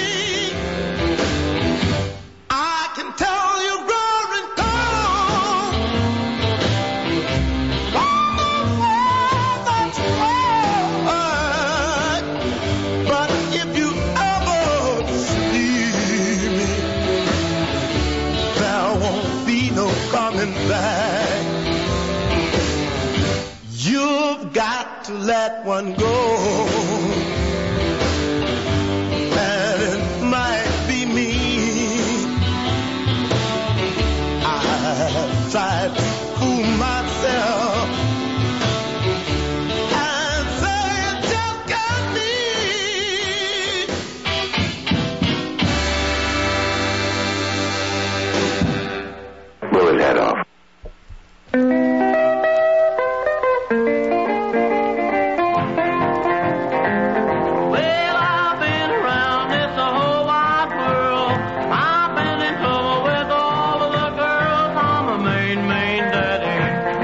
P: I can tell you growing cold. Oh, that's right. But if you ever leave me, there won't be no coming back. You've got to let one go, and it might be me. I've tried to fool myself and say it just can't be.
E: Blow his head off.
H: Well, I've been around this whole wide world. I've been in trouble with all of the girls. I'm a main daddy.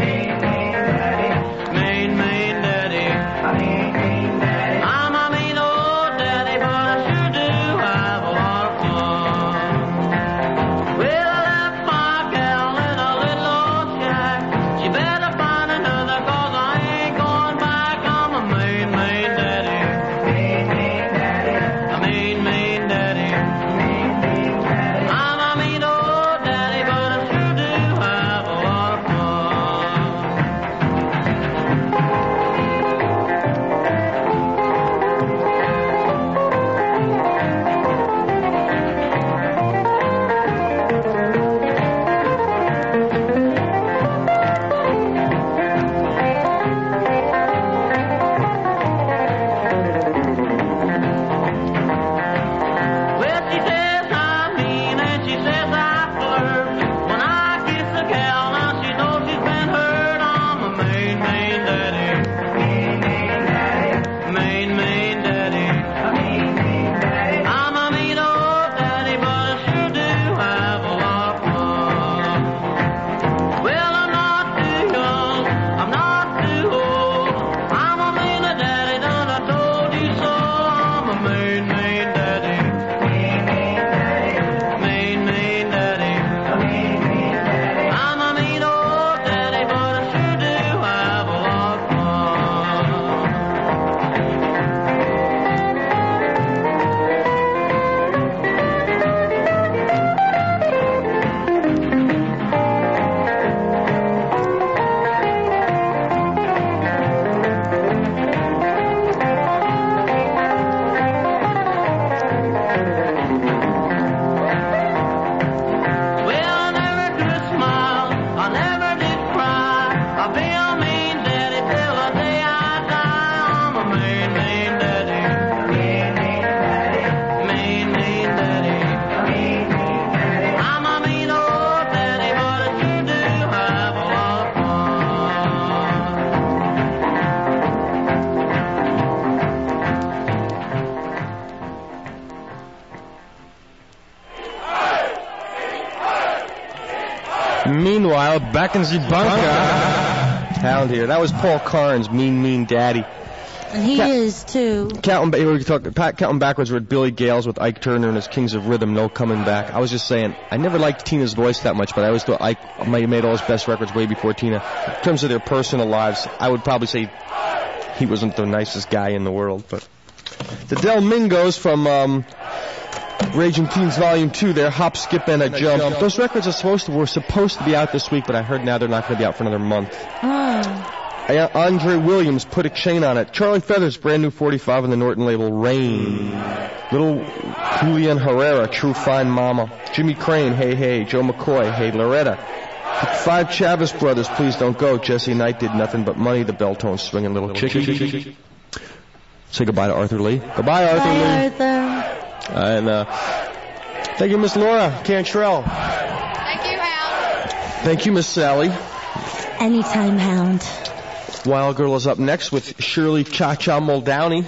B: Meanwhile, back in the bunker. Hound here. That was Paul Carnes, Mean Daddy.
C: And he is, too.
B: Counting backwards with Billy Gales with Ike Turner and his Kings of Rhythm, No Coming Back. I was just saying, I never liked Tina's voice that much, but I always thought Ike made all his best records way before Tina. In terms of their personal lives, I would probably say he wasn't the nicest guy in the world. But the Del Mingos from Raging Teens Volume 2, their Hop, Skip, and a Jump. Those records were supposed to be out this week, but I heard now they're not going to be out for another month. Andre Williams, Put a Chain on It. Charlie Feathers, brand new 45 on the Norton label, Rain. Little Julian Herrera, True Fine Mama. Jimmy Crane, Hey Hey. Joe McCoy, Hey Loretta. The 5 Chavez Brothers, Please Don't Go. Jesse Knight Did Nothing But Money. The Belltones Swinging Little Chicky. Say goodbye to Arthur Lee. Goodbye, Arthur Lee.
C: Arthur.
B: And thank you, Miss Laura Cantrell.
M: Thank you, Hound.
B: Thank you, Miss Sally.
C: Anytime, Hound.
B: Wild Girl is up next with Shirley Cha-Cha Muldowney.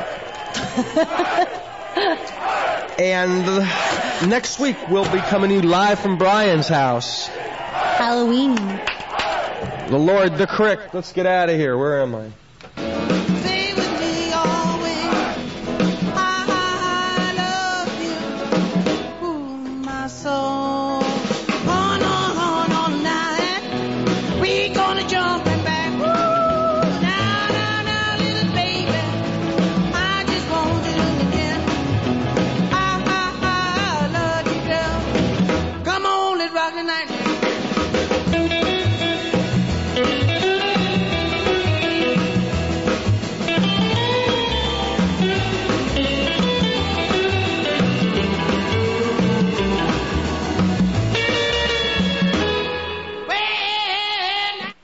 B: And next week we'll be coming to you live from Brian's house.
C: Halloween.
B: The Lord, the Crick. Let's get out of here. Where am I?